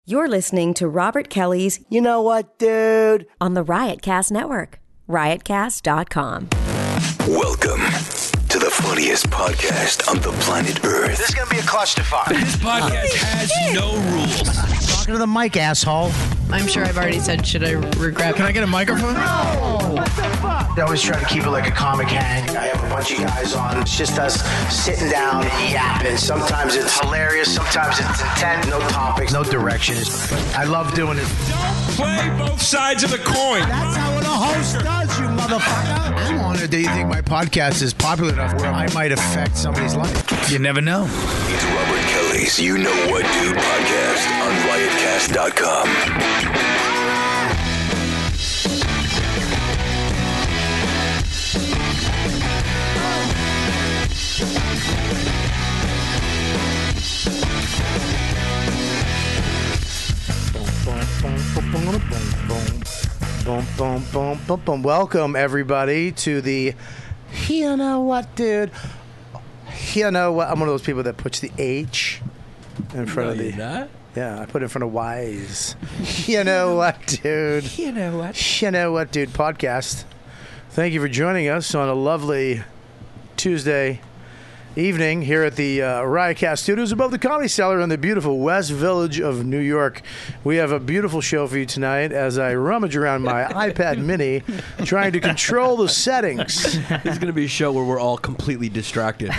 You're listening to Robert Kelly's You Know What, Dude? on the Riotcast Network, riotcast.com. Welcome to the funniest podcast on the planet Earth. This is going to be a clusterfuck. This podcast has no rules. Talking to the mic, asshole. I'm sure I've already said, should I regret? Can I get a microphone? What the fuck? I always try to keep it like a comic hang. I have a bunch of guys on. It's just us sitting down and yapping. Sometimes it's hilarious. Sometimes it's intense. No topics, no directions. I love doing it. Don't play both sides of the coin. That's how a host does, you motherfucker. I'm honored that you think my podcast is popular enough where I might affect somebody's life. You never know. It's Robert Kelly's You Know What, Dude podcast on riotcast.com. Welcome, everybody, to the You Know What, Dude. You know what? I'm one of those people that puts the H in front of the... Not? Yeah, I put it in front of Y's. You know what, dude? You know what? You Know What, Dude podcast. Thank you for joining us on a lovely Tuesday evening here at the Riotcast Studios above the Comedy Cellar in the beautiful West Village of New York. We have a beautiful show for you tonight as I rummage around my iPad mini trying to control the settings. This is going to be a show where we're all completely distracted.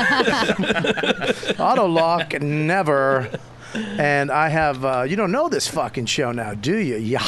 Auto lock, never. And I have, you don't know this fucking show now, do you? Yeah.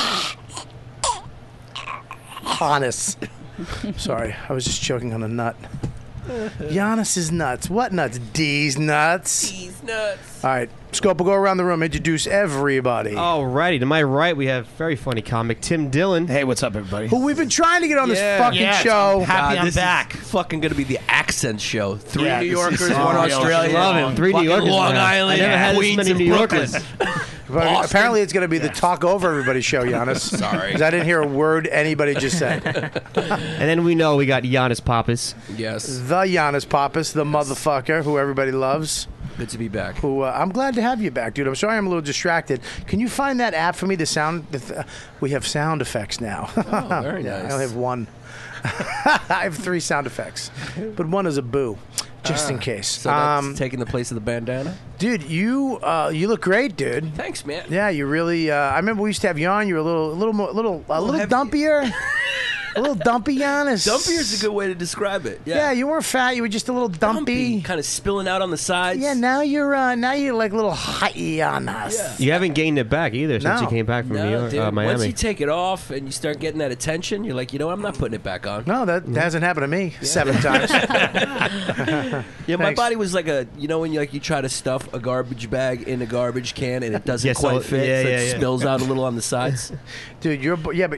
Giannis. Sorry, I was just choking on a nut. Giannis is nuts. What nuts? D's nuts. These nuts. All right, Scope will go around the room, introduce everybody. Alrighty, to my right we have very funny comic Tim Dillon. Hey, what's up, everybody? Who we've been trying to get on this fucking show. Happy I'm this back. Is fucking going to be the accent show. Three Yeah, New this Yorkers, is- one Oh, Australian. love him. Three New Fucking Yorkers. Long man. Island, I never had Queens, this many and New Brooklyn. Yorkers. But Boston. apparently it's going to be the talk over everybody show, Giannis. Sorry. Because I didn't hear a word anybody just said. And then we know we got Giannis Pappas. Yes. The Giannis Pappas, the motherfucker who everybody loves. Good to be back. Who I'm glad to have you back, dude. I'm sorry I'm a little distracted. Can you find that app for me? We have sound effects now. Oh, very Yeah, nice. I only have one. I have 3 sound effects, but one is a boo, just in case. So that's taking the place of the bandana? Dude, you look great, dude. Thanks, man. Yeah, you really. I remember we used to have you on. You were a little heavy. dumpier. A little dumpy, Giannis. Dumpy is a good way to describe it. Yeah, you weren't fat. You were just a little dumpy. Kind of spilling out on the sides. Yeah, now you're like a little high Giannis. Yeah. You haven't gained it back either since No. you came back from New No, York, dude. Once Miami. you take it off and you start getting that attention, you're like, I'm not putting it back on. No, that hasn't happened to me 7 times. Yeah, my Thanks. body was like when you try to stuff a garbage bag in a garbage can and it doesn't Yeah, so- quite fit, yeah, so yeah, it yeah. spills out a little on the sides. Dude, you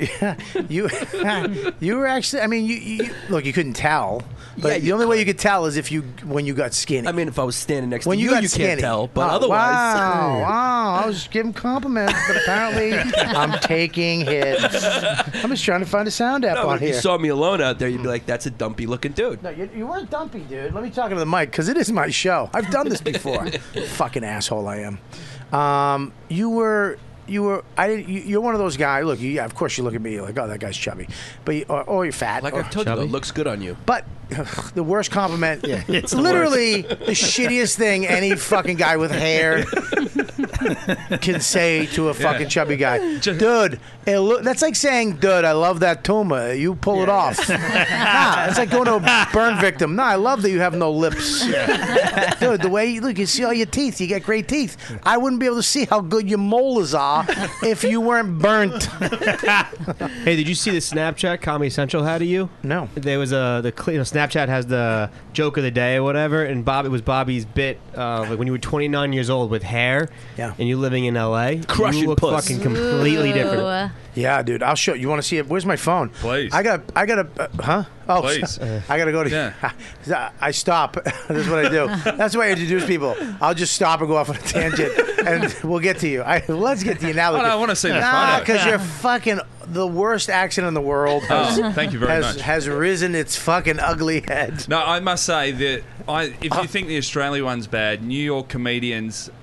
you were actually. I mean, you look. You couldn't tell, but Yeah, the you only way you could tell is when you got skinny. I mean, if I was standing next when to you you, got you skinny. can't tell. But Oh, otherwise, wow, I was giving compliments, but apparently I'm taking hits. I'm just trying to find a sound app no, on but if here. you saw me alone out there, you'd be like, "That's a dumpy looking dude." No, you weren't dumpy, dude. Let me talk into the mic because it is my show. I've done this before. Fucking asshole, I am. You're one of those guys. Look, of course you look at me like, oh, that guy's chubby, but or you're fat. Like or, I've told you, chubby. it looks good on you. But the worst compliment, it's the literally the shittiest thing any fucking guy with hair can say to a fucking chubby guy. Dude, that's like saying, dude, I love that tumor. You pull it off. Nah, it's like going to a burn victim. Nah, I love that you have no lips. Dude, the way you see all your teeth. You got great teeth. I wouldn't be able to see how good your molars are if you weren't burnt. Hey, did you see the Snapchat Comedy Central had of you? No. There was Snapchat has the joke of the day or whatever, and it was Bobby's bit like when you were 29 years old with hair, Yeah. and you living in LA, Crushing you look puss. fucking completely different. Yeah, dude. I'll show you. Want to see it? Where's my phone? Please. I got a huh? Oh, Please. I got to go to. Yeah. I stop. That's what I do. That's the way I introduce people. I'll just stop and go off on a tangent, and we'll get to you. Let's get to you now. Oh, no, I want to see the Nah, photo. because you're fucking the worst accent in the world. Oh, thank you very much. Has risen its fucking ugly head. No, I must say that if you think the Australian one's bad, New York comedians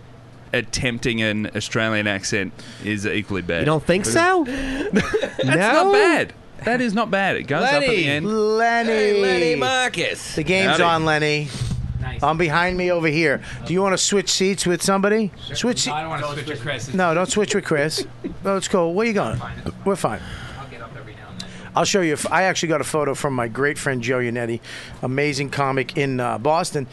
attempting an Australian accent is equally bad. You don't think so? That's not bad. That is not bad. It goes up at the end. Lenny. Hey, Lenny Marcus. The game's Howdy. on, Lenny. Nice. Behind me over here. Do you want to switch seats with somebody? Switch. No, I don't want to switch with Chris. No, don't switch with Chris. No, it's cool. Where you going? We're fine. I'll get up every now and then. I'll show you. I actually got a photo from my great friend Joe Yannetti, amazing comic in Boston.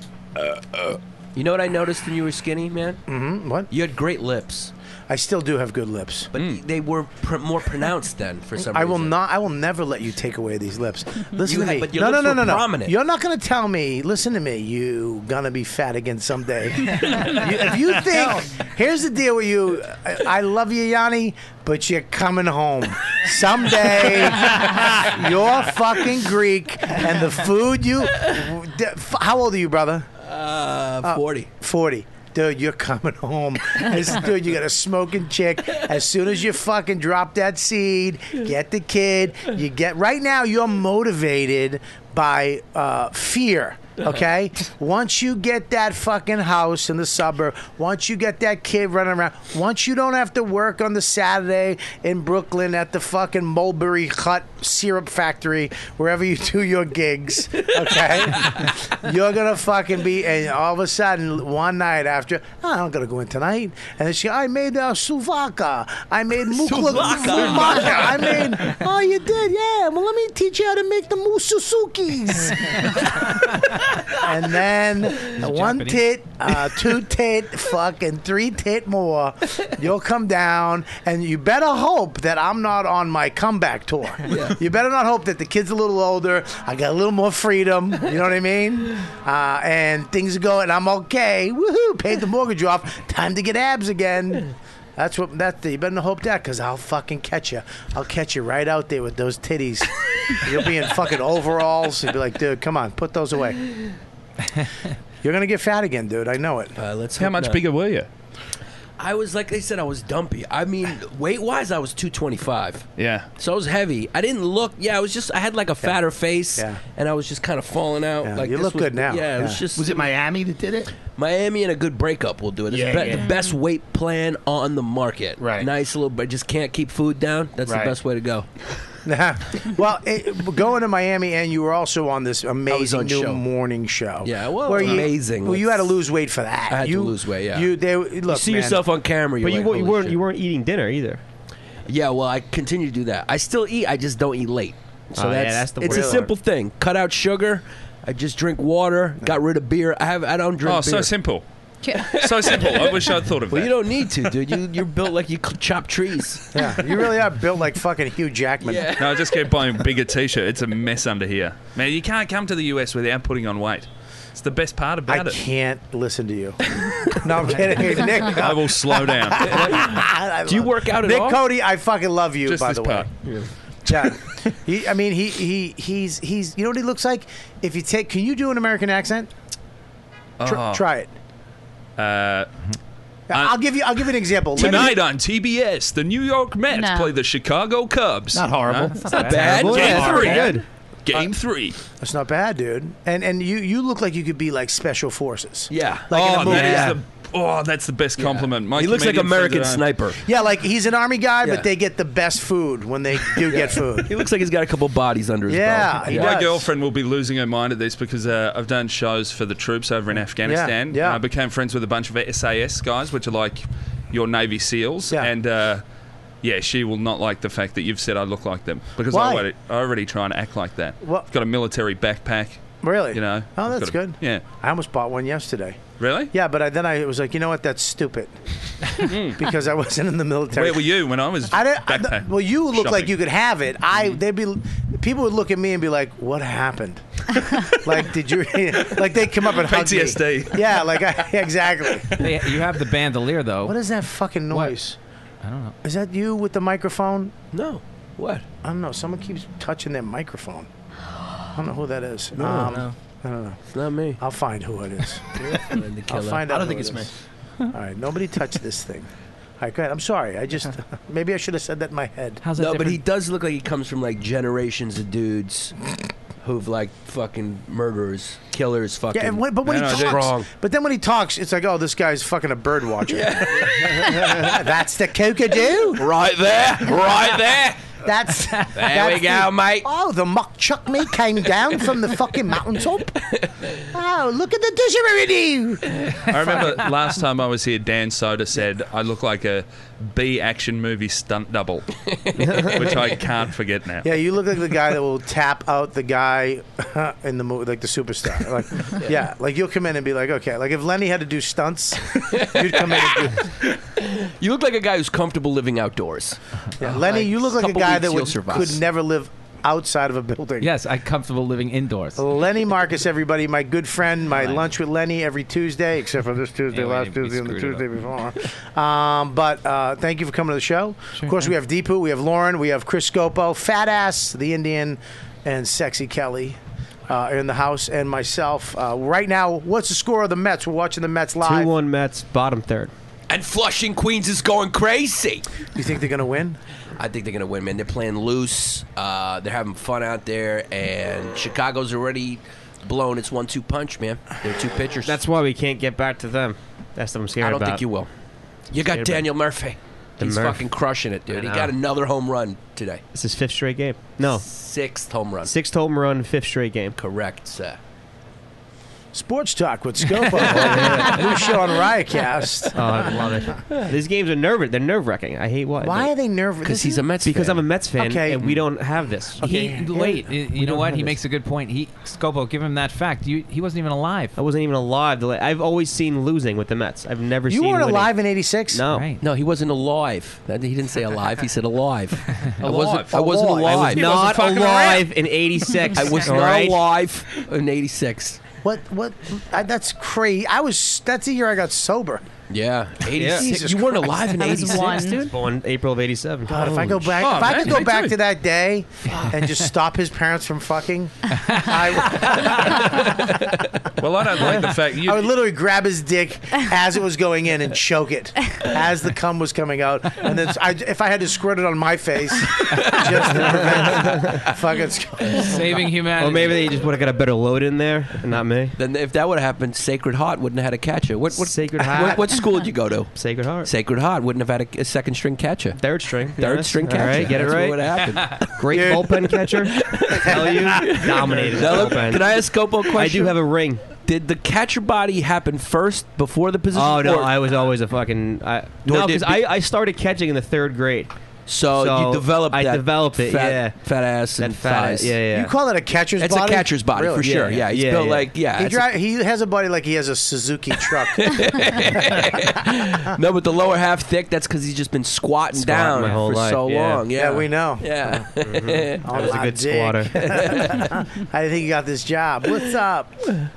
You know what I noticed when you were skinny, man? Mm-hmm. What? You had great lips. I still do have good lips. But they were more pronounced then for some I reason. will not. I will never let you take away these lips. Listen to me. But your lips were prominent. You're not going to tell me. Listen to me. You gonna be fat again someday. If you think, here's the deal with you. I love you, Yanni, but you're coming home someday. You're fucking Greek, and the food you. How old are you, brother? 40. 40. Dude, you're coming home. Dude, you got a smoking chick. As soon as you fucking drop that seed, get the kid. You get right now. You're motivated by fear. Okay, once you get that fucking house in the suburb, once you get that kid running around, once you don't have to work on the Saturday in Brooklyn at the fucking Mulberry Hut syrup factory, wherever you do your gigs, okay, you're gonna fucking be, and all of a sudden, one night after, I'm gonna go in tonight, and then I made suvaka, I made mukla, I made, oh, you did, yeah, well, let me teach you how to make the mususukis. And then one tit, two tit, fucking three tit more. You'll come down, and you better hope that I'm not on my comeback tour. Yeah. You better not hope that the kid's a little older. I got a little more freedom. You know what I mean? And things are going. I'm okay. Woohoo! Paid the mortgage off. Time to get abs again. You better hope that, because I'll fucking catch you. I'll catch you right out there with those titties. You'll be in fucking overalls. You'll be like, dude, come on, put those away. You're going to get fat again, dude. I know it. How much bigger were you? I was, like they said, I was dumpy. I mean, weight-wise, I was 225. Yeah. So I was heavy. I didn't look, I had like a fatter face, and I was just kind of falling out. Yeah, Like you this look was- good now. Yeah, it Yeah. was just... Was it Miami that did it? Miami and a good breakup will do it. It's the best weight plan on the market. Right. Nice little, but just can't keep food down. That's Right. the best way to go. Well, going to Miami, and you were also on this amazing on new show. morning show. Yeah, well, where amazing. Well, you had to lose weight for that. I had to lose weight, yeah. Look, You see man, yourself on camera. But You're you like, holy shit. weren't eating dinner either. Yeah, well, I continue to do that. I still eat. I just don't eat late. So Oh, yeah, that's that's the it's a worst. simple thing. Cut out sugar. I just drink water. Got rid of beer. I don't drink Oh, beer. so simple. So simple. I wish I'd thought of Well, that. you don't need to, dude. You're built like you chop trees. Yeah, you really are built like fucking Hugh Jackman. Yeah. No, I just keep buying bigger T-shirt. It's a mess under here. Man, you can't come to the US without putting on weight. It's the best part about I it. can't listen to you. No, I'm kidding. Nick, I will slow down. Do you work out at Nick all? Cody, I fucking love you, Just by this the part. way. Yeah. He's you know what he looks like? If you take, can you do an American accent? Oh. Try it. Uh, I'll give you an example. Let me- Tonight on TBS, the New York Mets No. play the Chicago Cubs. Not horrible. It's not bad. Terrible. Game Yeah, three. good. Game 3. That's not bad, dude. And you look like you could be like special forces. Yeah. Like in a movie. That's the best compliment. My He looks like comedian American friends are- Sniper. Yeah, like he's an army guy, Yeah. but they get the best food when they do get food. He looks like he's got a couple bodies under his Yeah, belt. he My does. girlfriend will be losing her mind at this because I've done shows for the troops over in Afghanistan. yeah. I became friends with a bunch of SAS guys, which are like your Navy SEAls. Yeah. And she will not like the fact that you've said I look like them because Why? I already try and act like that. What? I've got a military backpack. Really? You know. Oh, I've that's got a- good. Yeah. I almost bought one yesterday. Really? Yeah, but then I was like, you know what? That's stupid. Because I wasn't in the military. Where were you when I was backpack well, you look shopping? like you could have it. People would look at me and be like, "What happened? Like, did you? Like, they come up and hug me. PTSD. Yeah, like exactly. Hey, you have the bandolier though. What is that fucking noise? I don't know. Is that you with the microphone? No. What? I don't know. Someone keeps touching their microphone. I don't know who that is. No. I don't know. It's not me. I'll find who it is. And the I'll killer. find out. I don't who think it it's is. All right, nobody touch this thing. All right, go ahead. I'm sorry. I just maybe I should have said that in my head. How's that No, but he different? does look like he comes from like generations of dudes. who've like fucking murderers, killers, fucking. Yeah, but when he talks, strong. but then when he talks, it's like, oh, this guy's fucking a bird watcher. That's the kookadoo. Right there, right there. That's There we go, mate. Oh, the mock chuck me came down from the fucking mountaintop. Oh, look at the didgeridoo. I remember last time I was here, Dan Soder said I look like a B action movie stunt double, which I can't forget now. Yeah, you look like the guy that will tap out the guy in the movie, like the superstar. Like, yeah, like you'll come in and be like, okay, like if Lenny had to do stunts, you'd come in and do. You look like a guy who's comfortable living outdoors. Yeah, Lenny, you look like a couple guy weeks that you'll survive. could never live outside of a building. Yes, I'm comfortable living indoors. Lenny Marcus, everybody, my good friend, my lunch with Lenny every Tuesday, except for this Tuesday, last Tuesday, and the Tuesday before. But thank you for coming to the show. Sure, of course, we have Deepu, we have Lauren, we have Chris Scopo, Fat Ass, the Indian, and Sexy Kelly in the house, and myself. Right now, what's the score of the Mets? We're watching the Mets live. 2-1 Mets, bottom third. And Flushing, Queens is going crazy. You think they're going to win? I think they're going to win, man. They're playing loose. They're having fun out there. And Chicago's already blown its 1-2 punch, man. They're two pitchers. That's why we can't get back to them. That's what I'm scared I about. don't think you will. You got Scared Daniel Murphy. He's Murph. fucking crushing it, dude. I He know. got another home run today. It's his 5th straight game. No. 6th home run. 6th home run, 5th straight game. Correct, sir. Sports Talk with Scopo. New show on Riotcast. Oh, I love it. These games are they're nerve-wracking. I hate what. Why are they nervous? Because he's a Mets fan. Because I'm a Mets fan, Okay. and we don't have this. Wait, you know what? He makes a good point. Scopo, give him that fact. He wasn't even alive. I wasn't even alive. I've always seen losing with the Mets. I've never You seen weren't winning. alive in '86? No. Right. No, he wasn't alive. He didn't say alive. He said alive. I wasn't Alive. alive. I was He not fucking alive in 86. I was all not right? alive in 86. What? That's crazy. That's the year I got sober. Yeah, 86. Jesus You weren't Christ. alive in I was 86, one. dude? Born April of 87. God, if I go back, Oh, if I man, could go me back too. to that day and just stop his parents from fucking, I Well, I don't like the fact you. would literally grab his dick as it was going in and choke it as the cum was coming out, and then if I had to squirt it on my face, just to prevent fucking. Saving humanity. Or maybe they just would have got a better load in there, and not me. Then if that would have happened, Sacred Heart wouldn't have had a catcher. What Sacred Heart? What school did you go to? Sacred Heart. Sacred Heart wouldn't have had a second string catcher. Third string. Third string catcher. All right, get That's it right. What would have happened? Great Dude. bullpen catcher. Tell you, dominated Now, look, bullpen. can I ask Scopo a question? I do have a ring. Did the catcher body happen first before the position? Oh no, or- I was always a fucking. No, Or because did- I started catching in the 3rd grade. So you developed. I that developed it. Fat, Yeah, fat ass that and fat. thighs. Yeah. You call it a catcher's It's body? a catcher's body Really? for sure. Yeah, he's built like He, it's a- he has a body like he has a Suzuki truck. no, but the lower half thick. That's because he's just been squatting down my whole for life, so yeah. long. Yeah, we know. Yeah. I was a good squatter. How do you think you got this job? What's up?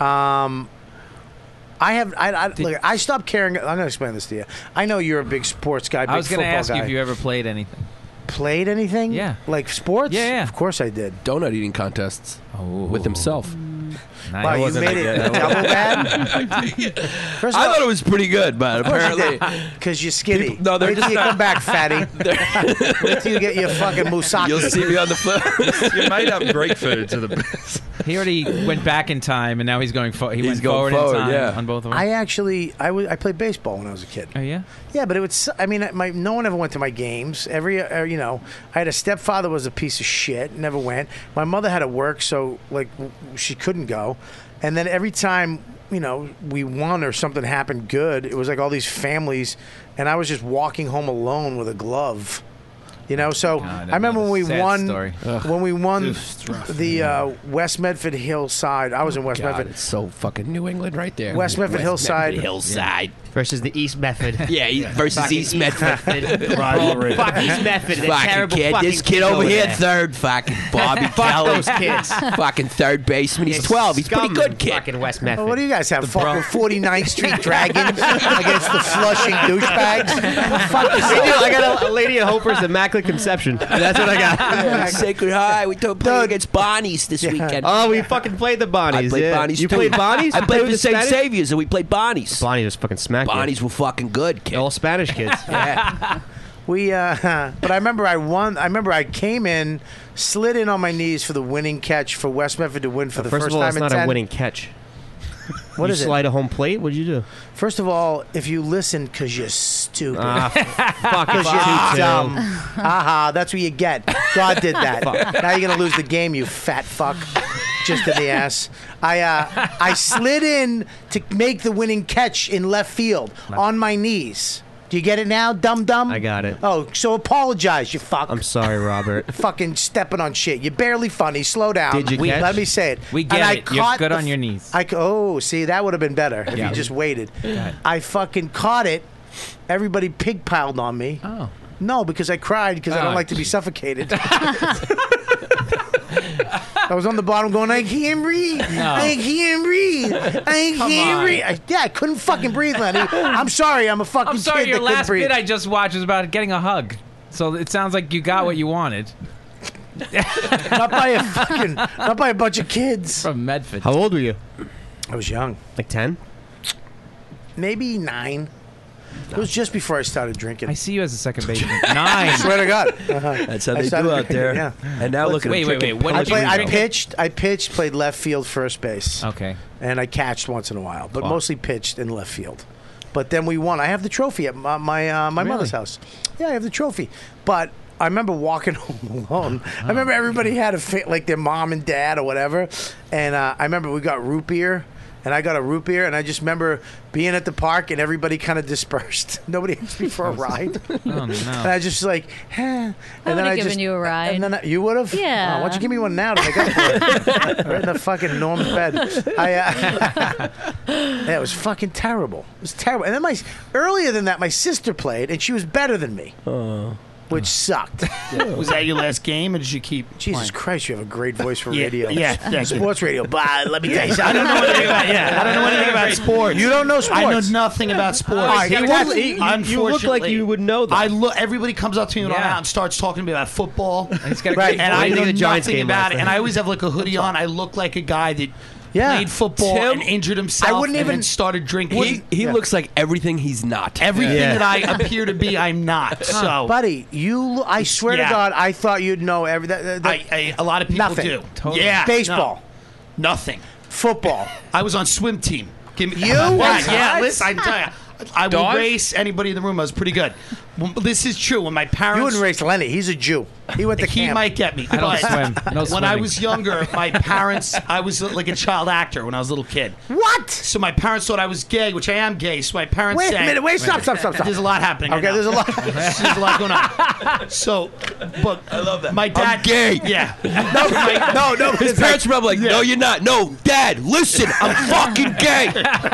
Look, I stopped caring. I'm going to explain this to you. I know you're a big sports guy. I was going to ask guy. you if you ever played anything. Played anything? Yeah. Like sports? Yeah. Of course I did. Donut eating contests Oh. with himself. Nice. Wow, you wasn't made it like double bad? First of I all, thought it was pretty good, but apparently. because you're skinny. People- no, they're Wait till just you not- come back, fatty. Wait till you get your fucking musaki. You'll see me on the flip. You made up Greek foods are the best. He already went back in time, and now he's going forward. He He's went going forward forward, in time yeah. on both of them. I played baseball when I was a kid. Oh yeah. Yeah, but it would. I mean, no one ever went to my games. I had a stepfather was a piece of shit. Never went. My mother had to work, so like she couldn't go. And then every time we won or something happened good, it was like all these families, and I was just walking home alone with a glove. So God, I remember when we sad won story. when we won the West Medford Hillside. I was in West God, Medford. it's so fucking New England right there. West Medford Hillside. Hillside. Versus the East Medford. Yeah, versus East Medford. Rivalry. Fuck East Medford. They're Fucking terrible kid. fucking This kid over here, there. third. Fucking Bobby Fuck Kelly. those kids. Fucking third baseman. He's 12. He's pretty Scum good, kid. Fucking West Medford. Well, what do you guys have? Fucking 49th Street Dragons against the Flushing douchebags? Fuck this. I got a Lady of Hoper's Immaculate Conception. That's what I got. Sacred High. We took play against Bonnies this weekend. Oh, we fucking played the Bonnies. I played yeah. Bonnies You too. played Bonnies? I You played with for the St. Spanish? Saviour's and we played Bonnies. Bonnies was fucking smack. Bonnies were fucking good, kid. All Spanish kids. Yeah. But I remember I won. I remember I came in, slid in on my knees for the winning catch for West Medford to win for the First first of all, time it's in not 10. a winning catch. What you is it? slide a home plate? What'd you do? First of all, if you listen, because you're stupid. Fucking Because you're dumb. That's what you get. God did that. Now you're going to lose the game, you fat fuck. Just in the ass. I slid in to make the winning catch in left field on my knees. Do you get it now, dumb? I got it. Oh, so apologize, you fuck. I'm sorry, Robert. Fucking stepping on shit. You're barely funny. Slow down. Did you catch? Let me say it. We get and it. I You're caught good the on your knees. See, that would have been better if Yeah. you just waited. ahead. I fucking caught it. Everybody pig piled on me. Oh. No, because I cried because I don't Oh. like to be suffocated. I was on the bottom going, I can't breathe. No. I can't breathe. I can't on. breathe. I couldn't fucking breathe, Lenny. I'm sorry. I'm a fucking I'm sorry, kid your that couldn't last breathe. bit I just watched was about getting a hug. So it sounds like you got what you wanted. not by a bunch of kids. From Medford. How old were you? I was young. Like 10? Maybe 9. It was just before I started drinking. I see you as a second baseman. I 9. swear to God. That's how I they started do out drinking, there. yeah. And now look at Wait, him wait, drinking wait, what did you Pellegrino. I pitched, played left field, first base. Okay. And I catched once in a while, but Wow. mostly pitched in left field. But then we won. I have the trophy at my mother's house. Yeah, I have the trophy. But I remember walking home alone. I remember everybody had like their mom and dad or whatever. And I remember we got root beer. And I got a root beer, and I just remember being at the park, and everybody kind of dispersed. Nobody asked me for a ride. Oh, no. And I just like, and I would've given you a ride. And then you would have? Yeah. Oh, why don't you give me one now to make up for it? Right in the fucking Norm's bed. Yeah, it was fucking terrible. It was terrible. And then earlier than that, my sister played, and she was better than me. Which sucked. Was that your last game, or did you keep? Jesus Christ, you have a great voice for Yeah, radio. yeah, thank you. Sports radio. But let me tell you something. I don't know anything about. Yeah, I don't know anything about sports. You don't know sports. I know nothing about sports. All right, You look like you would know that. I look. Everybody comes up to me when I'm Yeah. out and starts talking to me about football, He's got a Right, great and What I do you know think of the Giants nothing game about last it. night? And I always have like a hoodie on. I look like a guy that Yeah. played football Tim, and injured himself. I wouldn't and even- then started drinking. He looks like everything he's not. Everything Yeah. that I appear to be, I'm not. So Buddy, I swear to Yeah. God, I thought you'd know every. a lot of people Nothing. do. Totally. Yeah, Baseball, no, nothing. football. I was on swim team. Give me, You? Yeah, What? listen, I tell you, I would Dive? race anybody in the room. I was pretty good. Well, this is true. When my parents, You wouldn't race Lenny. He's a Jew. He went to he camp. might get me. I don't but swim. No When I swimming. was younger, my parents, I was like a child actor when I was a little kid. What? So my parents thought I was gay, which I am gay. So my parents Wait said, a minute. Wait. Stop. There's a lot happening. Okay, right there's a now. lot. There's a lot going on. So, but I love that. My dad, I'm gay. Yeah. No. His parents were like, no, you're not. No, Dad, listen, I'm fucking gay.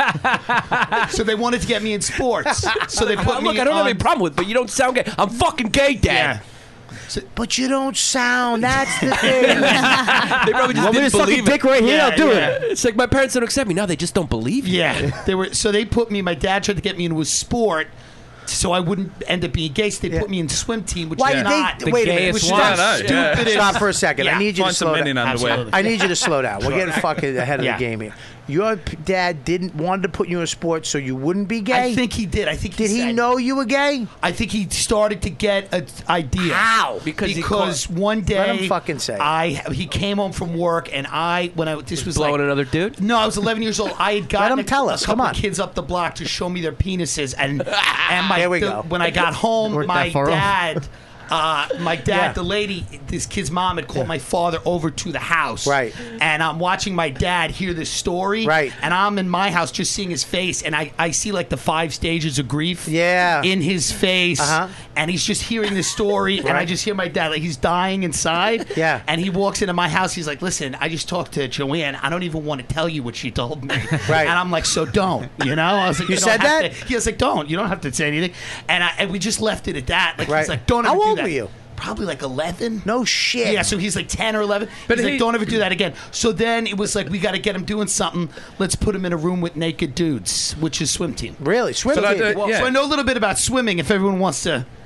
So they wanted to get me in sports. So they put me Look, I don't have on- any problem with it, but you don't sound gay. I'm fucking gay, Dad. Yeah. But you don't sound. That's the thing. They probably just Want me to didn't suck a believe dick it. right here? Yeah, I'll do yeah. it. It's like my parents don't accept me. No, they just don't believe you. Yeah, they were. So they put me. My dad tried to get me into a sport, so I wouldn't end up being gay. So they put me in swim team, which Why is did not they? Wait a minute. gayest Which is one. not No, yeah. stupid. Stop for a second. Yeah. I need you to Find some slow men down. in underwear. Absolutely. I need you to slow down. We're getting fucking ahead of Yeah. the game here. Your dad wanted to put you in a sport so you wouldn't be gay. I think he did. I think Did he said- know you were gay? I think he started to get an idea. How? Because one day, Let him fucking say. he came home from work, and this was Blowing like another dude? No, I was 11 years old. I had gotten him tell us. a couple Come of on. kids up the block to show me their penises, and Here we go. when I got home, Weren't my that far off. dad. Yeah. The lady, this kid's mom had called my father over to the house. Right. And I'm watching my dad hear this story. Right. And I'm in my house just seeing his face, and I see like the 5 stages of grief. Yeah. In his face. Uh-huh. And he's just hearing this story, and I Right. just hear my dad, like he's dying inside. Yeah. And he walks into my house, he's like, listen, I just talked to Joanne. I don't even want to tell you what she told me. Right. And I'm like, so don't, you know? I was like, You don't said have that? to- He was like, don't. You don't have to say anything. And we just left it at that. Like, Right. he's like, don't ever How do old that. were you? Probably like 11. No shit. Yeah, so he's like 10 or 11. But He's he- like, don't ever do that again. So then it was like, we got to get him doing something. Let's put him in a room with naked dudes, which is swim team. Really? Swim So team. that- Well, Yeah. So I know a little bit about swimming if everyone wants to.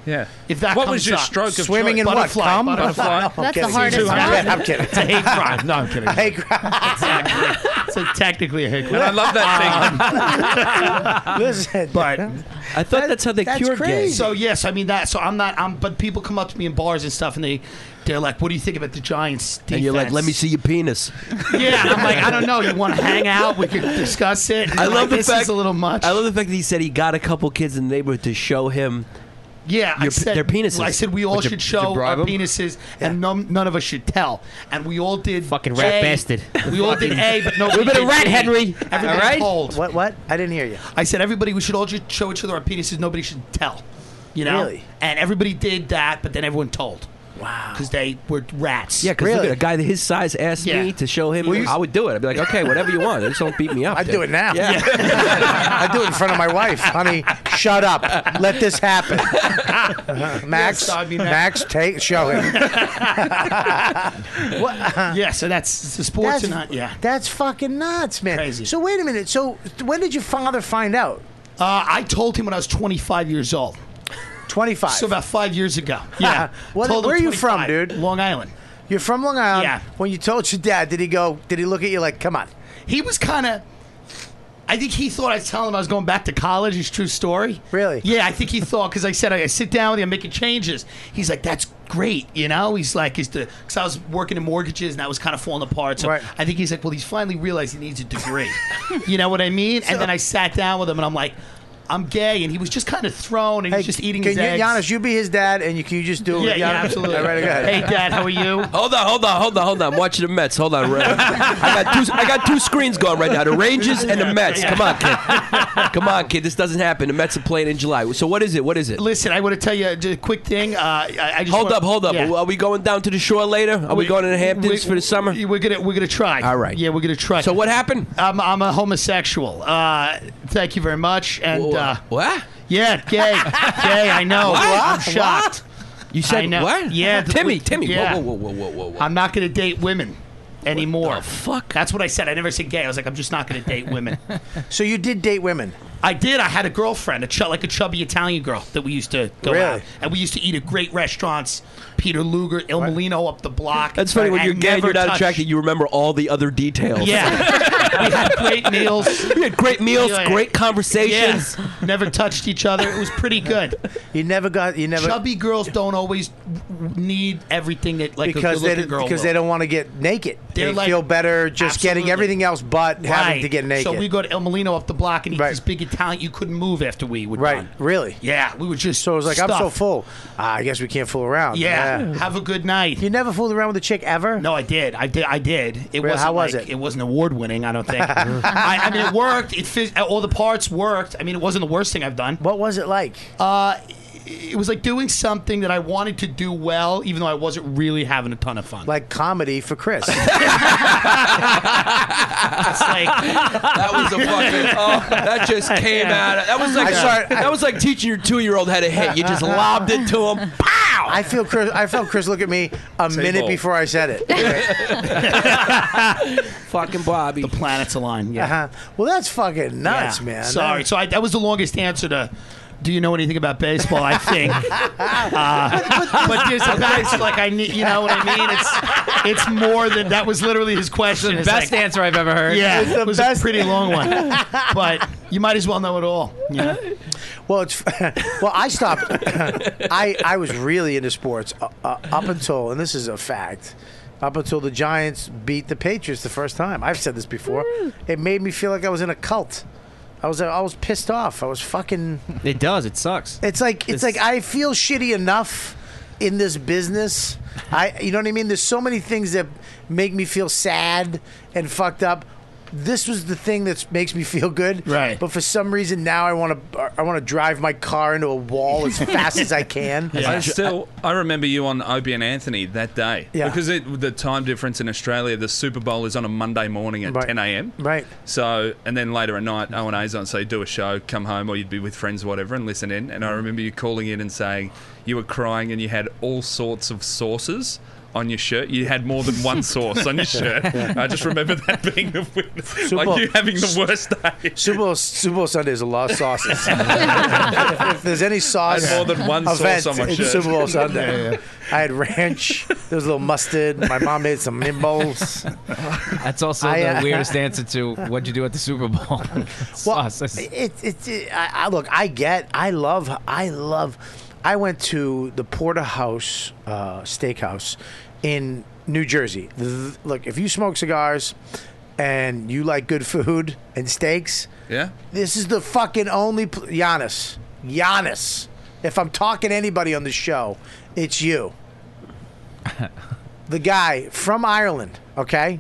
Yeah. If that What comes was your up. stroke of Swimming choice? in what? Butterfly. Cum? Butterfly. I'm That's the kidding. hardest route. I'm kidding. It's a hate crime. No, I'm kidding. A hate crime. It's technically a hate And I crime. love that thing. Listen, But I thought that's how they cured gay. crazy. so yes, I mean that. So but people come up to me in bars and stuff, and they're like, "What do you think about the Giants' defense?" And you're like, let me see your penis. Yeah, and I'm like, I don't know. You want to hang out? We could discuss it. And I they're love like, the this fact is a little much. I love the fact that he said he got a couple kids in the neighborhood to show him. Yeah, I said their penises. I said we all Would you- should would you show our bribe 'em? penises, and none of us should tell. And we all did. Fucking rat A. bastard. We all did A, but nobody. We've been a did rat, B. Henry. Everybody All right? told. What? I didn't hear you. I said we should all just show each other our penises. Nobody should tell. You know. Really? And everybody did that, but then everyone told. Wow. Because they were rats. Yeah, because look Really? at a guy that his size asked Yeah. me to show him. Well, you- I would do it. I'd be like, okay, whatever you want. Just don't beat me up. I'd do it now. Yeah. I do it in front of my wife. Honey, shut up. Let this happen. Max, Yes, I mean, Max, show him. Yeah. So that's the sports and not. Yeah. That's fucking nuts, man. Crazy. So wait a minute. So when did your father find out? I told him when I was 25 years old. 25. So about 5 years ago. Yeah. What- Told him where are you from, 25. dude? Long Island. You're from Long Island. Yeah. When you told your dad, did he look at you like, come on? He was kind of. I think he thought I was telling him I was going back to college. It's a true story. Really? Yeah, I think he thought because I said I sit down with you, I'm making changes. He's like, that's great, you know. He's like, because I was working in mortgages and that was kind of falling apart. So Right. I think he's like, well, he's finally realized he needs a degree. You know what I mean? And then I sat down with him and I'm like, I'm gay, and he was just kind of thrown and he's just eating his eggs. Giannis, you be his dad, and can you just do it? Yeah, Giannis? absolutely. All right, go ahead. Hey, Dad, how are you? Hold on. I'm watching the Mets. Hold on. I got two screens going right now. The Rangers and the Mets. Come on, kid. This doesn't happen. The Mets are playing in July. So what is it? Listen, I want to tell you a quick thing. I just Hold up. Yeah. Are we going down to the shore later? Are we going to the Hamptons for the summer? We're gonna try. All right. Yeah, we're gonna try. So what happened? I'm a homosexual. Thank you very much. And What? yeah, gay. I know. What? I'm shocked. You said I know. what? Yeah, Timmy. Yeah. Whoa. I'm not gonna date women anymore. the fuck? That's what I said. I never said gay. I was like, I'm just not gonna date women. So you did date women? I did. I had a girlfriend, like a chubby Italian girl that we used to go Really? out, and we used to eat at great restaurants. Peter Luger, Il Molino up the block. That's funny. When And you're gay, never you're not touched- attracted. You remember all the other details. Yeah, we had great meals. We had great meals, Yeah. great conversations. Yeah. Never touched each other. It was pretty good. You never. Chubby girls don't always need everything that like because a good-looking girl will. they don't want to get naked. They're They like- feel better just getting Absolutely. everything else but having Right. to get naked. So we go to Il Molino up the block and eat Right. this big Italian. You couldn't move after we were right? done. Really? Yeah, we were just So it was like, I'm so stuffed. full. I guess we can't fool around. Yeah. Have a good night. You never fooled around with a chick ever? No, I did. I did. It Really? wasn't How was like, it? It wasn't award winning. I don't think. I mean, it worked. All the parts worked. I mean, it wasn't the worst thing I've done. What was it like? It was like doing something that I wanted to do well, even though I wasn't really having a ton of fun. Like comedy for Chris. It's like That was a fucking. Oh, that just came out. That was like. That was like teaching your 2-year-old how to hit. You just lobbed it to him. Pow! I felt Chris look at me a minute ball. before I said it. Fucking Bobby. the planets align. Yeah. Uh-huh. Well, that's fucking nuts, Yeah. man. Sorry. So that was the longest answer to. Do you know anything about baseball? I think, but there's a best, like I need. You know what I mean? It's more than that. Was literally his question. It's Best like, answer I've ever heard. Yeah, It's the it was best. a pretty long one, but you might as well know it all. You know? Well, I stopped. I was really into sports up until, and this is a fact, up until the Giants beat the Patriots the first time. I've said this before. It made me feel like I was in a cult. I was pissed off. I was fucking. It does. It sucks. It's like I feel shitty enough in this business. You know what I mean? There's so many things that make me feel sad and fucked up. This was the thing that makes me feel good. Right. But for some reason now I want to drive my car into a wall as fast as I can. I remember you on Opie and Anthony that day. Yeah. Because the time difference in Australia, the Super Bowl is on a Monday morning at Right. 10 a.m. Right. So, and then later at night, O&A's on, so you do a show, come home, or you'd be with friends or whatever and listen in. And I remember you calling in and saying you were crying and you had all sorts of sources on your shirt. You had more than one sauce on your shirt. I just remember that being the like you having the worst day. Super Bowl Sunday is a lot of sauces. if there's any sauce, I had more than one sauce on my it's shirt. Super Bowl Sunday. I had ranch. There was a little mustard. My mom made some meatballs. That's also the weirdest answer to what'd you do at the Super Bowl. Sauces. Look, I went to the Porterhouse Steakhouse in New Jersey. Look, if you smoke cigars and you like good food and steaks, this is the fucking only Giannis. If I'm talking to anybody on the show, it's you. The guy from Ireland, okay?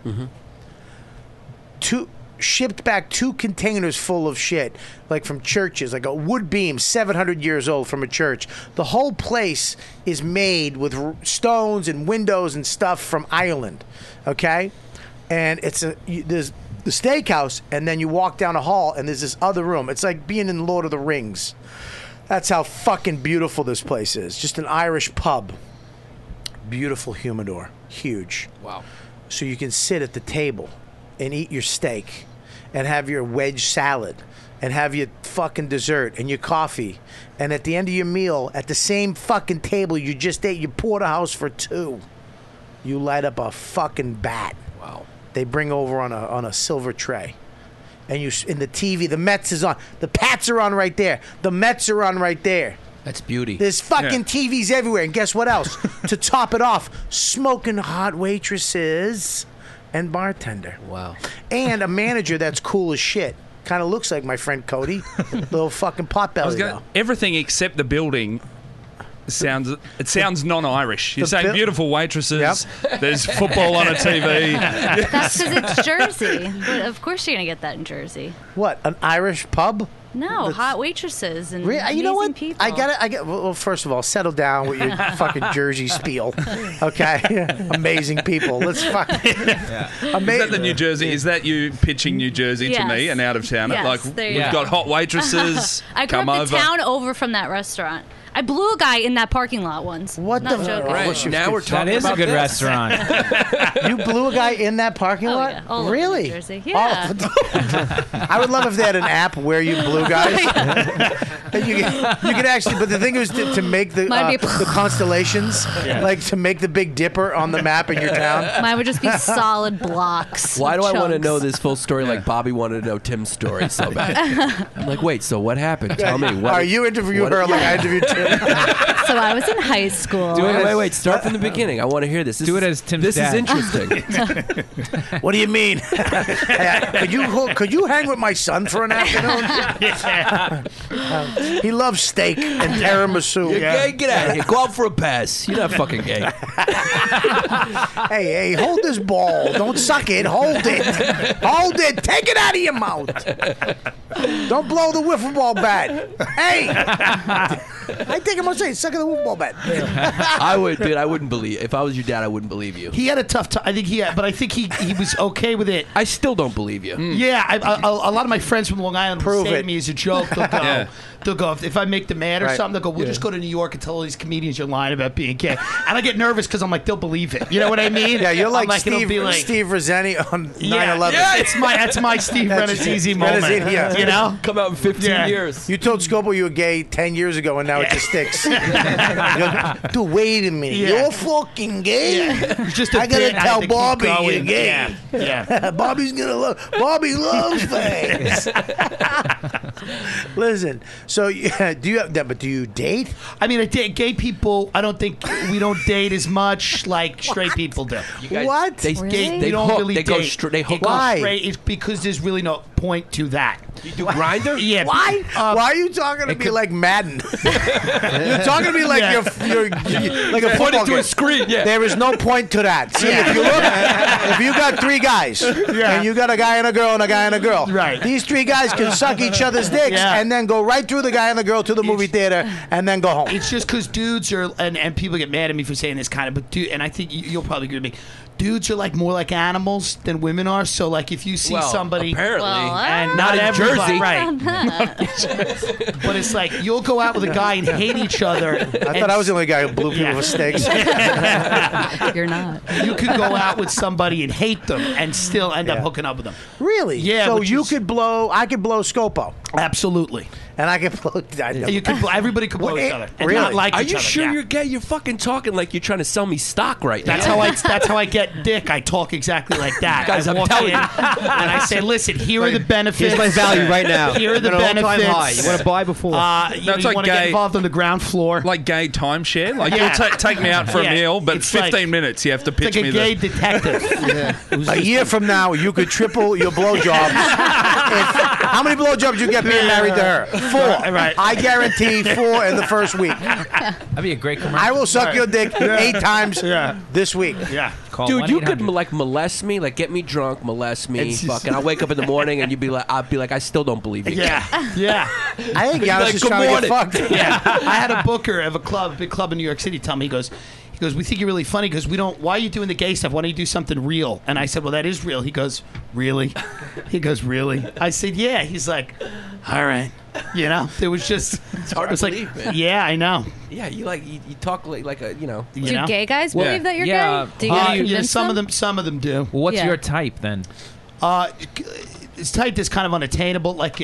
Shipped back 2 containers full of shit, like from churches, like a wood beam 700 years old from a church. The whole place is made with stones and windows and stuff from Ireland, okay? And there's the steakhouse, and then you walk down a hall, and there's this other room. It's like being in Lord of the Rings. That's how fucking beautiful this place is. Just an Irish pub. Beautiful humidor. Huge. Wow. So you can sit at the table and eat your steak and have your wedge salad and have your fucking dessert and your coffee. And at the end of your meal, at the same fucking table you just ate, you Porterhouse for 2. You light up a fucking bat. Wow. They bring over on a silver tray. And in the TV, the Mets is on. The Pats are on right there. The Mets are on right there. That's beauty. There's fucking TVs everywhere. And guess what else? To top it off, smoking hot waitresses and bartender. Wow. And a manager that's cool as shit. Kind of looks like my friend Cody. Little fucking potbelly, though. Everything except the building sounds non-Irish. You're saying beautiful waitresses. Yep. There's football on a TV. That's because it's Jersey. Of course you're going to get that in Jersey. What, an Irish pub? No, hot waitresses and you know what? people. I get. Well, first of all, settle down with your fucking Jersey spiel, okay? Amazing people. Let's fucking. Is that the New Jersey? Is that you pitching New Jersey to me, an out of towner? Yes, like we've got hot waitresses. I grew up the town over from that restaurant. I blew a guy in that parking lot once. What Not the? joking. Right. Now we're talking That is about a good this. restaurant. You blew a guy in that parking lot? Yeah. All over Really? New Jersey. Yeah. I would love if they had an app where you blew guys. And you could actually, but the thing is to make the constellations, like to make the Big Dipper on the map in your town. Mine would just be solid blocks. Why do I want to chunks. know this full story like Bobby wanted to know Tim's story so bad? I'm like, wait, so what happened? Tell me. What, you interview her like I interviewed Tim. So I was in high school. Wait. Start from the beginning. I want to hear this. Do it as Tim's This dad. is interesting. What do you mean? Could you hang with my son for an afternoon? He loves steak and tiramisu. You're gay? Get out of here. Go out for a pass. You're not fucking gay. Hey, hold this ball. Don't suck it. Hold it. Hold it. Take it out of your mouth. Don't blow the wiffle ball bat. Hey. I think I'm going to say, suck at the wiffle ball bat. I wouldn't believe. If I was your dad, I wouldn't believe you. He had a tough time. I think but I think he was okay with it. I still don't believe you. Yeah, a lot of my friends from Long Island will say it. to me as a joke, they'll go, if I make them mad or Right. something, they'll go, we'll just go to New York and tell all these comedians you're lying about being gay. And I get nervous because I'm like, they'll believe it. You know what I mean? Yeah, you're like, it'll Steve be like Rossetti on 9/11. Yeah, that's my Steve Renazzisi moment. Renazzisi, yeah. You know? Come out in 15 years. You told Scopo you were gay 10 years ago, and now it just sticks. Dude, wait a minute. Yeah. You're fucking gay? Yeah. It's just a I gotta bit, I tell have to keep Bobby you're going. gay. Yeah. Bobby loves things. Listen, so do you date? I mean, gay people, I don't think we don't date as much like straight people do. You guys- What? They, Really? they, We don't hook, really they go date. straight. They hook It goes up. Why? straight. It's because there's really no point to that. You do grinder? Yeah. Why? Why are you talking to me like Madden? You're talking to me like you're like a football Pointing to game. a screen. Yeah. There is no point to that. See, if you look, if you got 3 guys and you got a guy and a girl and a guy and a girl, Right. These 3 guys can suck each other's dicks and then go right through the guy and the girl to the movie theater and then go home. It's just because dudes are, and people get mad at me for saying this kind of, but and I think you'll probably agree with me. dudes are like more like animals than women are. So like if you see Well, somebody apparently. Well, and not in everybody, Jersey. right? But it's like you'll go out with a guy and hate each other. I thought I was the only guy who blew people with stakes. You're not. You could go out with somebody and hate them and still end up hooking up with them. Really? Yeah. So which you is- could blow. I could blow Scopo. Absolutely. And I could blow. You could. Everybody could blow each other. And not like Are each you other. sure Yeah. you're gay? You're fucking talking like you're trying to sell me stock right That's now. how I get dick. I talk exactly like that. Guys, I I'm walk telling in you. and I say, "Listen, here are the benefits. Here's my value right now. Here are the At an all-time benefits. high. You want to buy before? You, No, it's like want to get gay- involved on the ground floor, like gay timeshare. Like Yeah. you'll take me out for a Yeah. meal, but It's 15 like- minutes you have to It's pitch like me a gay the. detective. A year from now, you could triple your blowjobs. How many blowjobs you get being married to her? 4. Right. I guarantee 4 in the first week. That'd be a great commercial. I will suck your dick 8 times this week. Yeah. Call Dude, you could 1-800. like molest me, like get me drunk, molest me, It's just- fucking. I'll wake up in the morning and I'll be like, I still don't believe you. Yeah, yeah. I think Giannis Like, is good trying morning. to get fucked. Yeah, I had a booker of a big club in New York City tell me, he goes, we think you're really funny because we don't, why are you doing the gay stuff? Why don't you do something real? And I said, well, that is real. He goes, really? He goes, really? I said, yeah. He's like, all right. You know, it was just, It's hard it was to like, believe, man. yeah, I know. Yeah, you talk like a You Do know? gay guys Yeah. believe that you're Yeah. gay? Do you Yeah, convince some of them do. Well, what's Yeah. your type then? It's type that's kind of unattainable, like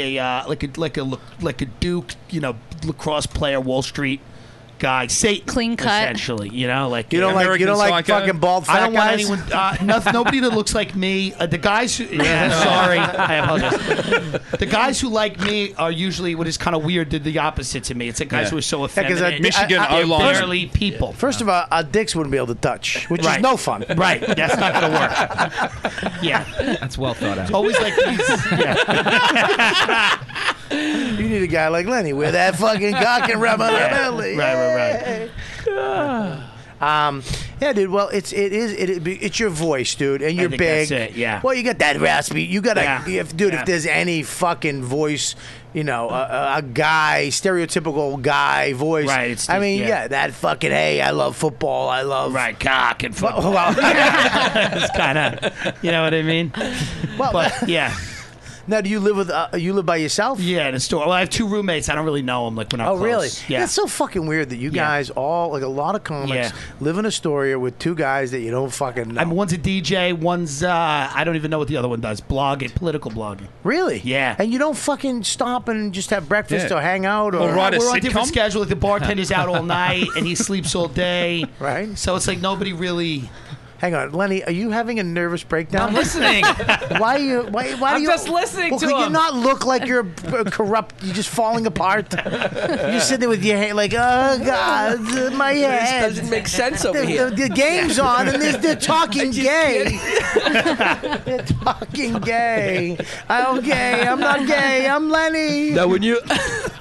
a Duke, lacrosse player, Wall Street guy, Satan, Clean cut. essentially. You know, like You don't like American Psycho? fucking bald fat I don't want guys? anyone. Nobody that looks like me. The guys who. Yeah, sorry, I apologize. The guys who like me are usually what is kind of weird. Did the opposite to me. It's the guys Yeah. who are so 'cause effeminate. Michigan They're O-line. barely people. First of all, our dicks wouldn't be able to touch, which Right. is no fun. Right, that's not going to work. Yeah, That's well thought out. always like these. Yeah, You need a guy like Lenny with that fucking cock and rub on the belly. right. Yeah, dude. Well, it's your voice, dude, and you're think big. that's it, yeah. Well, you got that raspy. You got Yeah. if Yeah. there's any fucking voice, a guy, stereotypical guy voice. Right, it's I mean, yeah. yeah, that fucking. Hey, I love football. I love. Right, cock and football. Well, It's kind of, you know what I mean? well, But yeah. now, do you live with? You live by yourself? Yeah, in a store. Well, I have 2 roommates. I don't really know them. Like, we're not Oh, close. really? Yeah. It's so fucking weird that you Yeah. guys all, like a lot of comics, Yeah. live in Astoria with 2 guys that you don't fucking know. I mean, one's a DJ, one's I don't even know what the other one does. Blogging, political blogging. Really? Yeah. And you don't fucking stop and just have breakfast Yeah. or hang out or. Or write a We're on different sitcom? schedule. Like the bartender's out all night and he sleeps all day. Right. So it's like nobody really. Hang on, Lenny, are you having a nervous breakdown? I'm listening. Why are you? Why do I'm you? just listening well, to could you him. not look like you're corrupt? You're just falling apart. You're just sitting there with your head like, oh God, my head. This doesn't make sense over here. The game's on, and they're talking gay. They're talking gay. I'm gay. I'm not gay. I'm Lenny. Now, when you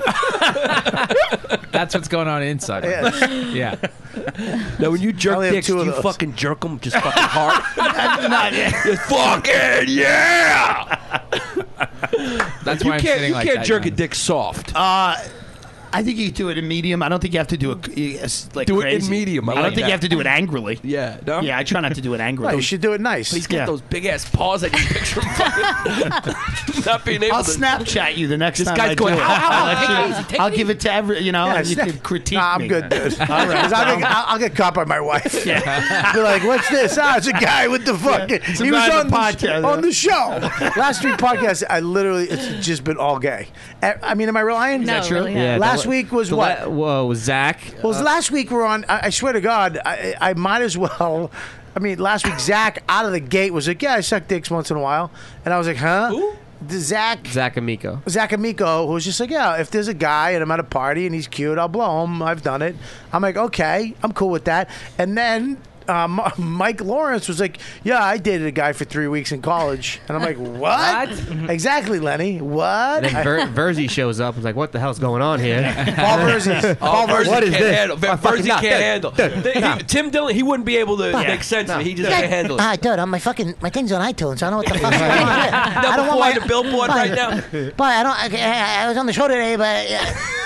That's what's going on inside. Yeah. now when you I jerk only have dicks, 2 do of you those. fucking jerk them just fucking hard? Not, Just fucking yeah! That's You why I'm can't sitting you like can't that, jerk a Giannis. dick soft. I think you can do it in medium. I don't think you have to do it like Do it in crazy. medium. I I don't like think that. you have to do it angrily. Yeah, no. Yeah, I try not to do it No, angrily. you should do it nice. He's got Yeah. those big ass paws. I can picture him fucking not being able I'll to. Snapchat you the next This time guy's I going, do it. "How? I'll let Take you- it easy, take I'll it give it to every, Yeah, and you snap- can critique Nah, I'm me. good, dude. All right. 'Cause I'll get caught by my wife. Yeah. Be like, what's this? Ah, it's a guy with the fucking. It's a He was guy on on the podcast. on the show. Last week podcast, it's just been all gay. I mean, am I lying? No, really. Yeah, Last that- week was the what? Whoa, Zach. Well, last week we're on. I swear to God, I might as well. I mean, last week Zach out of the gate was like, "Yeah, I suck dicks once in a while," and I was like, "Huh?" Who? Zach Amico. Zach Amico, who was just like, yeah, if there's a guy and I'm at a party and he's cute, I'll blow him. I've done it. I'm like, okay, I'm cool with that. And then Mike Lawrence was like, yeah, I dated a guy for 3 weeks in college. And I'm like, what? Exactly, Lenny. What? And then Verzi shows up and is like, what the hell's going on here? Paul Verzi. Paul Verzi. What is can't this? handle. Verzi Nah, can't dude, handle. Tim Dillon, he wouldn't be able to make sense of it. He just can't handle it. Dude, my thing's on iTunes. I don't know what the fuck's going on here. I don't Number want 4 on my the billboard right now. But I was on the show today, but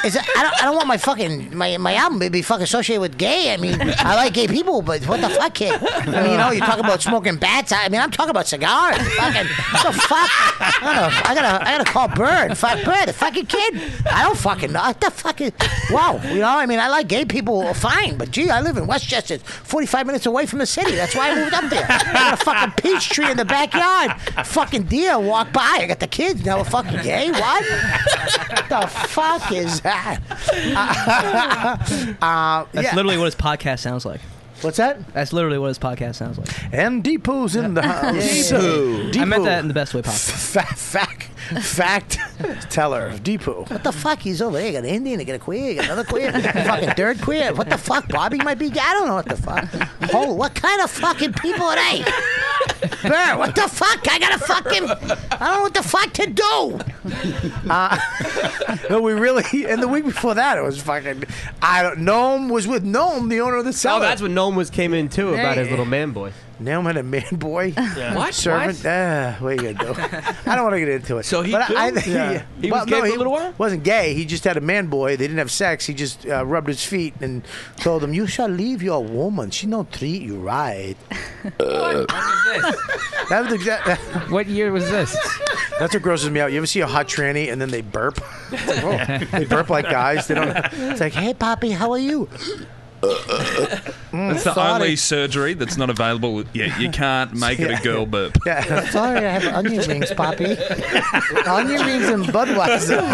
I don't want my album to be fucking associated with gay. I mean, I like gay people, but what the fuck, kid? I mean, you talk about smoking bats. I mean, I'm talking about cigars. Fucking, what the fuck? I gotta call Bird. Fuck Bird, the fucking kid. I don't fucking know. What the fucking, wow. I mean, I like gay people, fine, but gee, I live in Westchester, 45 minutes away from the city. That's why I moved up there. I got a fucking peach tree in the backyard. Fucking deer walk by. I got the kids. Now we're fucking gay. What? What the fuck is that? That's literally what his podcast sounds like. What's that? That's literally what his podcast sounds like. And Deepu's in the house. Deepu. I meant that in the best way possible. Fact teller of Deepu. What the fuck? He's over there. You got an Indian, you got a queer, you got another queer, fucking third queer. What the fuck? Bobby might be. I don't know what the fuck. Oh, what kind of fucking people are they? Burr, what the fuck? I gotta fucking. I don't know what the fuck to do. No, we really. And the week before that, it was fucking. Noam was with Noam, the owner of the cellar. Oh, that's when Noam came in too about his little man boy. Noam had a man boy. Yeah. What? Servant? What are you gonna do? I don't want to get into it. So he But too? He was gay for a little while? Wasn't gay. He just had a man boy. They didn't have sex. He just rubbed his feet and told him, "You shall leave your woman. She don't treat you right." That was exact. What year was this? That's what grosses me out. You ever see a hot tranny and then they burp? It's like, whoa. They burp like guys. They don't. It's like, "Hey, Poppy, how are you?" That's the only surgery that's not available yet. You can't make it a girl burp. Yeah. Sorry, I have onion rings, Poppy. Onion rings and Budweiser.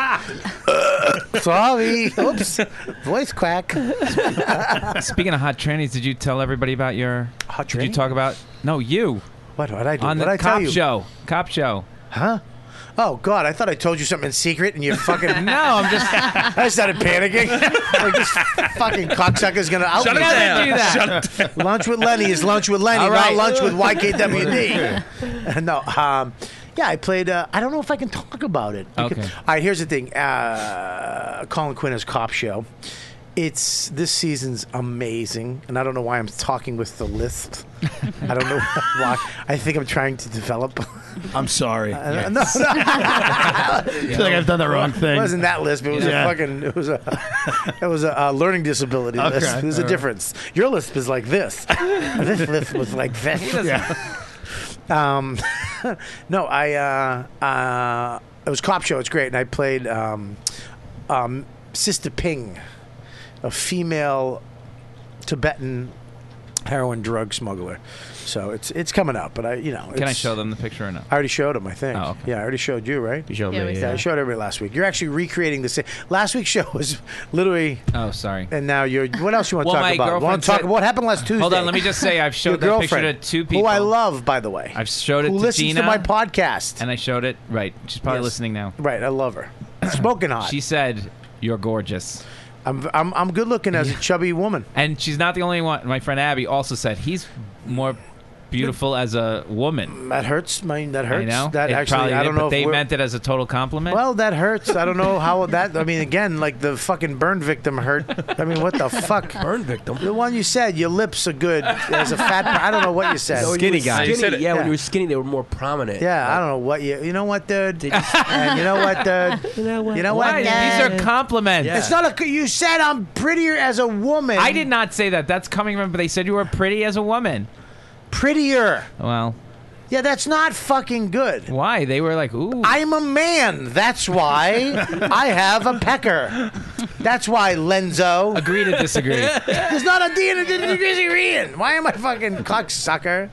Sorry. Oops. Voice crack. Speaking of hot trannies, did you tell everybody about your hot Did you tranny? talk about? No, you. What'd I do? On the What'd I tell cop you? show. Cop show. Huh? Oh God! I thought I told you something in secret, and you fucking. No, I'm just. I started panicking. Like this fucking cocksucker's gonna out Shut me. it down. Do that. Shut it down. Lunch with Lenny is lunch with Lenny, All right. not lunch with YKWd. No, yeah, I played. I don't know if I can talk about it. Okay. All right, here's the thing. Colin Quin's Cop Show. This season's amazing, and I don't know why I'm talking with the lisp. I don't know why. I think I'm trying to develop. I'm sorry. No, I feel like I've done the wrong thing. It wasn't that lisp. It was a fucking. It was a learning disability Okay. lisp. There's a difference. Your lisp is like this. This lisp was like this. No, it was Cop Show. It's great, and I played Sister Ping, a female Tibetan heroin drug smuggler. So it's coming up, but Can I show them the picture or no? I already showed him, I think. Oh, okay. Yeah, I already showed you, right? You showed Yeah, me. we Yeah, I showed everybody last week. You're actually recreating the same. Last week's show was literally, Oh, sorry. and now you're. What else you want to Well, talk my about? girlfriend Want to talk said- about what happened last Tuesday? Hold on, let me just say I've Your showed that picture to girlfriend, two people. who I love, by the way, I've showed it who to listens Gina, to my podcast. and I showed it. Right, she's probably Yes. listening now. Right, I love her. Smoking hot. She said, "You're gorgeous," I'm good looking as a chubby woman. and she's not the only one. My friend Abby also said he's more beautiful as a woman. That hurts. That hurts. I know. That It actually, probably I did, don't know but if they we're- meant it as a total compliment. Well, that hurts. I don't know how that. I mean, again, like the fucking burn victim hurt. I mean, what the fuck? Burn victim. The one you said, your lips are good as a fat. I don't know what you said. No, when Skinny you were guy. Skinny, You said it- yeah, when yeah. you were skinny, they were more prominent. Yeah, I Like, don't know what you. You know what, dude? They just- And you know what, dude? You know what? You know what? Why? Dad? These are compliments. Yeah. It's not a. You said I'm prettier as a woman. I did not say that. That's coming from. But they said you were pretty as a woman. Prettier. Well, Yeah, that's not fucking good. why? They were like, "Ooh." I'm a man. That's why I have a pecker. That's why, Lenzo. Agree to disagree. There's not a D in a disagreeing. Why am I fucking cocksucker?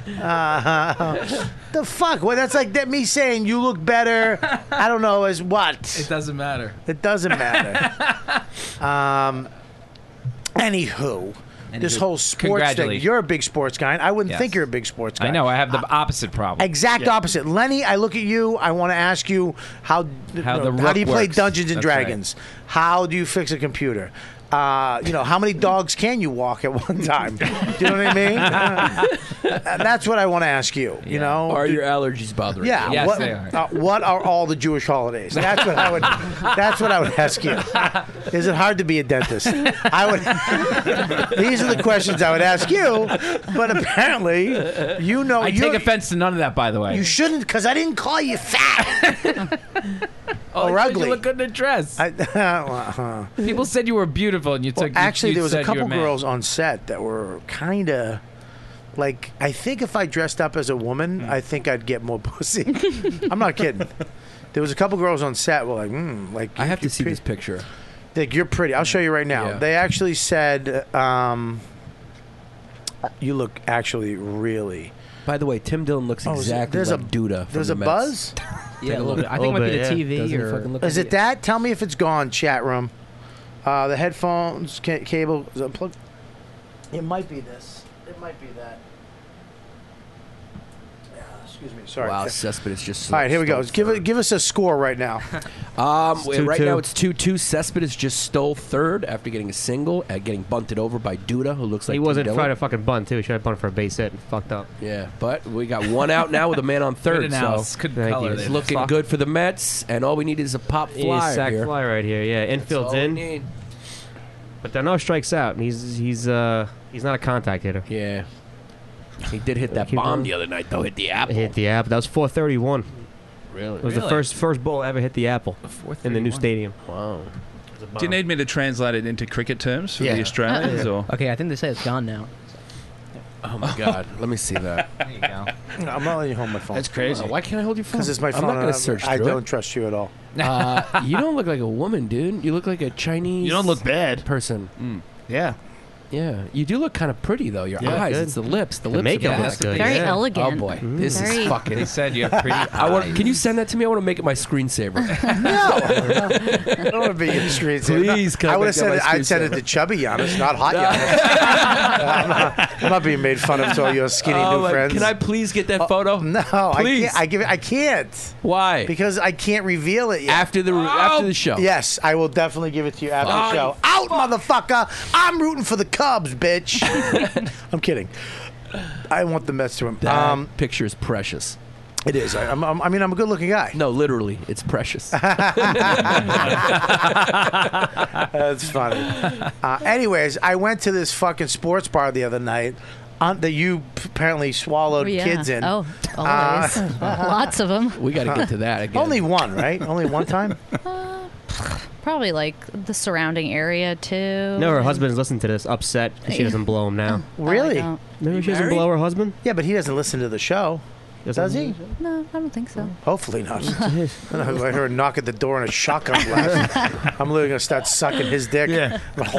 The fuck? Well, that's like me saying you look better. I don't know as what. It doesn't matter. It doesn't matter. Anywho, this whole sports thing. Congratulations. You're a big sports guy. I wouldn't Yes. think you're a big sports guy. I know. I have the opposite problem. Exact opposite. Lenny, I look at you. I want to ask you how the do you rook play works. Dungeons and That's right. Dragons? How do you fix a computer? How many dogs can you walk at one time? Do you know what I mean? That's what I want to ask you. You know, Are your allergies bothering yeah. you? Yes, what, they are. What are all the Jewish holidays? That's what I would. That's what I would ask you. Is it hard to be a dentist? I would. These are the questions I would ask you. But apparently, you know, I take offense to none of that, by the way. you shouldn't, because I didn't call you fat. or I said ugly. You look good in a dress. People said you were beautiful, and you took. Actually, you there was a said you were couple mad. girls on set that were kind of like. I think if I dressed up as a woman, I think I'd get more pussy. I'm not kidding. There was a couple girls on set were like I have to you're see pretty- this picture. Like, you're pretty. I'll show you right now. Yeah. They actually said, you look actually really. By the way, Tim Dillon looks exactly there's like a Duda. From There's the a Mets. buzz. Yeah, Take a little look. bit. I think it might be the TV Doesn't or. fucking look Is like it that? Tell me if it's gone, chat room. The headphones cable is unplugged. It might be this. It might be that. Excuse me. Sorry. Wow, Cespedes just. All right, here we go. stole Give us a score right now. right now it's 2-2. Cespedes just stole third after getting a single and getting bunted over by Duda, who looks like He Tim wasn't Dillon. trying to fucking bunt too. He should have bunted for a base hit and fucked up. Yeah, but we got one out now with a man on third. Good So analysis. Good color it's there. looking Fuck. good for the Mets, and all we need is a pop fly sack here. fly right here. Yeah, infield's all we in. need. But there are no strikes out. He's not a contact hitter. Yeah. He did hit that Keep bomb going. the other night, though. Hit the apple. Hit the apple. That was 431. Really? It was the first ball ever hit the apple in the new stadium. Wow. Do you need me to translate it into cricket terms for Yeah. the Australians? or Okay, I think they say it's gone now. Oh my God! Let me see that. There you go. No, I'm not letting you hold my phone. That's crazy. Why can't I hold your phone? Because it's my I'm phone. not going and to search I through don't trust you at all. it. You don't look like a woman, dude. You look like a Chinese. You don't look bad. Person. Yeah. Yeah, you do look kind of pretty though. Your Yeah, eyes, good. it's the lips. The The lips makeup are looks bad. good. Very Yeah. elegant. Oh boy, this Very- is fucking. They said you have pretty. I want. Can you send that to me? I want to make it my screensaver. I don't want to be your screensaver. Please, can I I would make have that said my I'd send it screensaver? to Chubby Giannis, not Hot Giannis. I'm not being made fun of to all your skinny Oh, new my- friends. Can I please get that photo? No, Please. I can't Why? because I can't reveal it yet. after the show. Yes, I will definitely give it to you after the Oh, show. Out, motherfucker! I'm rooting for the Cubs, bitch. I'm kidding. I want the Mets to win. That picture is precious. It is. I mean, I'm a good-looking guy. No, literally, it's precious. That's funny. Anyways, I went to this fucking sports bar the other night that you apparently swallowed Yeah. kids in. Oh, always. Lots of them. We got to get to that again. Only one, right? Only one time? Probably like the surrounding area too. No, her husband's listening to this, upset 'cause she doesn't blow him now. Really? I don't- Maybe she doesn't blow her husband. Yeah, but he doesn't listen to the show. Does he? No, I don't think so. Hopefully not. I heard her knock at the door in a shotgun blast. I'm literally gonna start sucking his dick. Yeah.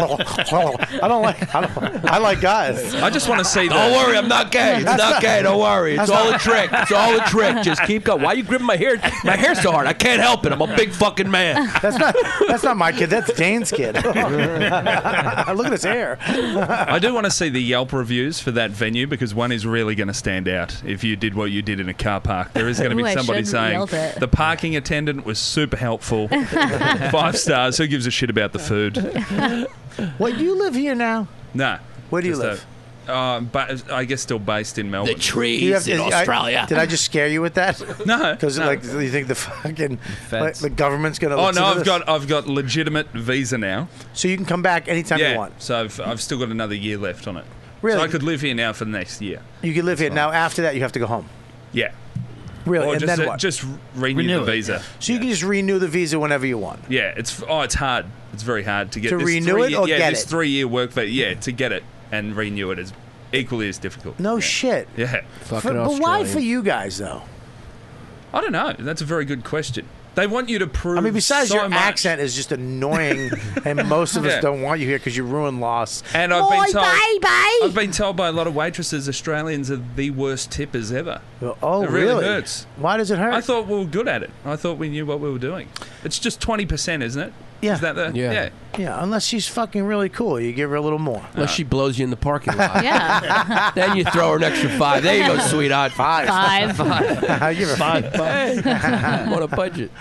I like guys. I just want to see Don't the. worry, I'm not gay. It's not gay. Don't worry. It's all a trick. It's all a trick. Just keep going. Why are you gripping my hair? My hair's so hard. I can't help it. I'm a big fucking man. That's not my kid. That's Dane's kid. Look at his hair. I do want to see the Yelp reviews for that venue because one is really going to stand out if you did what you did in a car park. There is going to Ooh, be I somebody should saying yelled it. the parking attendant was super helpful. 5 stars. Who gives a shit about the food? What, you live here now? Nah. Where do you Just but I guess still based in Melbourne. The trees You have in to- Australia. Did I just scare you with that? No, Because no. like you think the fucking Feds. the government's gonna. Oh listen no, to this? I've got legitimate visa now. So you can come back anytime yeah, you want. so I've still got another year left on it. Really? So I could live here now for the next year. You can live here now. After that, you have to go home. Yeah. Really? Or And just, then what? just renew Renew the it, visa. So you can just renew the visa whenever you want. Yeah, it's hard. It's very hard to get To this renew 3 it or yeah, get this it? 3-year work visa. Yeah, to get it and renew it is equally as difficult. No shit. Yeah. Fucking But why Australia. for you guys though? I don't know. That's a very good question. They want you to prove. I mean, besides so your much. accent is just annoying, and most of us Yeah. don't want you here because you ruin loss. And I've Boy, been told. baby! I've been told by a lot of waitresses, Australians are the worst tippers ever. Oh, It really really? hurts. Why does it hurt? I thought we were good at it. I thought we knew what we were doing. It's just 20%, isn't it? Yeah. Is that the? Yeah. Yeah, unless she's fucking really cool, you give her a little more. Unless she blows you in the parking lot. Yeah. Then you throw her an extra 5. There you go, sweetheart. 5. Five. Give her 5. Hey, I'm on a budget.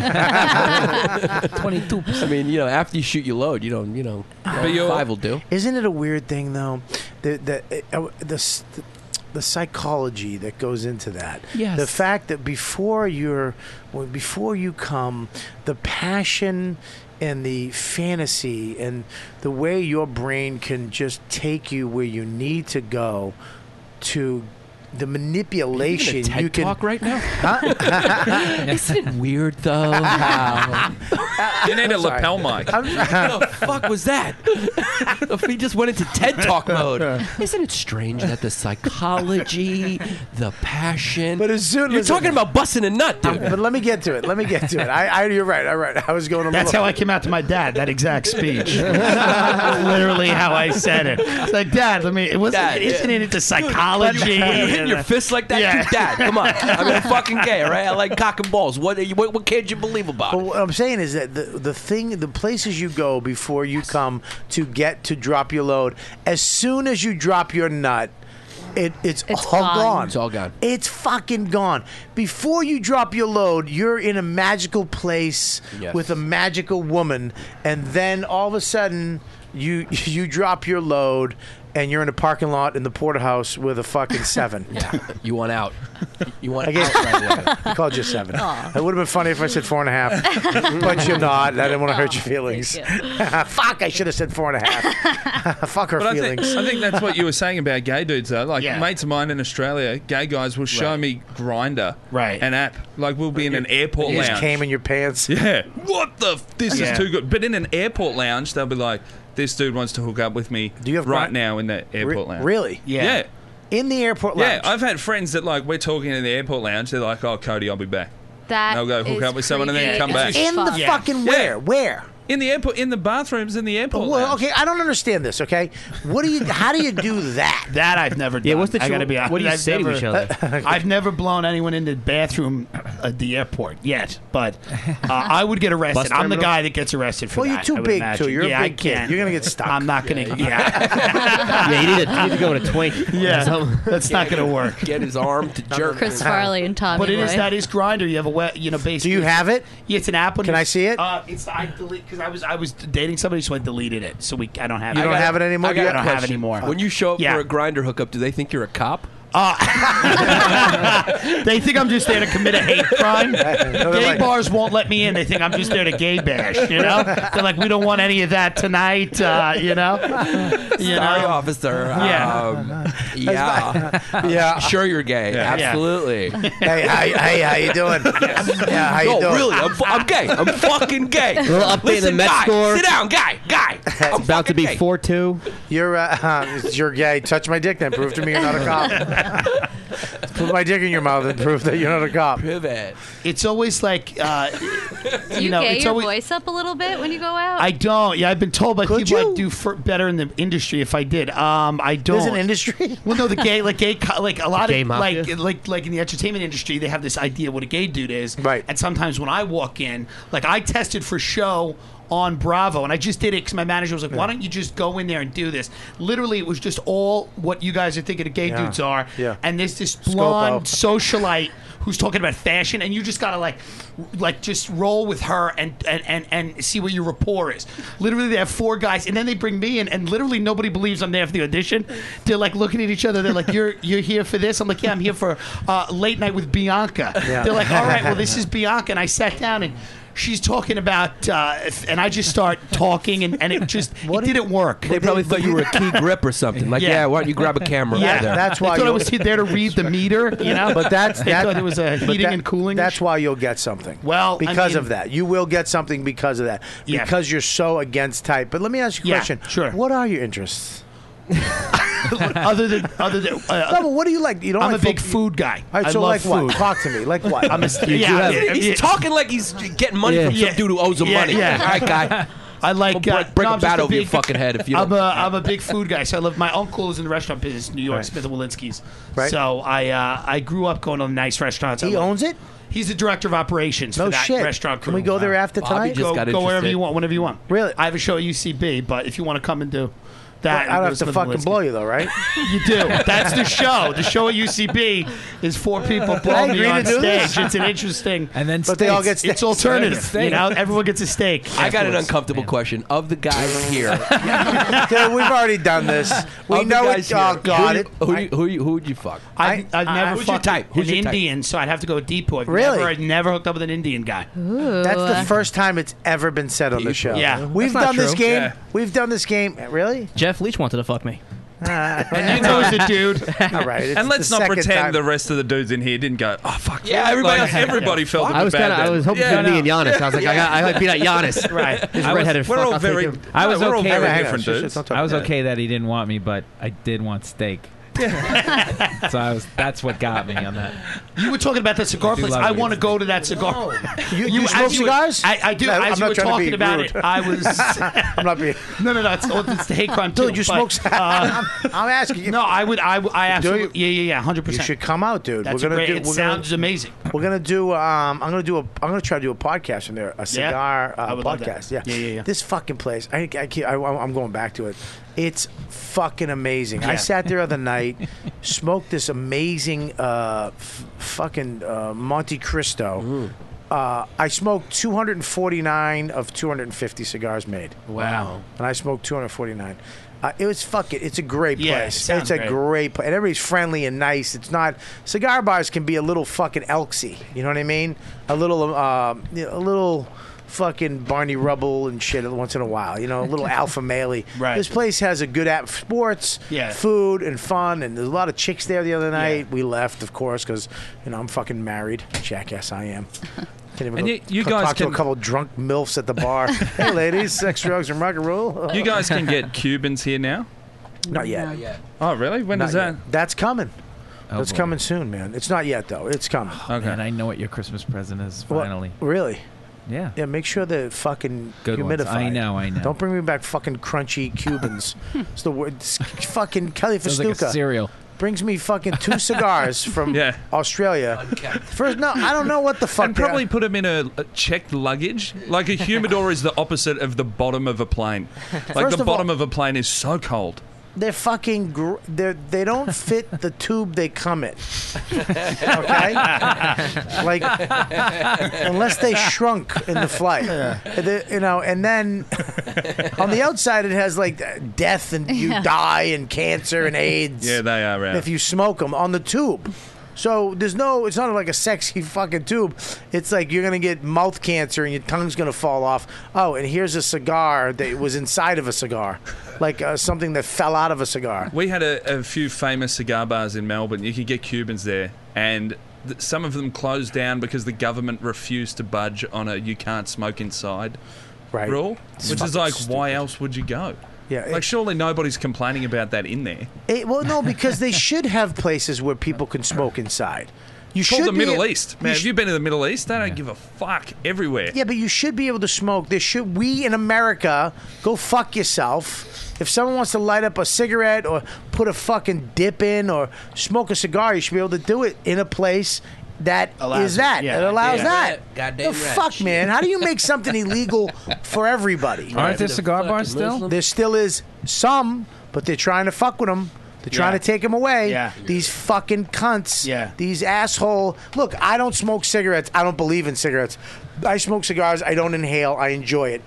22%. I mean, after you shoot your load, you don't, But you're- 5 will do. Isn't it a weird thing though? The psychology that goes into that. Yes. The fact that before you come, the passion and the fantasy and the way your brain can just take you where you need to go to the manipulation You TED you can talk right now? Huh? Isn't it weird though? How? You need a Sorry. lapel mic. What the fuck was that? If he just went into TED Talk mode. Isn't it strange that the psychology, the passion? But as soon you're as talking about busting a nut, dude. But let me get to it. You're right. All right. I was going a That's little. how I came out to my dad. That exact speech. Literally how I said it. It's like, Dad, isn't it into psychology? When you hitting your fist like that, Yeah. Dad, come on. I mean, I'm fucking gay, all right? I like cock and balls. What can't you believe about But it? what I'm saying is that the places you go before you come to get to drop your load, as soon as you drop your nut, it's all gone. It's all gone. It's fucking gone. Before you drop your load, you're in a magical place Yes. with a magical woman, and then all of a sudden you drop your load. And you're in a parking lot in the porterhouse with a fucking 7. Yeah, you want out. You want I guess out right away. I called you 7. It would have been funny if I said 4.5, but you're not. I didn't want to hurt your feelings. Fuck! I should have said 4.5. Fuck her But feelings. I think that's what you were saying about gay dudes, though. Like, Yeah. mates of mine in Australia, gay guys will show me Grindr, an app. Like, we'll be in an airport You lounge. just came in your pants. Yeah. What the? This Yeah. is too good. But in an airport lounge, they'll be like, this dude wants to hook up with me right now in the airport lounge. Really? Yeah. In the airport lounge. Yeah, I've had friends that, like, we're talking in the airport lounge. They're like, oh, Cody, I'll be back. That They'll go hook is up with someone and then creepy come back. as In the fuck. fucking where? Where? In the airport, in the bathrooms in the airport Well, lounge. okay, I don't understand this. Okay, how do you do that? That I've never done. Yeah, what's the I gotta tr- be honest. what do you I've say to never- each other? I've never blown anyone in the bathroom at the airport yet, but I would get arrested. Bus I'm the terminal? guy that gets arrested for Well, that. you're too I would big, imagine. too. You're a yeah, big I kid. can't. You're gonna get stuck. I'm not gonna. Yeah, Yeah, you need to go with a twink. yeah, that's not gonna work. Get his arm to jerk. Chris Farley and Tommy But it is Boy. that is Grindr. You have a basically. Do you have it? Yeah, it's an app. Can I see it? It's I delete because I was dating somebody, so I deleted it. So I don't have. You it. don't have it anymore? I don't You got a have it question. anymore. When you show up Yeah. for a grinder hookup, do they think you're a cop? They think I'm just there to commit a hate crime. they're Gay like- bars won't let me in. They think I'm just there to gay bash. You know, they're like, we don't want any of that tonight. You know, Sorry, officer. Yeah. Yeah. Sure, you're gay. Yeah. Absolutely. Hey, how you doing? Yeah, how you No, doing? really, I'm gay. I'm fucking gay. A little update in the Listen, Mets guy, score. Sit down, guy. It's about to be 4-2. You're gay. Touch my dick, then prove to me you're not a cop. Put my dick in your mouth and prove that you're not a cop. Pivot. it's always like, Do you know, gay it's your always. voice up a little bit when you go out? I don't. Yeah, I've been told by Could people you? I'd do better in the industry if I did. I don't. There's an industry. Well, no, like a lot gay of mafia? like in the entertainment industry, they have this idea what a gay dude is. Right. And sometimes when I walk in, like I tested for show on Bravo, and I just did it because my manager was like, "Why don't you just go in there and do this?" Literally, it was just all what you guys are thinking of gay Yeah. dudes are. Yeah. And there's this blonde socialite who's talking about fashion, and you just gotta like just roll with her and see what your rapport is. Literally, they have 4 guys, and then they bring me in, and literally nobody believes I'm there for the audition. They're like looking at each other. They're like, "You're here for this?" I'm like, "Yeah, I'm here for Late Night with Bianca." Yeah. They're like, "All right, well, this is Bianca," and I sat down and. She's talking about, and I just start talking, and it just it didn't work. They probably thought you were a key grip or something. Like, yeah, why don't you grab a camera? Yeah, right there? That's why I thought I you'll- was there to read the meter, you know. But they thought it was a but heating that- and cooling. That's why you'll get something. Well, I because mean- of that, you will get something because of that. Yeah. Because you're so against type. But let me ask you a Yeah, question. sure. What are your interests? other than No, but what do you like? You don't. I'm like a big food guy. All right, I so love like food. what? Talk to me. Like what? I'm a He's talking like he's getting money from some dude who owes him money. Yeah. All right, guy. I like break no, a I'm just bat over your big- fucking head if you don't. I'm a big food guy. So I love. My uncle is in the restaurant business in New York, Right. Smith and Walensky's. Right. So I grew up going to nice restaurants. He owns it. He's the director of operations No for that shit. restaurant crew. Can we go there after Bobby tonight? just Go, got go wherever interested. you want, whenever you want. Really? I have a show at UCB, but if you want to come and do that, I don't go have to Smith fucking Walensky's. blow you though, right? You do. That's the show. The show at UCB is 4 people blowing me agree to on do this? stage. It's an interesting. And then But they all steaks. get It's alternative. Steak. You know, everyone gets a steak. I got an afterwards. uncomfortable question. Of the guys here, Dude, we've already done this. We of the know guys it. Oh here, God! who would you fuck? I've never who's your fucked type? Who's an your type? Indian, so I'd have to go with Deepu. Really? I've never hooked up with an Indian guy. That's the first time it's ever been said on the show. Yeah. We've That's not done this true. game. Yeah. We've done this game. Really? Jeff Leach wanted to fuck me. And you know it's a dude. All right. It's And let's the not second pretend time. the rest of the dudes in here didn't go, oh, fuck Yeah, everybody felt a bit I was bad. I was hoping Yeah, for me and Giannis. I was like, I got beat out Giannis. Right. This I was- redheaded we're fuck. all I'll take very, him. I was we're all okay very with it. different dudes. I was okay that he didn't want me, but I did want steak. So that's what got me on that. You were talking about the cigar place. love I it. want to go to that cigar. You smoke as you were- cigars? I do. No, As I'm you not were trying to be talking about rude. it, I was. I'm not being. No. It's the hate crime too. Dude, you but, smoke. I'm asking you. No, I would. I absolutely. you? Yeah. 100%. You should come out, dude. That's we're gonna great. do. It We're sounds amazing. We're gonna do. I'm gonna try to do a podcast in there. A cigar I would love that. podcast. Yeah. This fucking place. I'm going back to it. It's fucking amazing. I Yeah. sat there the other night, smoked this amazing fucking Monte Cristo. I smoked 249 of 250 cigars made. Wow. And I smoked 249. It was it's a great Yeah, it place. sounds It's a great. great place. And everybody's friendly and nice. It's not cigar bars can be a little fucking elksy. You know what I mean? A little fucking Barney Rubble and shit once in a while. You know, a little alpha male-y. Right. This place has a good sports, Yeah. food, and fun. And there's a lot of chicks there the other night. We left, of course, because I'm fucking married. Jackass I am. Can't even And go you guys talk to a can- couple drunk milfs at the bar. Hey, ladies, sex, drugs, and rock and roll. You guys can get Cubans here now? Not yet. Oh, really? When does Not that? yet. That's coming. Oh, That's boy. coming soon, man. It's not yet though. It's coming. Okay. Man, I know what your Christmas present is. Well, Finally. really? Yeah. Yeah. Make sure they're fucking Good ones. humidified. I know. Don't bring me back fucking crunchy Cubans. It's the word. It's fucking Kelly Sounds like a Festuca cereal. brings me fucking 2 cigars from Australia. First, no, I don't know what the fuck. And probably put them in a checked luggage. Like a humidor is the opposite of the bottom of a plane. Like First the of all- bottom of a plane is so cold. They're fucking. They don't fit the tube they come in. Okay, like unless they shrunk in the flight, And then on the outside it has like death and you die and cancer and AIDS. Yeah, they are out. If you smoke them on the tube. So it's not like a sexy fucking tube. It's like you're going to get mouth cancer and your tongue's going to fall off. Oh, and here's a cigar that was inside of a cigar. Like something that fell out of a cigar. We had a few famous cigar bars in Melbourne. You could get Cubans there, and some of them closed down because the government refused to budge on a you can't smoke inside rule. It's Which is fucking like, stupid. why else would you go? Yeah, like surely nobody's complaining about that in there. Well, no, because they should have places where people can smoke inside. You It's called should the be Middle a- East, man. Have you been to the Middle East? They don't give a fuck everywhere. Yeah, but you should be able to smoke. We in America, go fuck yourself. If someone wants to light up a cigarette or put a fucking dip in or smoke a cigar, you should be able to do it in a place that Allows is it. that. Yeah. It allows Yeah. that. Goddamn the right. fuck, man. How do you make something illegal for everybody? Aren't there cigar bars still? There still is some, but they're trying to fuck with them. They're trying Yeah. to take them away. Yeah. These fucking cunts. Yeah. These asshole. Look, I don't smoke cigarettes. I don't believe in cigarettes. I smoke cigars. I don't inhale. I enjoy it.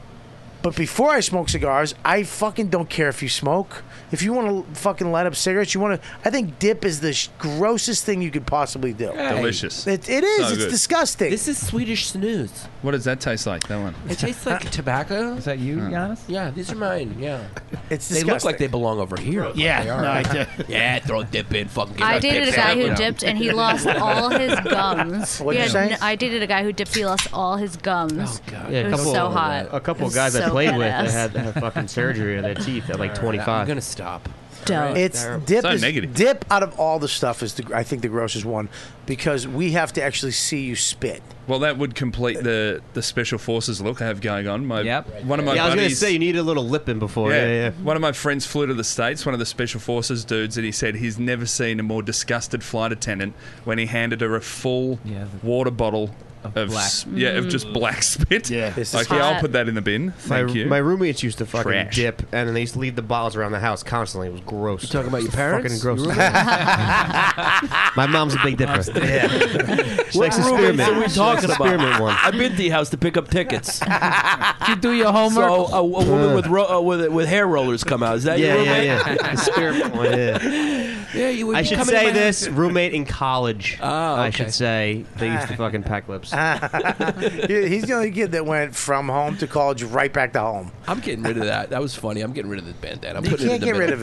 But before I smoke cigars, I fucking don't care if you smoke. If you want to fucking light up cigarettes, I think dip is the grossest thing you could possibly do. Delicious. It is. So It's good. disgusting. This is Swedish snooze. What does that taste like, that one? It tastes like tobacco. Is that you, Giannis? Yeah, these are mine. Yeah, It's they disgusting. look like they belong over here. Yeah, They are. no, I do. Yeah, throw a dip in. Fucking. Get I that dated a dip guy in. who dipped and he lost all his gums. What'd He you had say? I dated a guy who dipped. He lost all his gums. Oh, God. Yeah, It was so hot. A couple It of was guys I so played with badass. that had fucking surgery on their teeth at like 25. I'm gonna stop. Dope. It's dip. So Is, negative. dip out of all the stuff is I think the grossest one because we have to actually see you spit. Well, that would complete the special forces look I have going on. One of my I was going to buddies. say you need a little lipping before. Yeah. One of my friends flew to the States, one of the special forces dudes, and he said he's never seen a more disgusted flight attendant when he handed her a full water bottle of black. of just black spit. Yeah. This is Like, yeah, I'll hot. put that in the bin. Thank you. My roommates used to fucking Trash. dip, and then they used to leave the bottles around the house constantly. It was gross. You talking about your Fucking parents? gross. Your My mom's a big dipper. Yeah. She likes to roommates experiment. are we She likes talking to about? experiment one. I've been to your house to pick up tickets. Did you do your homework? So a woman with hair rollers come out. Is that your roommate? Yeah. Experiment one, yeah. Yeah, you would I be should coming to say my this house. roommate in college. Oh, I okay. should say they used to fucking pack lips. He's the only kid that went from home to college right back to home. I'm getting rid of that. That was funny. I'm getting rid of the bandana. I'm You putting can't it in get the rid of middle. it.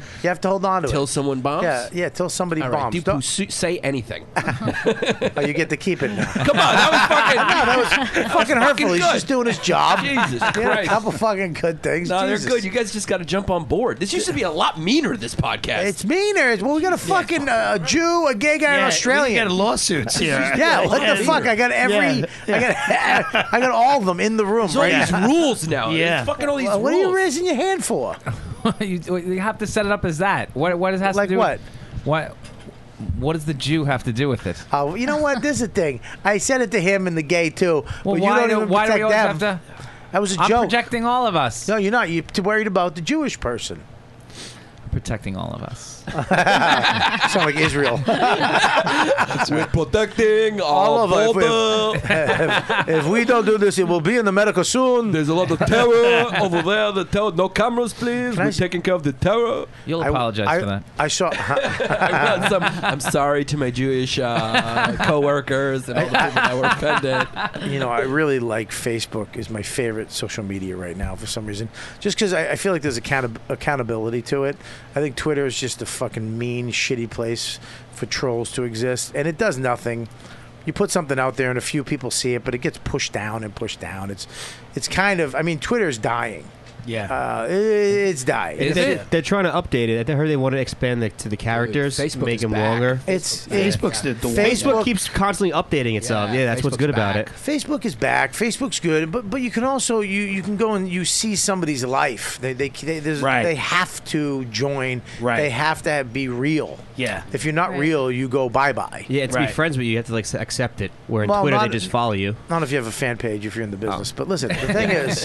You have to hold on to it Till someone bombs? Yeah, till somebody All right, bombs. Deepu, say anything. Oh, you get to keep it now. Come on, that was fucking. No, that was fucking hurtful. He's good. just doing his job. Jesus He had a Christ. couple fucking good things. No, Jesus. they're good. You guys just got to jump on board. This used to be a lot meaner, this podcast. It's meaner. Well, we got a fucking Jew, a gay guy, an Australian. We got lawsuits here. Yeah, what the fuck? I got every. I got all of them in the room. There's all right these now. rules now. Yeah. There's fucking all these What are you rules. raising your hand for? You have to set it up as that. What does it have Like to do? what? What does the Jew have to do with it? Oh, you know what? This is a thing. I said it to him and the gay too. Well, but you why don't do even we protect always them. have to? That was a I'm joke. projecting all of us. No, you're not. You're worried about the Jewish person. Protecting all of us. Sound like Israel. We're protecting All our of us. border. If we don't do this, it will be in America soon. There's a lot of terror over there. The terror. No cameras, please. We're taking care of the terror. You'll apologize for that. I saw. I'm sorry to my Jewish co-workers and all the people that were offended. You know, I really like Facebook. Is my favorite social media right now for some reason. Just because I feel like there's accountability to it. I think Twitter is just a fucking mean, shitty place for trolls to exist, and it does nothing. You put something out there, and a few people see it, but it gets pushed down and pushed down. It's kind of. I mean, Twitter's dying. Yeah, it's dying. They're trying to update it. I heard they want to expand to the characters, Facebook make is them back. longer. Facebook's the Facebook keeps constantly updating itself. Yeah, that's what's good about it. Facebook is back. Facebook's good, but you can also you can go and you see somebody's life. They have to join. Right. They have to be real. Yeah. If you're not real, you go bye-bye. Yeah, to be friends with you, you have to like accept it. Where in Well, Twitter not- they just follow you. Not if you have a fan page. If you're in the business, but listen, the thing is,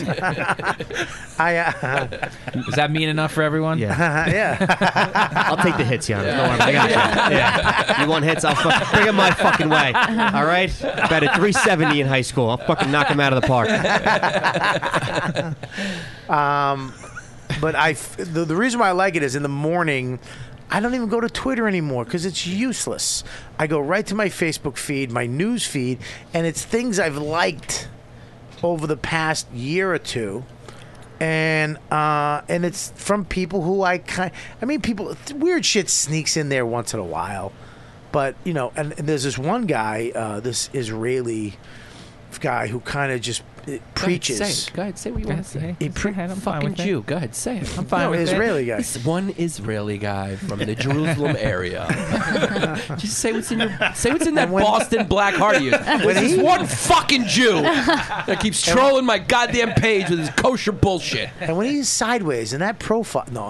Is that mean enough for everyone? Yeah. yeah. I'll take the hits, Jan. Don't worry, I got you. Yeah. You want hits? I'll bring them my fucking way. All right? Batted 370 in high school. I'll fucking knock him out of the park. But the reason why I like it is in the morning, I don't even go to Twitter anymore because it's useless. I go right to my Facebook feed, my news feed, and it's things I've liked over the past year or two. And it's from people who people, weird shit sneaks in there once in a while. But, you know, and there's this one guy, this Israeli guy who kind of just preaches. Go ahead, say what you want to say. He I'm fine Fucking with it. Jew. Go ahead, say it. I'm fine with Israeli it. guy. This one Israeli guy from the Jerusalem area. Just say what's in that Boston black heart of yours. There's this one fucking Jew that keeps trolling my goddamn page with his kosher bullshit. And when he's sideways in that profile, no,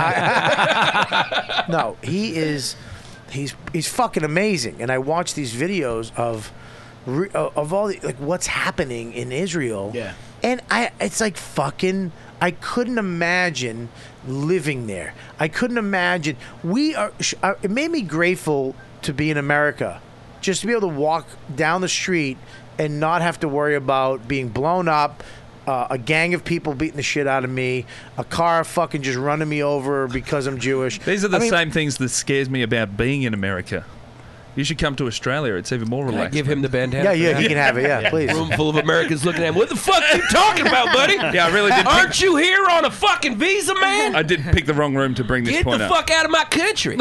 no, he's fucking amazing. And I watch these videos of all the, like what's happening in Israel. Yeah. And it's like fucking. I couldn't imagine living there. I couldn't imagine. It made me grateful to be in America, just to be able to walk down the street and not have to worry about being blown up. A gang of people beating the shit out of me, a car fucking just running me over because I'm Jewish. These are the same things that scares me about being in America. You should come to Australia. It's even more Can I relaxed. give him the bandana? Yeah, he can have it. Yeah, please. Room full of Americans looking at him. What the fuck are you talking about, buddy? Yeah, I really did. Aren't you here on a fucking visa, man? I did pick the wrong room to bring this Get point the up. fuck out of my country.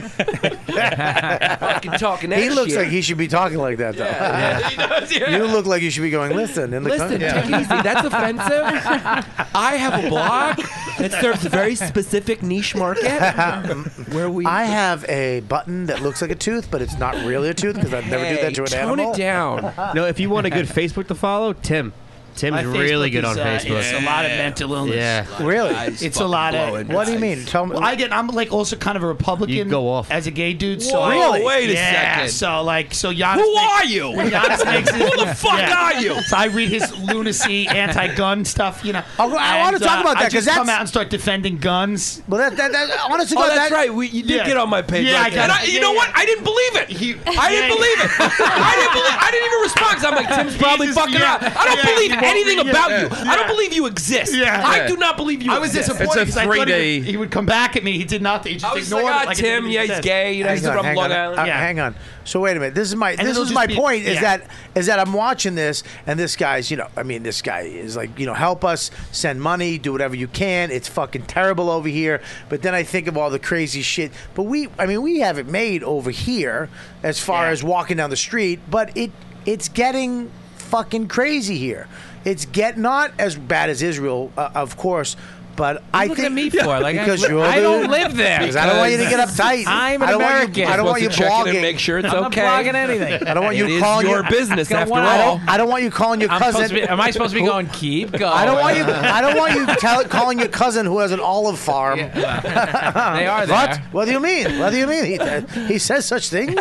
Fucking talking that He looks shit. like he should be talking like that, though. He does, yeah. You look like you should be going, listen, in the Listen, country. take it easy. That's offensive. I have a blog that serves a very specific niche market where we. I have a button that looks like a tooth, but it's not really a tooth because I'd never do that to an tone animal. it down. No, if you want a good Facebook to follow, Tim. Tim's My really Facebook good on is, Facebook. It's a lot of mental illness. Yeah. Really? It's a lot of. What do you mean? Tell me. Well, I'm like also kind of a Republican. You go off. As a gay dude. So Whoa, wait a yeah, second. So Giannis. Who are you? Giannis makes his, Who the fuck are you? So I read his lunacy, anti-gun stuff. You know. I want to talk about that I because just that's. come out and start defending guns. Well, honestly, Oh, that's right. You did get on my page. Yeah, like I got that. it. You know what? I didn't believe it. I didn't believe it. I didn't even respond because I'm like, Tim's probably fucking around. I don't believe anything about you. I don't believe you exist. Yeah. I do not believe you I was exist. disappointed because I thought he would come back at me. He did nothing. He just I was ignored like, it. Like it Tim, didn't yeah, he's exist. gay. You know, he's from Long Island. Hang on. So wait a minute. This is my then it'll my just be- point. yeah. Is that I'm watching this, and this guy's, this guy is like, help us, send money, do whatever you can. It's fucking terrible over here. But then I think of all the crazy shit. But we have it made over here as far as walking down the street. But it's getting fucking crazy here. It's not as bad as Israel, of course. But I look think at me for? Like, because I don't live there. Because I don't want you to get uptight. I'm an I don't American. I don't want you check in blogging. and make sure it's I'm okay. not blogging anything. I don't want you It is calling your business after one- all. I don't want you calling your I'm cousin. supposed to be- am I supposed to be going, keep going? I don't want you. I don't want you calling your cousin who has an olive farm. They are there. What? What do you mean? What do you mean? He says such things.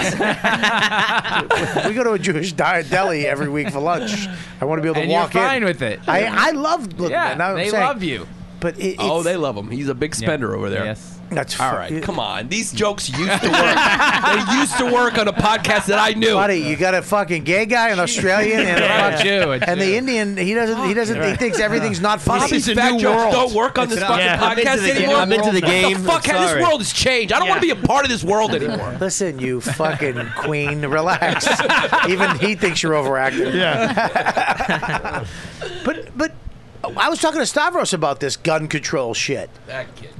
We go to a Jewish deli every week for lunch. I want to be able to And walk you're in. fine with it. I love. Look, Yeah, now I'm they saying, love you. But Oh, they love him. He's a big spender over there. Yes. That's all right. Come on, these jokes used to work. They used to work on a podcast that I knew. Buddy, you got a fucking gay guy, an Australian, and Yeah, a Jew, and the Indian. He doesn't. He thinks everything's not funny. Bobby's fat jokes don't work on this fucking podcast anymore. I'm into the game. The fuck? This world has changed. I don't want to be a part of this world anymore. Listen, you fucking queen, relax. Even he thinks you're overacting. Yeah. But I was talking to Stavros about this gun control shit. That kid.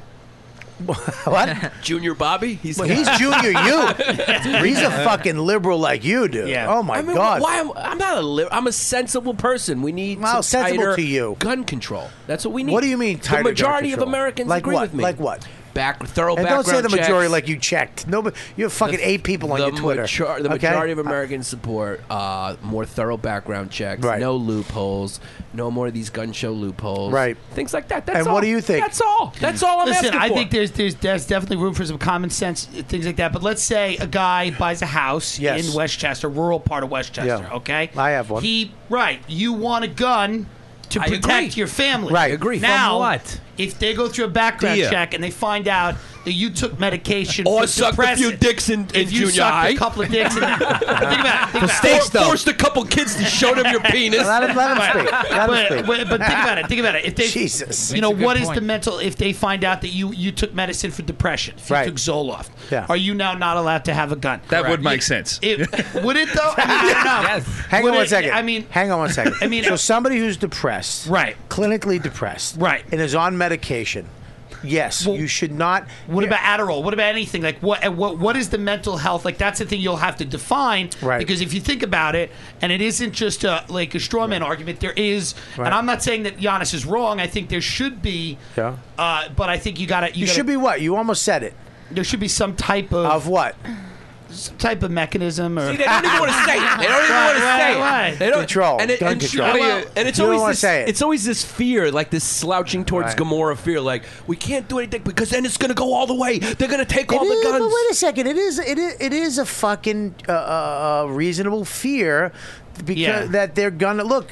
What? Junior Bobby? He's junior you. He's a fucking liberal like you, dude. Yeah. Oh my I mean, God. Why I'm not I'm a sensible person. We need Well, some sensible tighter to you. gun control. That's what we need. What do you mean tighter The majority gun of control? Americans like agree what? with me. Like what? Thorough And background don't say the majority checks. like you checked. Nobody, you have fucking 8 people on your Twitter. The okay? majority of Americans support more thorough background checks, Right. no loopholes, no more of these gun show loopholes, Right. Things like that. That's And all. what do you think? That's all. That's all I'm Listen, asking I for. think there's definitely room for some common sense things like that. But let's say a guy buys a house Yes. in Westchester, rural part of Westchester. Yeah. Okay, I have one. You want a gun to I protect agree. your family. Right. I agree. Now, From what? if they go through a background Dear. check and they find out that you took medication Or for sucked a few depressant- dicks in if you junior sucked high. a couple of dicks, think about it. Think about it. Forced a couple kids to show them your penis. Let him speak. Let him speak. But think about it. Think about it. If they, Jesus. you know, Makes a good what is point. the mental? If they find out that you took medicine for depression, if you Right. took Zoloft, Yeah. are you now not allowed to have a gun? That would make sense. Would it though? I mean, I don't know. Yes. Hang Would on one it- second. I mean, hang on one second. I mean, so somebody who's depressed, Right. clinically depressed, Right. and is on medication. Yes, Well, you should not. What about Adderall? What about anything? Like what is the mental health? Like that's the thing you'll have to define. Right. Because if you think about it, and it isn't just like a straw man argument, there is, Right. and I'm not saying that Giannis is wrong. I think there should be. Yeah. But I think you gotta. You should be what? You almost said it. There should be some type Of what? some type of mechanism or. See, they don't even want to say it. They don't even want to say Why? it. They don't Control. And, Gun and, control. and it's You don't always wanna this. say it. It's always this fear, like this slouching towards Right. Gomorrah fear. Like we can't do anything because then it's going to go all the way. They're going to take all It the is, guns. but wait a second. It is a fucking reasonable fear because Yeah. that they're gonna look.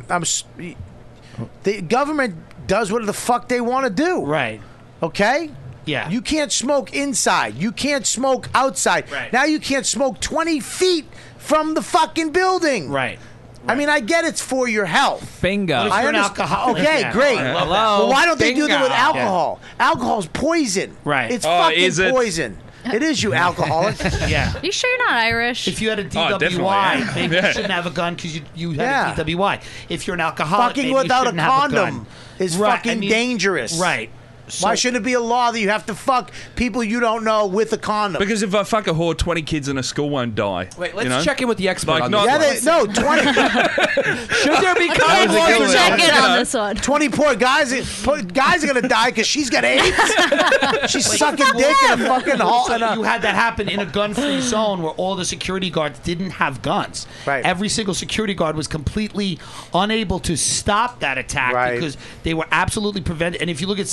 The government does what the fuck they want to do. Right. Okay. Yeah. You can't smoke inside. You can't smoke outside. Right. Now you can't smoke 20 feet from the fucking building. Right. I mean, I get it's for your health. Bingo. What if I you're an understand. alcoholic? Okay, Yeah. great. I love that. Well, why don't they do that with Bingo. alcohol? Alcohol's poison. Right. It's Oh, fucking is it? poison. It is, you alcoholic. Yeah. You sure you're not Irish? If you had a definitely, DWI, yeah. maybe Yeah. you shouldn't have a gun because you had Yeah. a DWI. If you're an alcoholic, Fucking maybe you without a shouldn't have condom gun. is Right, fucking I mean- dangerous. Right. Why So- shouldn't it be a law that you have to fuck people you don't know with a condom? Because if I fuck a whore, 20 kids in a school won't die. Wait, let's you know? check in with the expert Like, on not- this. yeah, one. they, no, 20, Should there be Let's condom get laws? a check in on this one. 20 poor guys are going to die because she's got AIDS. She's sucking dick in a fucking hole. So you had that happen in a gun-free zone where all the security guards didn't have guns. Right. Every single security guard was completely unable to stop that attack Right. because they were absolutely prevented. And if you look at Where cities did like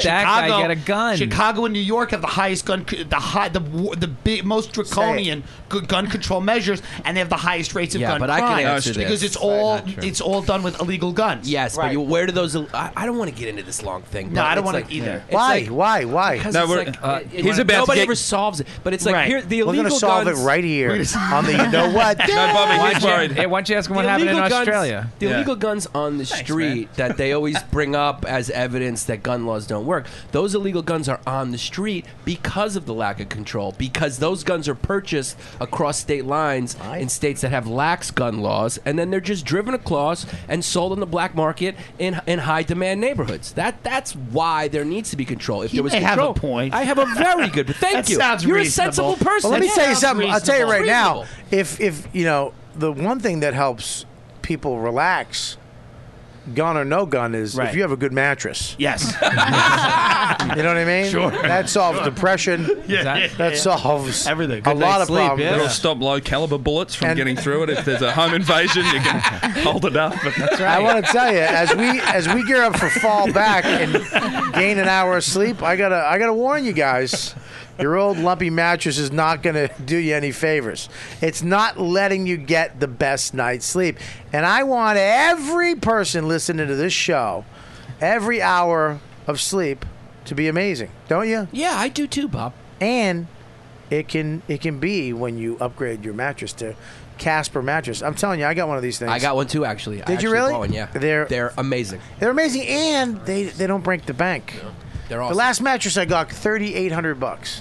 that guy Chicago, get a gun. Chicago and New York have the highest the big, most draconian gun control measures, and they have the highest rates of gun but crime. I can answer because this. it's all done with illegal guns. Yes, but where do those? I don't want to get into this long thing. No, but I don't it's want like- to either. it's like- Why? Because No, it's we're- like, he's about to nobody get- ever solves it. But it's like here the We're illegal gonna solve guns. it right here on the. You know what? No, Bobby, he's worried. Hey, why don't you ask him what The happened in illegal guns- Australia? The illegal guns on the street that they always bring up as evidence that gun laws don't work. Those illegal guns are on the street because of the lack of control. Because those guns are purchased across state lines in states that have lax gun laws, and then they're just driven across and sold on the black market in high demand neighborhoods. That's why there needs to be control. If He there was may have control, a point. I have a very good. Thank That you. sounds You're reasonable. a sensible person. Well, let me tell you something. I'll tell you right now. Reasonable. If you know, the one thing that helps people relax, gun or no gun, is if you have a good mattress. Yes. You know what I mean? Sure. That solves depression. That solves everything. A lot of problems. It'll stop low caliber bullets from getting through it. If there's a home invasion, you can hold it up. That's I want to tell you, as we gear up for fall back and gain an hour of sleep, I gotta warn you guys. Your old lumpy mattress is not going to do you any favors. It's not letting you get the best night's sleep. And I want every person listening to this show, every hour of sleep, to be amazing. Don't you? Yeah, I do too, Bob. And it can be when you upgrade your mattress to Casper mattress. I'm telling you, I got one of these things. I got one too, actually. Did you really? Bought one, yeah. They're amazing. They're amazing, and they don't break the bank. They're awesome. The last mattress I got, $3,800.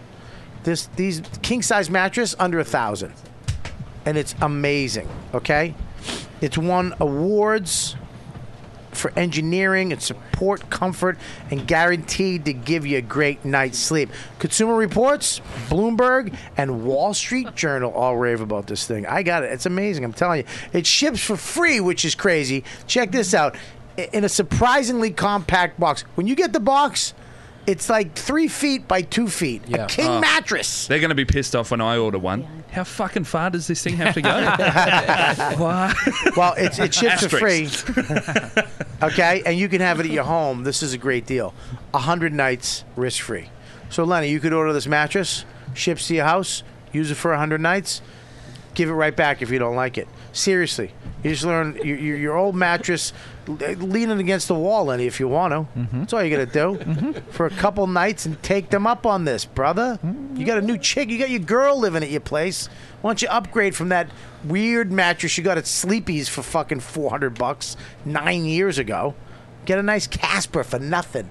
These king size mattress under $1,000, and it's amazing. Okay, it's won awards for engineering and support, comfort, and guaranteed to give you a great night's sleep. Consumer Reports, Bloomberg, and Wall Street Journal all rave about this thing. I got it. It's amazing. I'm telling you. It ships for free, which is crazy. Check this out. In a surprisingly compact box. When you get the box, it's like 3 feet by 2 feet. Yeah. A king mattress. They're going to be pissed off when I order one. How fucking far does this thing have to go? Why? Well, it ships for free. Asterisks. Okay, and you can have it at your home. This is a great deal. 100 nights risk-free. So, Lenny, you could order this mattress, ships to your house, use it for 100 nights, give it right back if you don't like it. Seriously. You just learn your old mattress, lean it against the wall, Lenny, if you want to. That's all you got to do for a couple nights and take them up on this, brother. You got a new chick. You got your girl living at your place. Why don't you upgrade from that weird mattress you got at Sleepy's for fucking $400 9 years ago? Get a nice Casper for nothing.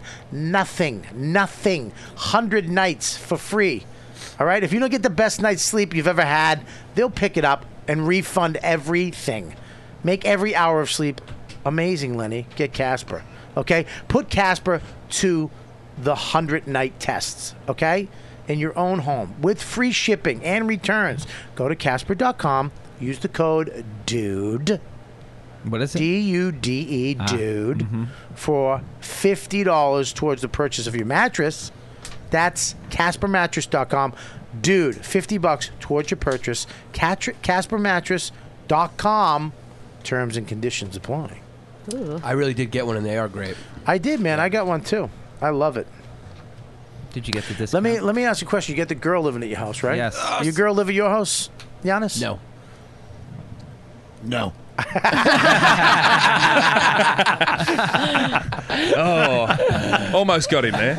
100 nights for free. All right? If you don't get the best night's sleep you've ever had, they'll pick it up and refund everything. Make every hour of sleep amazing, Lenny. Get Casper. Okay? Put Casper to the 100-night tests. Okay? In your own home with free shipping and returns. Go to Casper.com. Use the code DUDE. What is it? D-U-D-E, dude, for $50 towards the purchase of your mattress. That's CasperMattress.com. Dude, $50 towards your purchase. CasperMattress.com. Terms and conditions apply. I really did get one, and they are great. I did, man. I got one too. I love it. Did you get the discount? Let me ask you a question. You get the girl living at your house, right? Yes. Your girl live at your house, Giannis? No. No. Oh, almost got him there.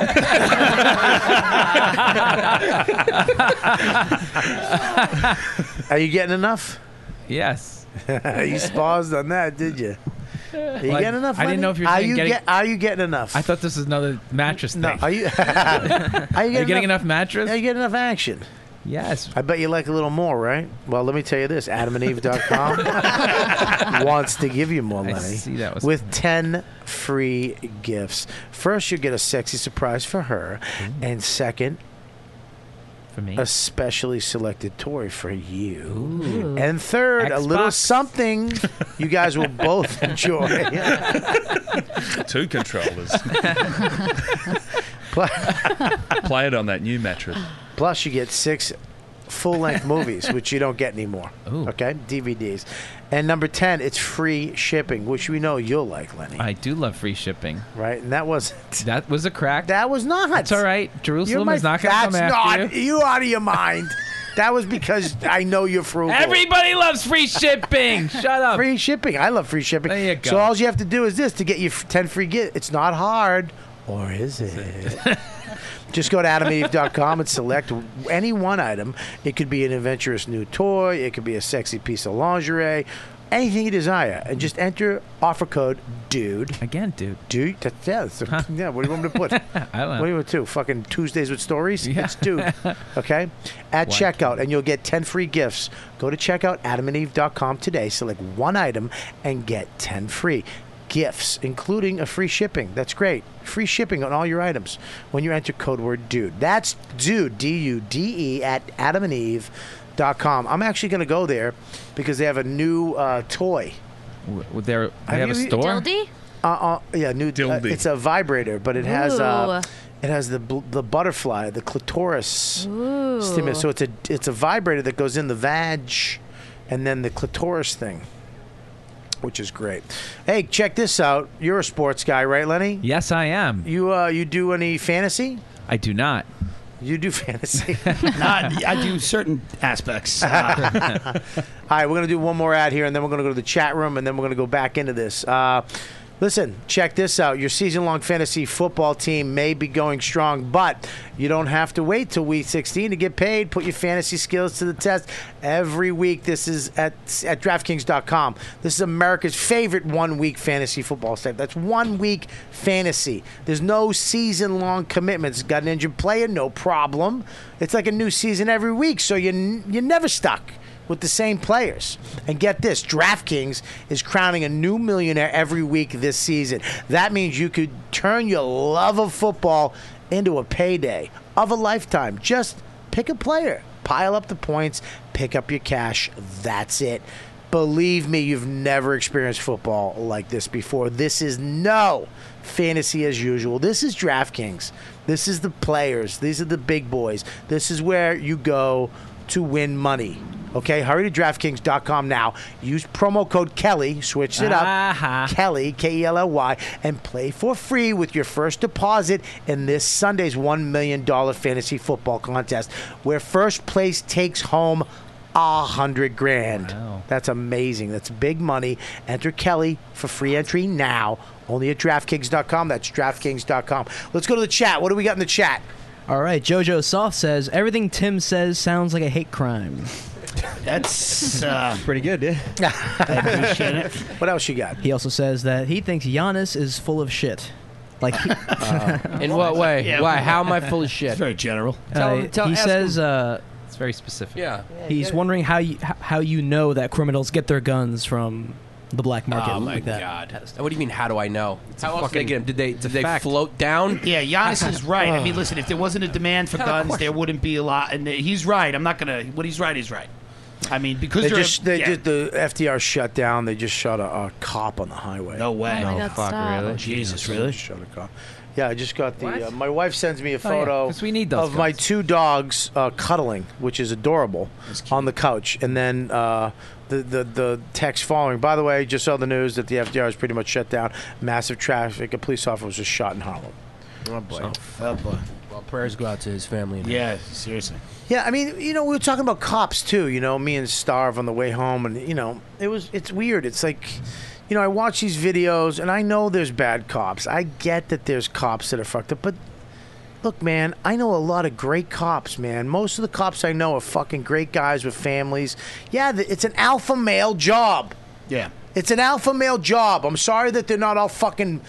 Are you getting enough? Yes. You paused on that, did you? Are you Well, getting enough? I didn't Lenny? know if you were Are saying you getting- Are you getting enough? I thought this was another mattress thing. No, are you? Are you getting enough mattress? Are you getting enough action? Yes. I bet you like a little more, right? Well, let me tell you this: AdamandEve.com wants to give you more, I Lenny, see that was with 10 free gifts. First, you get a sexy surprise for her, and second, for me, a specially selected toy for you, Ooh. and third, a little Xbox. something you guys will both enjoy. 2 controllers. Play it on that new mattress. Plus, you get 6 full-length movies, which you don't get anymore. Okay, DVDs. And number 10, it's free shipping, which we know you'll like, Lenny. I do love free shipping. Right, and that was a crack. That was not. It's all right. Jerusalem is not going to come That's after not. you. You out of your mind. That was because I know you're frugal. Everybody loves free shipping. Shut up. Free shipping. I love free shipping. There you go. So all you have to do is this to get you 10 free gifts. It's not hard, or is it? Just go to AdamandEve.com and select any one item. It could be an adventurous new toy. It could be a sexy piece of lingerie. Anything you desire. And just enter offer code DUDE. Again, dude. Dude? Yeah, what do you want me to put? I don't know. What do you want to do? Fucking Tuesdays with Stories? Yeah. It's Dude. Okay? At checkout, and you'll get 10 free gifts. Go to checkout, AdamandEve.com today. Select one item and get 10 free gifts, including a free shipping. That's great. Free shipping on all your items when you enter code word DUDE. That's DUDE, D-U-D-E, at AdamandEve.com. I'm actually going to go there because they have a new toy. They have a store? Dildy? Yeah, new. Dildy. It's a vibrator, but it has Ooh. it has the butterfly, the clitoris Ooh. stimulus. So it's a vibrator that goes in the vag, and then the clitoris thing, which is great. Hey, check this out. You're a sports guy, right, Lenny? Yes, I am. You do any fantasy? I do not. You do fantasy. I do certain aspects. All right, we're going to do one more ad here, and then we're going to go to the chat room, and then we're going to go back into this. Listen, check this out. Your season-long fantasy football team may be going strong, but you don't have to wait till week 16 to get paid. Put your fantasy skills to the test every week. This is at DraftKings.com. This is America's favorite one-week fantasy football site. That's 1 week fantasy. There's no season-long commitments. Got an injured player? No problem. It's like a new season every week, so you're never stuck with the same players. And get this, DraftKings is crowning a new millionaire every week this season. That means you could turn your love of football into a payday of a lifetime. Just pick a player, pile up the points, pick up your cash. That's it. Believe me, you've never experienced football like this before. This is no fantasy as usual. This is DraftKings. This is the players. These are the big boys. This is where you go to win money. Okay, hurry to DraftKings.com now. Use promo code Kelly, switch it up, Kelly, K-E-L-L-Y, and play for free with your first deposit in this Sunday's $1 million fantasy football contest, where first place takes home $100,000. Wow. That's amazing. That's big money. Enter Kelly for free entry now. Only at DraftKings.com. That's DraftKings.com. Let's go to the chat. What do we got in the chat? All right, Jojo Soft says, everything Tim says sounds like a hate crime. That's pretty good, yeah. I appreciate it. What else you got? He also says that he thinks Giannis is full of shit. Like, in what way? Yeah. Why? How am I full of shit? It's very general. he says it's very specific. Yeah. he's wondering how you know that criminals get their guns from the black market. Oh my like that. God! What do you mean? How do I know? How else did they fucking- get them? Did they fact. float down? Yeah, Giannis is right. I mean, listen, if there wasn't a demand for guns, there wouldn't be a lot. And he's right. I'm not gonna. What he's right is right. I mean, because the FDR shut down. They just shot a cop on the highway. No way. Oh my God, fuck, stop. really? Jesus, really? Shot a cop. Yeah, I just got the. What? My wife sends me a yeah, photo 'cause we need those of my guns. 2 dogs cuddling, which is adorable, on the couch, and then the text following. By the way, just saw the news that the FDR is pretty much shut down. Massive traffic. A police officer was just shot in Harlem. Oh boy. Oh boy. Well, prayers go out to his family. Yeah, seriously. Yeah, I mean, we were talking about cops too. Me and Starv on the way home, and it's weird. It's like, I watch these videos, and I know there's bad cops. I get that there's cops that are fucked up, but look, man, I know a lot of great cops, man. Most of the cops I know are fucking great guys with families. Yeah, it's an alpha male job. Yeah. It's an alpha male job. I'm sorry that they're not all fucking,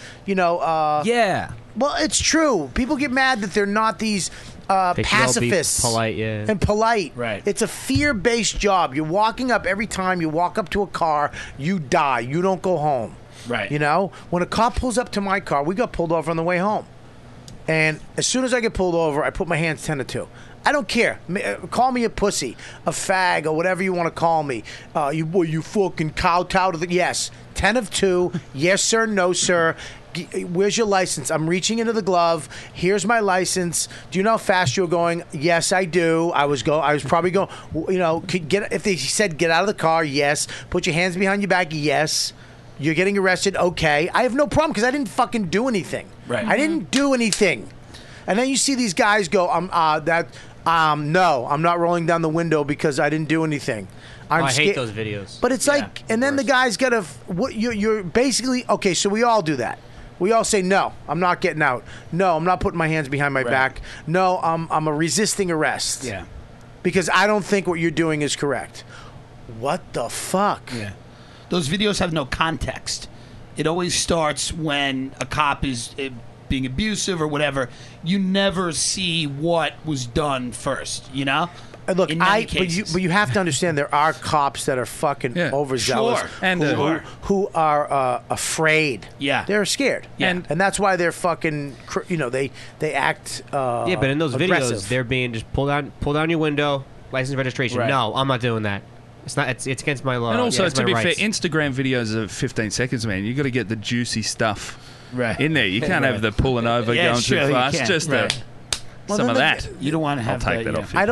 Yeah. Well, it's true. People get mad that they're not these They should all be pacifists. polite, yeah. And polite. Right. It's a fear-based job. You're walking up every time you walk up to a car, you die. You don't go home. Right. When a cop pulls up to my car, we got pulled over on the way home. And as soon as I get pulled over, I put my hands 10 to 2. I don't care. Call me a pussy, a fag, or whatever you want to call me. You fucking kowtow to the... Yes. 10 of 2. Yes, sir. No, sir. Where's your license? I'm reaching into the glove. Here's my license. Do you know how fast you're going? Yes, I do. I was probably going. If they said get out of the car, yes. Put your hands behind your back, yes. You're getting arrested, okay. I have no problem because I didn't fucking do anything. Right. I didn't do anything. And then you see these guys go, no, I'm not rolling down the window because I didn't do anything. I hate those videos. But it's like, and then the guy's got to. You're basically okay. So we all do that. We all say, no, I'm not getting out. No, I'm not putting my hands behind my back. No, I'm a resisting arrest. Yeah. Because I don't think what you're doing is correct. What the fuck? Yeah. Those videos have no context. It always starts when a cop is being abusive or whatever. You never see what was done first, you know? Look, In many cases. but you have to understand there are cops that are fucking overzealous Sure. And, who are afraid. Yeah. They're scared. Yeah. And that's why they're fucking, they act Yeah, but in those aggressive. videos, they're being just pull down your window, license registration. Right. No, I'm not doing that. It's not. It's against my law. And also, against to my be rights. fair, Instagram videos are 15 seconds, man. You got to get the juicy stuff in there. You can't have the pulling over, going sure, too you fast. can. Just Well, some then of that. You don't want to have I'll take that off. You. I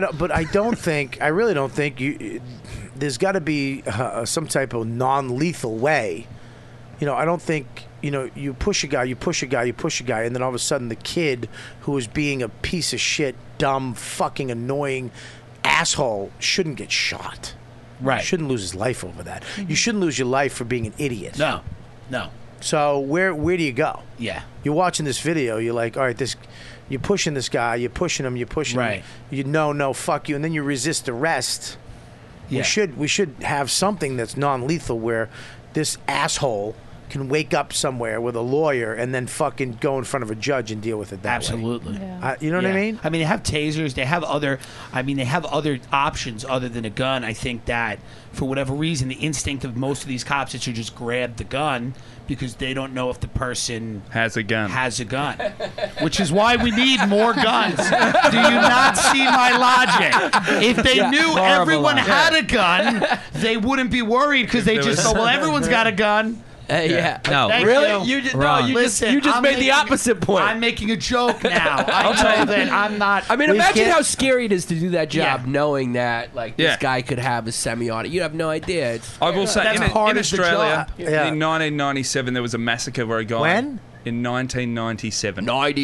really don't think you. There's got to be some type of non-lethal way. I don't think you push a guy, and then all of a sudden the kid who is being a piece of shit, dumb, fucking annoying asshole shouldn't get shot. Right. Shouldn't lose his life over that. You shouldn't lose your life for being an idiot. No. So where do you go? Yeah. You're watching this video. You're like, all right, you're pushing this guy. You're pushing him. Right. him. No, fuck you. And then you resist arrest. Yeah. We should have something that's non-lethal where this asshole can wake up somewhere with a lawyer and then fucking go in front of a judge and deal with it that Absolutely. way. You know what I mean? I mean, they have tasers. They have other options other than a gun. I think that for whatever reason, the instinct of most of these cops is to just grab the gun because they don't know if the person has a gun. Which is why we need more guns. Do you not see my logic? If they knew everyone had a gun, they wouldn't be worried because they just go, well, everyone's got a gun. No, Thank really? you. You just made the opposite point. I'm making a joke now. I know that I'm not. I mean, imagine how scary it is to do that job, knowing that this guy could have a semi-auto. You have no idea. I will say, That's in part of the Australia, job. in 1997, there was a massacre where a guy. When? In 1997.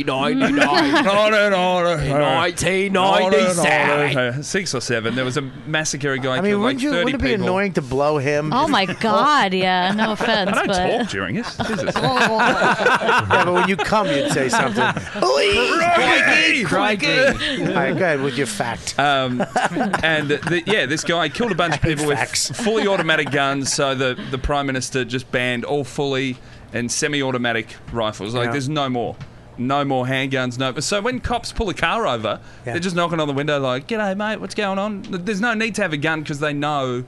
1997. 6 or 7. There was a massacre. A guy I mean, killed like 30 wouldn't it be people. annoying to blow him? Oh my God! Yeah, no offense, I don't but talk during it. Jesus. Yeah, but when you come, you'd say something. Crikey! All right, go ahead with your fact. This guy killed a bunch of people with fully automatic guns. So the Prime Minister just banned all fully and semi-automatic rifles. There's no more handguns. No. So when cops pull a car over, they're just knocking on the window like, "G'day, mate. What's going on?" There's no need to have a gun because they know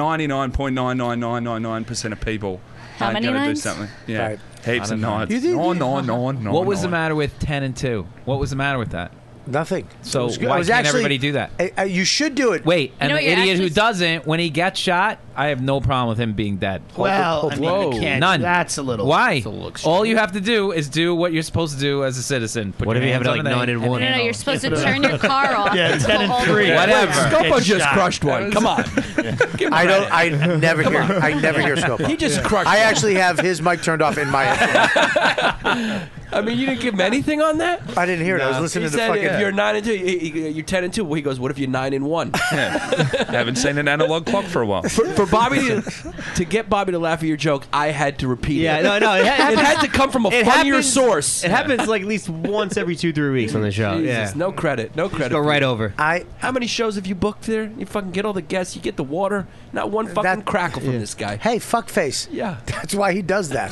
99.99999% of people How aren't many going to do nines? something. Yeah, Right. heaps of nines. What was the matter with 10 and 2? What was the matter with that? Nothing. So It was good. why It was can't actually- everybody do that? You should do it. Wait, and know the what you're idiot who actually- doesn't, when he gets shot, I have no problem with him being dead. Well, I mean, you can't. None. That's a little. Why? that's a little extreme. All you have to do is do what you're supposed to do as a citizen. Put What your if you have hands it on like the 9 and 1? no, you're supposed to turn your car off. Yeah, 10 and 3. Whatever. Scopo just Shot. crushed one. Come on. I never hear Scopo. He just crushed I one. actually have his mic turned off in my headphones. I mean, you didn't give him anything on that? I didn't hear it. I was He listening to the said fucking. if you're 9 and 2, you're 10 and 2. Well, he goes, what if you're 9 and 1? Haven't seen an analog clock for a while. For Bobby to get Bobby to laugh at your joke, I had to repeat Yeah, it. no, it happens. It had to come from a It funnier happens- source. It happens like at least once every 2-3 weeks on the show. Jesus, Yeah, no credit. No credit. go right over. How many shows have you booked there? You fucking get all the guests, you get the water. Not one fucking crackle from this guy. Hey, fuckface. Yeah. That's why he does that.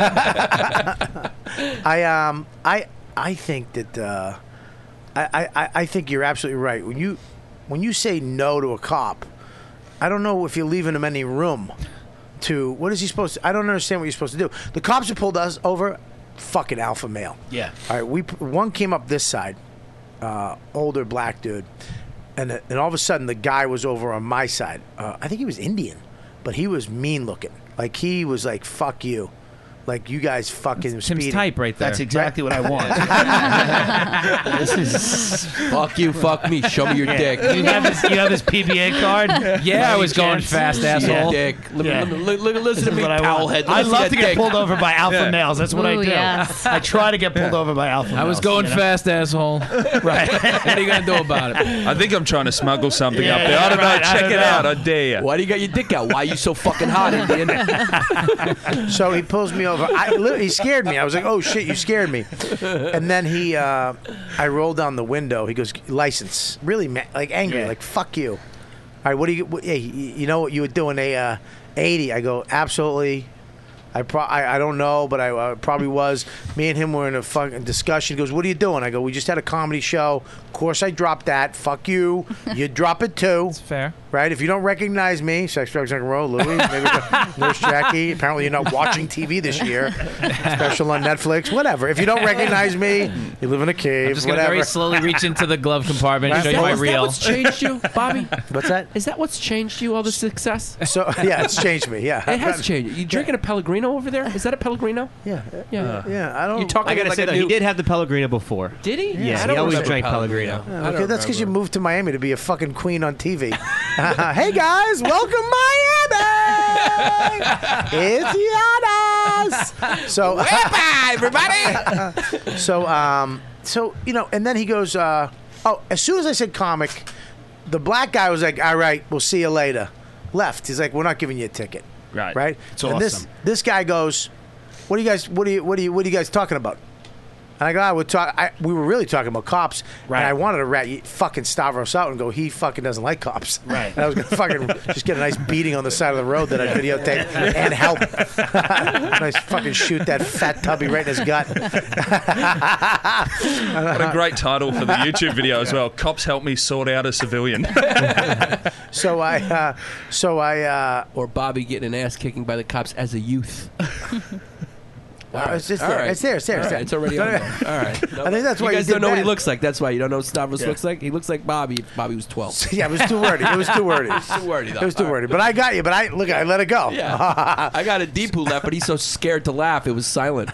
I think that I think you're absolutely right. When you say no to a cop, I don't know if you're leaving him any room to. What is he supposed to? I don't understand what you're supposed to do. The cops have pulled us over. Fucking alpha male. Yeah. All right. One came up this side, older black dude, and all of a sudden the guy was over on my side. I think he was Indian, but he was mean looking. Like he was like, "Fuck you." Like you guys fucking Tim's speeding. type right there. That's exactly what I want. This is Fuck you, fuck me. Show me your dick. You have his PBA card? Yeah, I was going fast, asshole. Dick. Listen to me, What I towel want. head. I Listen love that to get dick. pulled over by alpha males. That's what I Ooh, do. yes. I try to get pulled over by alpha males. I was going you know? fast, asshole. Right. What are you gonna do about it? I think I'm trying to smuggle something up there. yeah, I don't right, know. I Check don't it know. out. I dare you. Why do you got your dick out? Why are you so fucking hot, Indian? So he pulls me over. He scared me. I was like, "Oh shit, you scared me!" And then I rolled down the window. He goes, "License." Really, like angry, like "fuck you." All right, what do you? Hey, you know what you were doing? A 80. I go, absolutely. I don't know, but I probably was. Me and him were in a fucking discussion. He goes, "What are you doing?" I go, "We just had a comedy show. Of course, I dropped that. Fuck you. You drop it too." It's fair. Right? If you don't recognize me, Sex, Drugs, and Roll, Louis, maybe Nurse Jackie. Apparently, you're not watching TV this year. Special on Netflix. Whatever. If you don't recognize me, you live in a cave. I'm just gonna whatever. very slowly reach into the glove compartment and show you my Is that reel. what's changed you, Bobby? What's that? Is that what's changed you? All the success? So yeah, it's changed me. Yeah, It has changed. You drinking a Pellegrino over there? Is that a Pellegrino? Yeah. Yeah. Yeah. I don't. You talking I gotta like say a though, new... he did have the Pellegrino before. Did he? Yeah, I he don't always remember drank Pellegrino. Okay, that's because you moved to Miami to be a fucking queen on TV. Hey guys, welcome Miami. It's Giannis. So, everybody. So you know, and then he goes. As soon as I said comic, the black guy was like, "All right, we'll see you later." Left. He's like, "We're not giving you a ticket." Right. Right. It's and awesome. This guy goes, "What are you guys talking about?" And I go, we were really talking about cops, Right. and I wanted to rat fucking Stavros out and go, he fucking doesn't like cops. Right. And I was going to fucking just get a nice beating on the side of the road that I videotaped and help. Nice fucking shoot that fat tubby right in his gut. What a great title for the YouTube video as well. Cops help me sort out a civilian. So I, Or Bobby getting an ass kicking by the cops as a youth. it's just there. All right. It's there. All right. It's already on there. All right. I think that's why you guys did don't know what he that. looks like. That's why you don't know what Stavros looks like. He looks like Bobby if Bobby was 12. Yeah, it was too wordy. It was too wordy. Too wordy, though. It was too wordy. But I got you. But I let it go. Yeah. I got a Deepu left, but he's so scared to laugh, it was silent.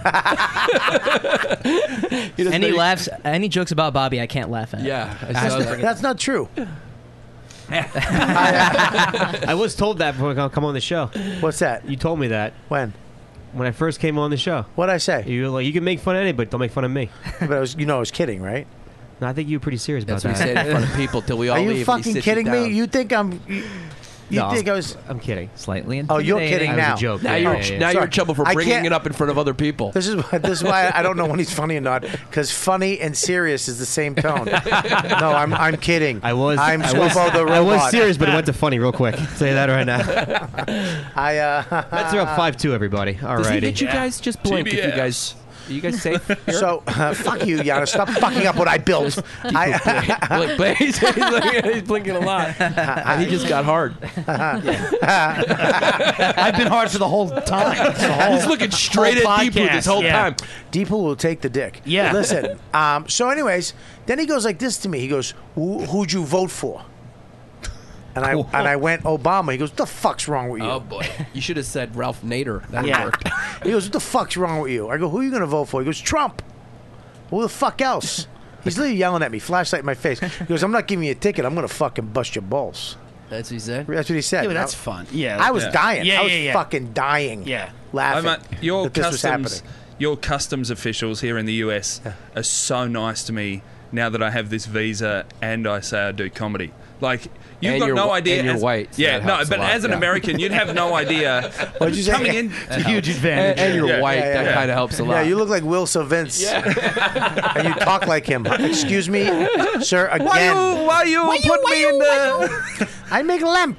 Any laughs, any jokes about Bobby, I can't laugh at. Yeah. That's not true. I was told that before I come on the show. What's that? You told me that When? when I first came on the show. What'd I say? You were like, you can make fun of anybody, but don't make fun of me. But I was kidding, right? No, I think you were pretty serious about That's what he that. said in front of people till we all Are leave. you and he fucking sits kidding me? down. You think I'm? You No, think I was? I'm kidding. Slightly Oh, intimidating. you're kidding That now. was a joke. Now Yeah, you're yeah, yeah. now you're Sorry. in trouble for I bringing can't- it up in front of other people. This is why I don't know when he's funny or not, because funny and serious is the same tone. No, I'm kidding. I was Swobo the robot. I was serious, but it went to funny real quick. I'll tell you that right now. Let's Mets are up 5-2, everybody. All Does he righty. hit you guys? Just blink if you guys. Are you guys safe? Here? So fuck you, Giannis. Stop fucking up what I built. Blink, he's blinking a lot. And he just got hard. I've been hard for the whole time. He's looking straight at Deepu this whole time. Deepu will take the dick. Yeah. Listen. So, anyways, then he goes like this to me. He goes, "Who'd you vote for?" And I went Obama. He goes, "What the fuck's wrong with you?" Oh boy, you should have said Ralph Nader. That Yeah. worked. He goes, "What the fuck's wrong with you?" I go, "Who are you gonna vote for?" He goes, "Trump." Who the fuck else? He's literally yelling at me, flashlight in my face. He goes, "I'm not giving you a ticket. I'm gonna fucking bust your balls." That's what he said. That's what he said. Yeah, but that's fun. Yeah. I was dying. Yeah, I was yeah. fucking dying. Yeah. Laughing Your that this was happening. customs officials here in the US are so nice to me now that I have this visa and I say I do comedy. Like, you've And got you're no wh- idea. and you're as- white, so Yeah, that no, helps a but lot, as an yeah. American, you'd have no idea. What'd you say? Coming in, It's a huge advantage. And you're Yeah. white. Yeah, That yeah. kind of helps a lot. Yeah, you look like Will Vince. And you talk like him. Excuse me, sir, again. Why you put me in the? I make lamp.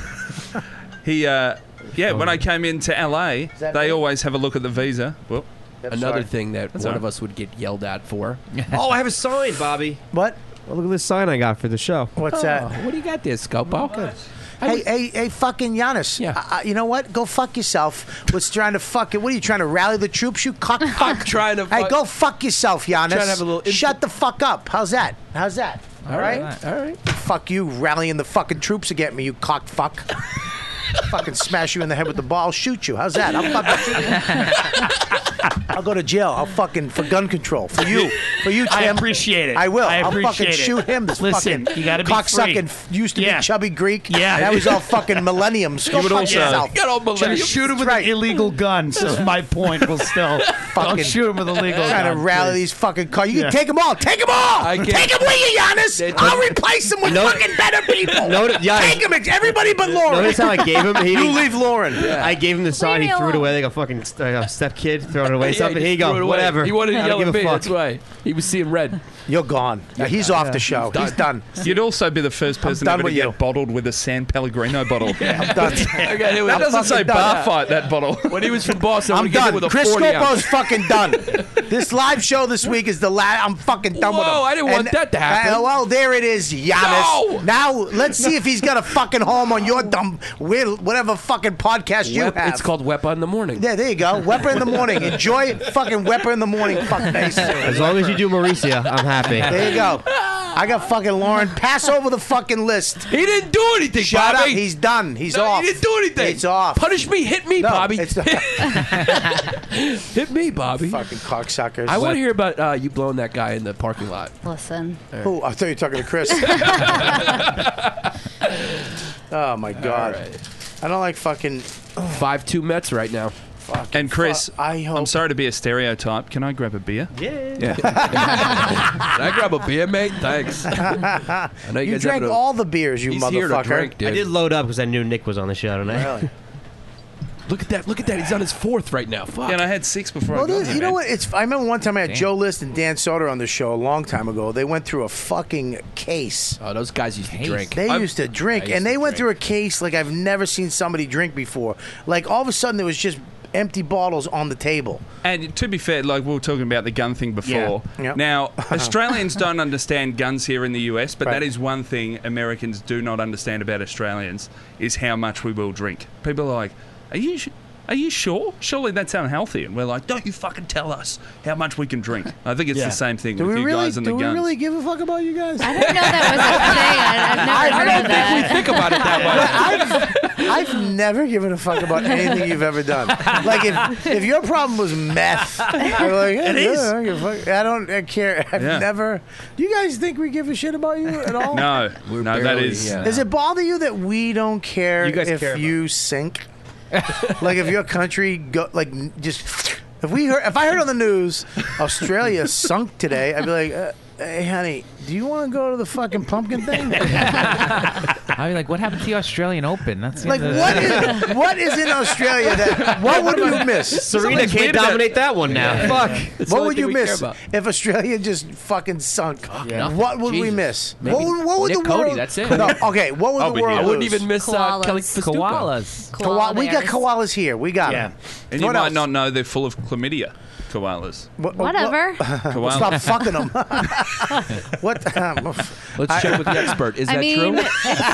When I came into LA, that they me? always have a look at the visa. Well, Another thing that That's one all of us would get yelled at for. Oh, I have a sign, Bobby. What? Oh, look at this sign I got for the show. What's Oh, that? what do you got there, Scopo? Hey, fucking Giannis. Yeah. You know what? Go fuck yourself. What's trying to fuck it? What are you trying to rally the troops? You cock fuck. I'm trying to. Hey, go fuck yourself, Giannis. Trying to have a little Shut the fuck up. How's that? How's that? All right. All right. Fuck you, rallying the fucking troops against me, you cock fuck. fucking smash you in the head with the ball. I'll shoot you. How's that? I'll fucking shoot you. I'll go to jail. I'll fucking for gun control for you, Tim. I appreciate it. I will. I'll appreciate fucking it. shoot him. This Listen, fucking you gotta be cocksucking free. used to be chubby Greek. Yeah. Now he's all fucking millenniums. You would also Millenniums. shoot him with an illegal gun. So my point will still don't shoot him with a legal gun. Trying to rally please. these fucking cars. You Yeah. can take them all. Take them all. I can't- Take them with you, Giannis. I'll replace them with fucking better people. Take them. Everybody but Lauren. Notice how I gave him? You leave Lauren. I gave him the sign. He me threw it alone. away like a fucking step kid throwing it away. Yeah, Something. he Here you just threw it go. away. Whatever. He wanted to I don't yell give at a me. fuck. That's why. He was seeing red. You're gone. He's off the show. He's done. You'd also be the first person done ever to with get you. bottled with a San Pellegrino bottle. I'm done. That doesn't say bar fight, that bottle. When he was from Boston, I I'm would get hit done. with a Chris 40 Scopo's ounce. fucking done. This live show this week is the last. I'm fucking done with him. Whoa, I didn't want that to happen. Well, there it is, Giannis. No! Now let's see if he's got a fucking home on your dumb, whatever fucking podcast you have. It's called Wepa in the morning. Yeah, there you go. Wepa in the morning. Enjoy fucking Wepa in the morning. Fuck face. As long as you do Mauricia, I'm happy. There you go. I got fucking Lauren. Pass over the fucking list. He didn't do anything, Shut Bobby. up. He's done. He's No, off. he didn't do anything. It's off. Punish me. Hit me, No, Bobby. it's not. Hit me, Bobby. Fucking cocksuckers. I want to hear about you blowing that guy in the parking lot. Listen. Who? I thought you were talking to Chris. Oh my god. I don't like fucking 5-2 Mets right now. And Chris, I hope. I'm sorry to be a stereotype. Can I grab a beer? Yeah. Can I grab a beer, mate? Thanks. I know you You guys drank have all the beers, you He's motherfucker. here to drink, dude. I did load up because I knew Nick was on the show tonight. Really? Look at that. Look at that. He's on his fourth right now. Fuck. Yeah, and I had 6 before Well, I got dude, here, you know man. what? I remember one time I had Joe List and Dan Soder on the show a long time ago. They went through a fucking case. Oh, those guys used to drink. They used to drink, I used and to they went drink. through a case like I've never seen somebody drink before. Like all of a sudden, there was just empty bottles on the table. And to be fair, like we were talking about the gun thing before. Yeah. Yep. Now, Australians don't understand guns here in the US, but Right. that is one thing Americans do not understand about Australians is how much we will drink. People are like, Are you sure? Surely that's unhealthy. And we're like, don't you fucking tell us how much we can drink. I think it's the same thing Do with we you really? guys and Do the we guns. really give a fuck about you guys? I didn't know that was a thing. I've never heard of that. We think about it that way. I've never given a fuck about anything you've ever done. Like if your problem was meth, you're like, It is. I don't give a fuck. I care. I've Yeah. never. Do you guys think we give a shit about you at all? No, no, that barely, is. yeah. Does it bother you that we don't care You guys if care about you sink? Like if your country just if I heard on the news Australia sunk today, I'd be like, hey honey, do you want to go to the fucking pumpkin thing? I was like, what happened to the Australian Open? That's Like what is in Australia that what would you miss? Serena can't dominate that one now. Fuck. It's the What only would thing you we care miss about. if Australia just fucking sunk? nothing. What would we Jesus. miss? Maybe What would Nick the Cody, world? that's it. No, okay, what would I'll the be world here. I wouldn't lose? even miss Koalas. Kelly Festuca. Koalas. Koala We got bears. koalas here. We got Yeah. them. And you What might else? not know they're full of chlamydia, koalas. Whatever. Koala. Stop fucking them. What? Let's check with the expert. Is I that mean, true?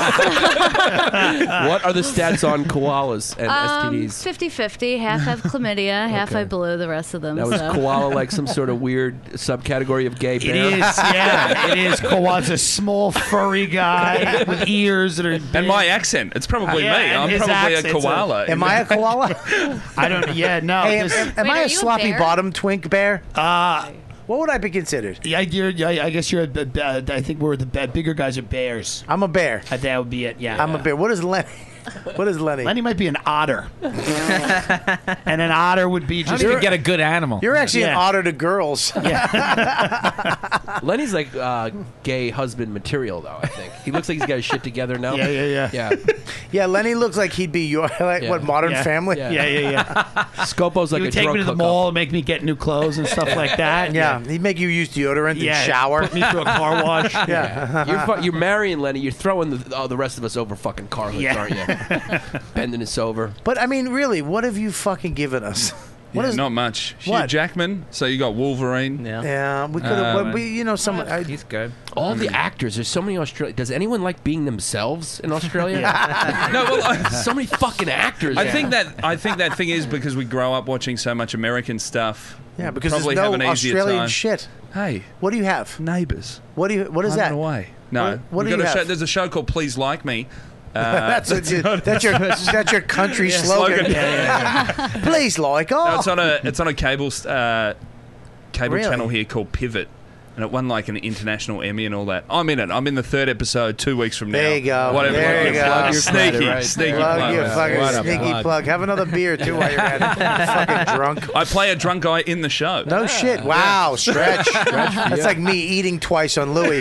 What are the stats on koalas and STDs? 50-50. Half have chlamydia, half Okay. I blew the rest of them. Now, is so. koala like some sort of weird subcategory of gay It bear? is, yeah. It is. Koala's a small, furry guy with ears that are big. And my accent, it's probably Yeah, me. and I'm his probably a accent's koala. Am I a koala? I don't. Yeah, no. Hey, this- am Wait, I are a you a sloppy bear? bottom twink bear? uh, What would I be considered? yeah, I guess you're. I think we're the bigger guys are bears. I'm a bear. That would be it. Yeah, I'm a bear. What is Lenny? What is Lenny? Lenny might be an otter, and an otter would be I don't just. even get a good animal. You're actually an Yeah. otter to girls. Lenny's like gay husband material, though, I think. He looks like he's got his shit together now. Yeah. Yeah. Yeah, Lenny looks like he'd be your Yeah. what Modern Yeah. Family. Yeah. Scopo's like He a would take drunk me to the hookup. mall and make me get new clothes and stuff like that. Yeah, he'd make you use deodorant Yeah. and shower. Put me through a car wash. Yeah. You're marrying Lenny. You're throwing the rest of us over fucking car hoods, Yeah. aren't you? Bending us over. But I mean, really, what have you fucking given us? What Yeah, is? not much. Hugh What? Jackman. So you got Wolverine. Yeah, we could have. Some. He's good. All the actors. There's so many Australian. Does anyone like being themselves in Australia? No, well, So many fucking actors. I think that thing is because we grow up watching so much American stuff. Yeah, because probably there's have no an easier Australian time. shit. Hey, What do you have? Neighbours. What is Hiding that? Away. No, What we've do got you a show, have? there's a show called Please Like Me, That's your country slogan. Please, Loico. No, it's on a cable Really? channel here called Pivot. And it won like an international Emmy and all that. I'm in it. I'm in the 3rd episode 2 weeks from now. There you go. Whatever. There you go. Plug your sneaky Plug your plug. fucking sneaky plug. Have another beer too while you're at it. Fucking drunk. I play a drunk guy in the show. No shit. Wow. Stretch. That's like me eating twice on Louis.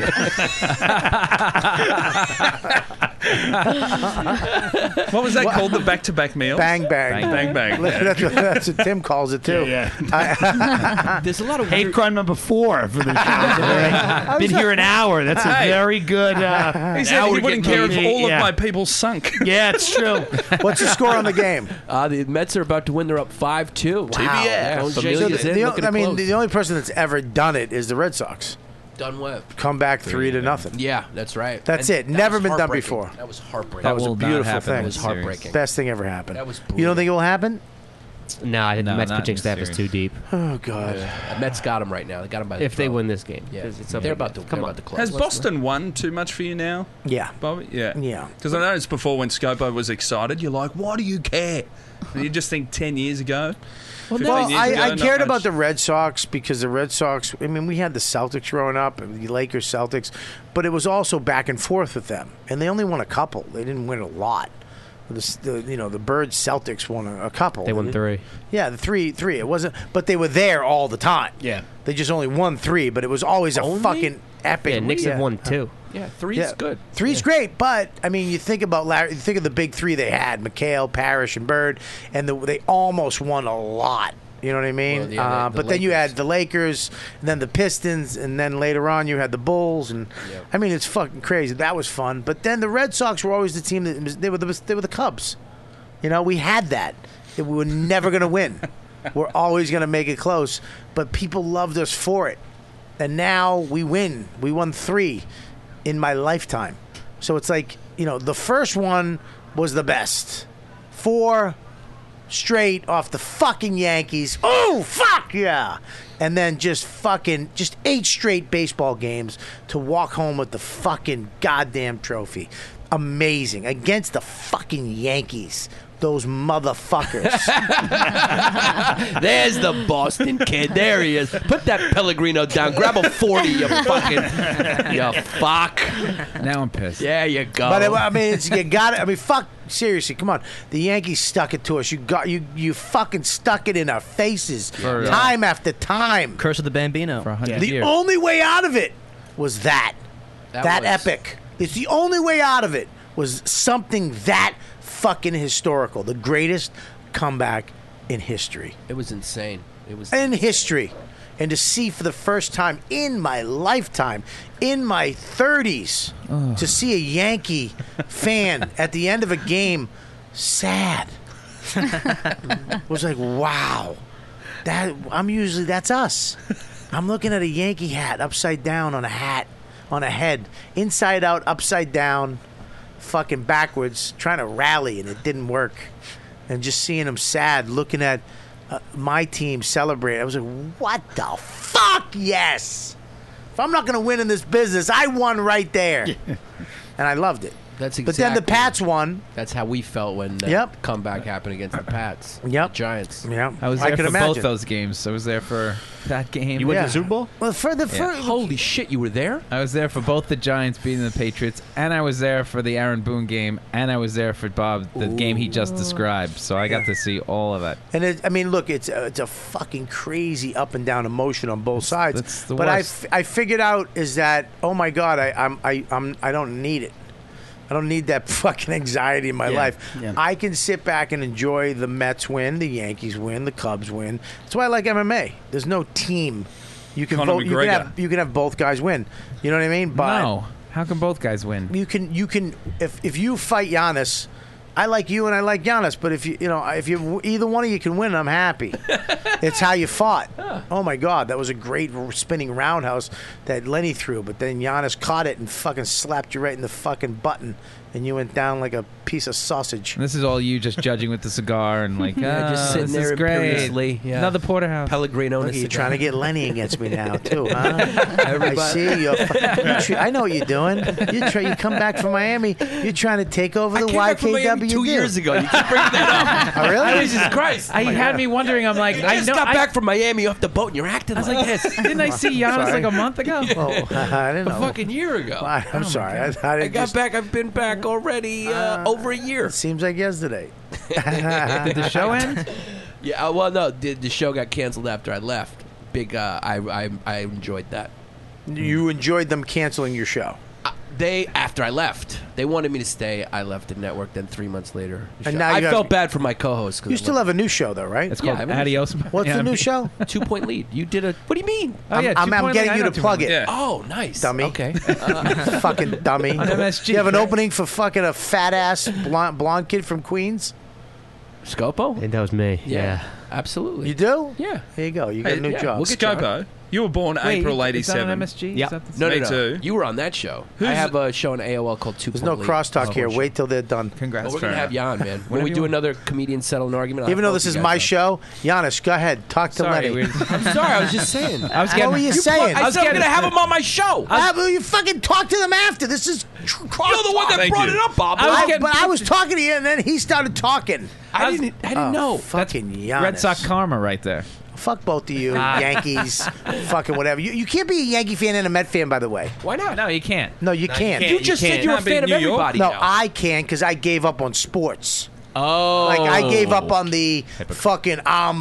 What was that called? The back-to-back meal? Bang bang. Bang bang. That's what Tim calls it too. There's a lot of hate crime number 4 for the show. Been here an hour. That's a very good. He said he wouldn't care if all of my people sunk. Yeah, it's true. What's the score on the game? The Mets are about to win. They're up 5-2. TBS. Familia's in, looking close. The only person that's ever done it is the Red Sox. Done what? Come back 3-0. Yeah, that's right. That's And it. that Never was been done heartbreaking. before. That was heartbreaking. That was a will not beautiful happen thing. in It was the series. heartbreaking. Best thing ever happened. That was You don't think it will happen? No, I think the No, Mets not in pitching the staff is series. too deep. Oh God. Mets got him right now. They got him by the If they throat. win this game, Yeah, 'cause it's they're about to. come They're on. about to close. Has Boston won too much for you now, Yeah. Bobby? Yeah. Yeah. Because I noticed before when Scopo was excited, you're like, why do you care? And you just think 10 years ago. Well, 15 years ago, I not cared much. about the Red Sox because the Red Sox, I mean, we had the Celtics growing up, and the Lakers, Celtics, but it was also back and forth with them. And they only won a couple. They didn't win a lot. The Birds Celtics won a couple. They won 3. Yeah, the three. It wasn't, but they were there all the time. Yeah. They just only won 3, but it was always a fucking epic. Yeah, Knicks have won 2. Yeah, 3's good. 3's great, but I mean, you think about you think of the big 3 they had: McHale, Parrish, and Bird, and they almost won a lot. You know what I mean? Well, yeah, the but then you had the Lakers, and then the Pistons, and then later on you had the Bulls, and I mean, it's fucking crazy. That was fun. But then the Red Sox were always the team they were the Cubs. You know, we had that. We were never going to win. We're always going to make it close. But people loved us for it, and now we win. We won 3 in my lifetime. So it's like, the first one was the best. 4 straight off the fucking Yankees. Oh, fuck yeah. And then just 8 straight baseball games to walk home with the fucking goddamn trophy. Amazing. Against the fucking Yankees. Those motherfuckers. There's the Boston kid. There he is. Put that Pellegrino down. Grab a 40, you fucking... You fuck. Now I'm pissed. There you go. But I mean, you got it. I mean, fuck. Seriously, come on. The Yankees stuck it to us. You fucking stuck it in our faces time after time. Curse of the Bambino. For 100 The years. only way out of it was that was- epic. It's the only way out of it was something that fucking historical. The greatest comeback in history. It was insane. It was In history. And to see for the first time in my lifetime, in my 30s, to see a Yankee fan at the end of a game sad. Was like, wow. That's us. I'm looking at a Yankee hat upside down on a head, inside out, upside down, fucking backwards, trying to rally, and it didn't work. And just seeing him sad, looking at my team celebrate. I was like, what the fuck? Yes. If I'm not going to win in this business, I won right there. And I loved it. That's exactly. But then the Pats won. That's how we felt when the comeback happened against the Pats. Yep. The Giants. Yeah. I was there could for imagine. both those games. I was there for that game. You went to the Super Bowl? Well, Holy shit, you were there? I was there for both the Giants beating the Patriots, and I was there for the Aaron Boone game, and I was there for Bob, the game he just described. So I got to see all of it. And look, it's a fucking crazy up and down emotion on both sides. That's the but worst. I figured out is that, oh my God, I don't need it. I don't need that fucking anxiety in my life. Yeah. I can sit back and enjoy the Mets win, the Yankees win, the Cubs win. That's why I like MMA. There's no team. You can Conor vote. McGregor. You can have both guys win. You know what I mean? But No. How can both guys win? you can if you fight Giannis, I like you and I like Giannis, but if you either one of you can win, I'm happy. It's how you fought. Oh my God, that was a great spinning roundhouse that Lenny threw, but then Giannis caught it and fucking slapped you right in the fucking button, and you went down like a piece of sausage. And this is all you just judging with the cigar and like, just sitting this there is great. imperiously. Yeah. Another porterhouse. Pellegrino. Look, you're trying to get Lenny against me now too, huh? Everybody. I see you. I know what you're doing. You come back from Miami. You're trying to take over the came back from Miami YKW. 2 years ago. You keep bringing that up. Oh, really? Jesus Christ! He had me wondering. I'm like, I just got back from Miami off the boat, and you're acting like this. Didn't I see Giannis Sorry. like a month ago? Oh, I didn't know. A fucking year ago. I'm sorry. I I got back. I've been back already over a year. It seems like yesterday. Did the show end? Yeah. Well, no. The show got canceled after I left. Big. I enjoyed that. You enjoyed them canceling your show. After I left, they wanted me to stay. I left the network. Then 3 months later, And now I you felt have- bad for my co-host. You still have a new show though, right? It's called Adios. What's the new show? 2 Point Lead. You did a. What do you mean? Oh, yeah, I'm 2 Point getting Lead. you I to know plug 2 it. Yeah. Oh, nice. Dummy. Okay. Fucking dummy. On MSG, You have an right? opening for fucking a fat ass blonde kid from Queens? Scopo? I think that was me. Yeah. Absolutely. You do? Yeah. Here you go. You got Hey, a new yeah, job. we'll get you on. Scopo, you were born Wait, April is that on '87. MSG? Yeah. Is that the- No, Me no. too. You were on that show. I Who's- have a show on AOL called 2 There's Point no Lead. crosstalk here. Show. Wait till they're done. Congrats. Well, we're gonna have Jan, man. When Whatever we you do want. another comedian settle an argument, Even I'll though this help is you my guys show, Giannis, go ahead. Talk to Sorry, Lenny. I'm sorry. I was just saying. I was What getting. were you saying? I said I'm gonna have him on my show. You fucking talk to them after. This is You're the one that Thank brought you. it up, Bob. but I was talking to you, and then he started talking. I didn't know. Fucking Giannis. Red Sox karma right there. Fuck both of you, Yankees, fucking whatever. You can't be a Yankee fan and a Met fan, by the way. Why not? No, you can't. No, you can't. You just said you were a Can't be fan of New York. everybody. No, now. I can because I gave up on sports. Oh. Like I gave up on the fucking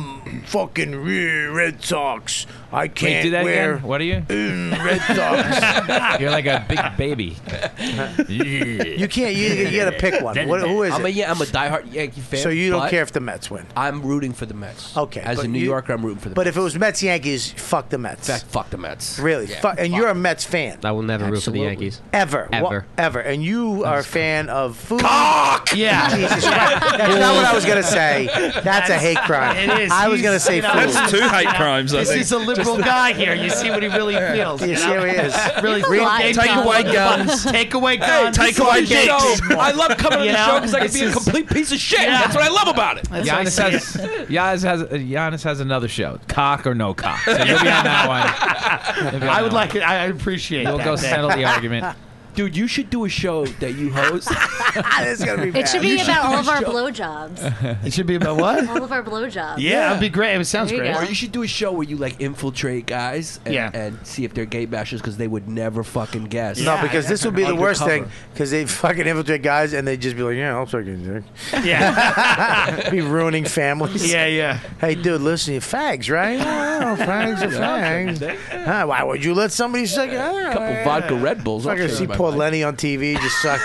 Red Sox. I can't Wait, do that wear again. What are you? Red Sox. You're like a big baby. You can't. You got to pick one. Who is I'm it? a diehard Yankee fan. So you don't but care if the Mets win. I'm rooting for the Mets. Okay, As but a New you- Yorker, I'm rooting for the But Mets. if it was Mets Yankees, fuck the Mets. Fuck the Mets. Really? Yeah, Fuck, and fuck you're a them. Mets fan. I will never root for the Absolutely. Yankees. Ever. Ever. Ever. And you are a fan of food. Yeah. Jesus Christ. That's not what I was going to say. That's a hate crime. It is. I was going to say food. That's two hate crimes, I This think. is a liberal guy here. You see what he really feels. You see how he is. Really Take away guns. Take away guns. Take away Fucking dicks. So, I love coming to You the know, show because I can this be a is- complete piece of shit. Yeah. That's what I love about it. That's how I see it. Giannis has another show, Cock or No Cock. So you'll be on that one. You'll be on I would that like it. I appreciate one. that. We'll go settle the argument. Dude, you should do a show that you host. This is going to be bad. It should be You should about do all a of our show. blowjobs. It should be about what? All of our blowjobs. Yeah, it'd be great. It sounds There you great. go. Or you should do a show where you like infiltrate guys and, Yeah. and see if they're gay bashers because they would never fucking guess. No, because this would be the worst Undercover. thing. Because they fucking infiltrate guys and they just be like, yeah, I'll take it. Yeah. Be ruining families. Yeah, yeah. Hey, dude, listen, you fags, right? Oh, fags are fags. Huh, why would you let somebody suck? A Couple vodka Red Bulls. I can see poor Lenny on TV just suck.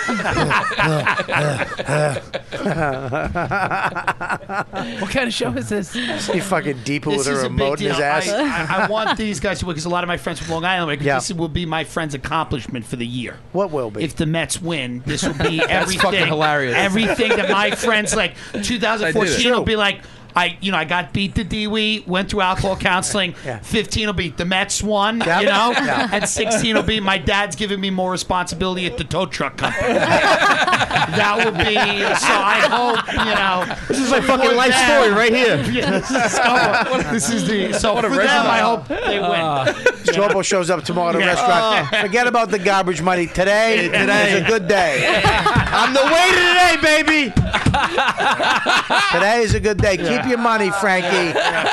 What kind of show is this? See fucking Deepa with This her is a remote big in his deal. ass. I want these guys to because a lot of my friends from Long Island. Like, Yeah. This will be my friend's accomplishment for the year. What will be? If the Mets win, this will be everything. fucking hilarious. Everything that my friends like. I 2014 did will be like. I got beat to DWE, went through alcohol counseling. Yeah. 15 will be the Mets won, Yep. you know? Yeah. And 16 will be my dad's giving me more responsibility at the tow truck company. That will be, so I hope, you know. This is my fucking life story right here. Yeah, this is the, so for them, I hope they win. Strobo shows up tomorrow at a Yeah. restaurant. Forget about the garbage money. Today is a good day. I'm the waiter today, baby. Today is a good day. Keep your money, Frankie.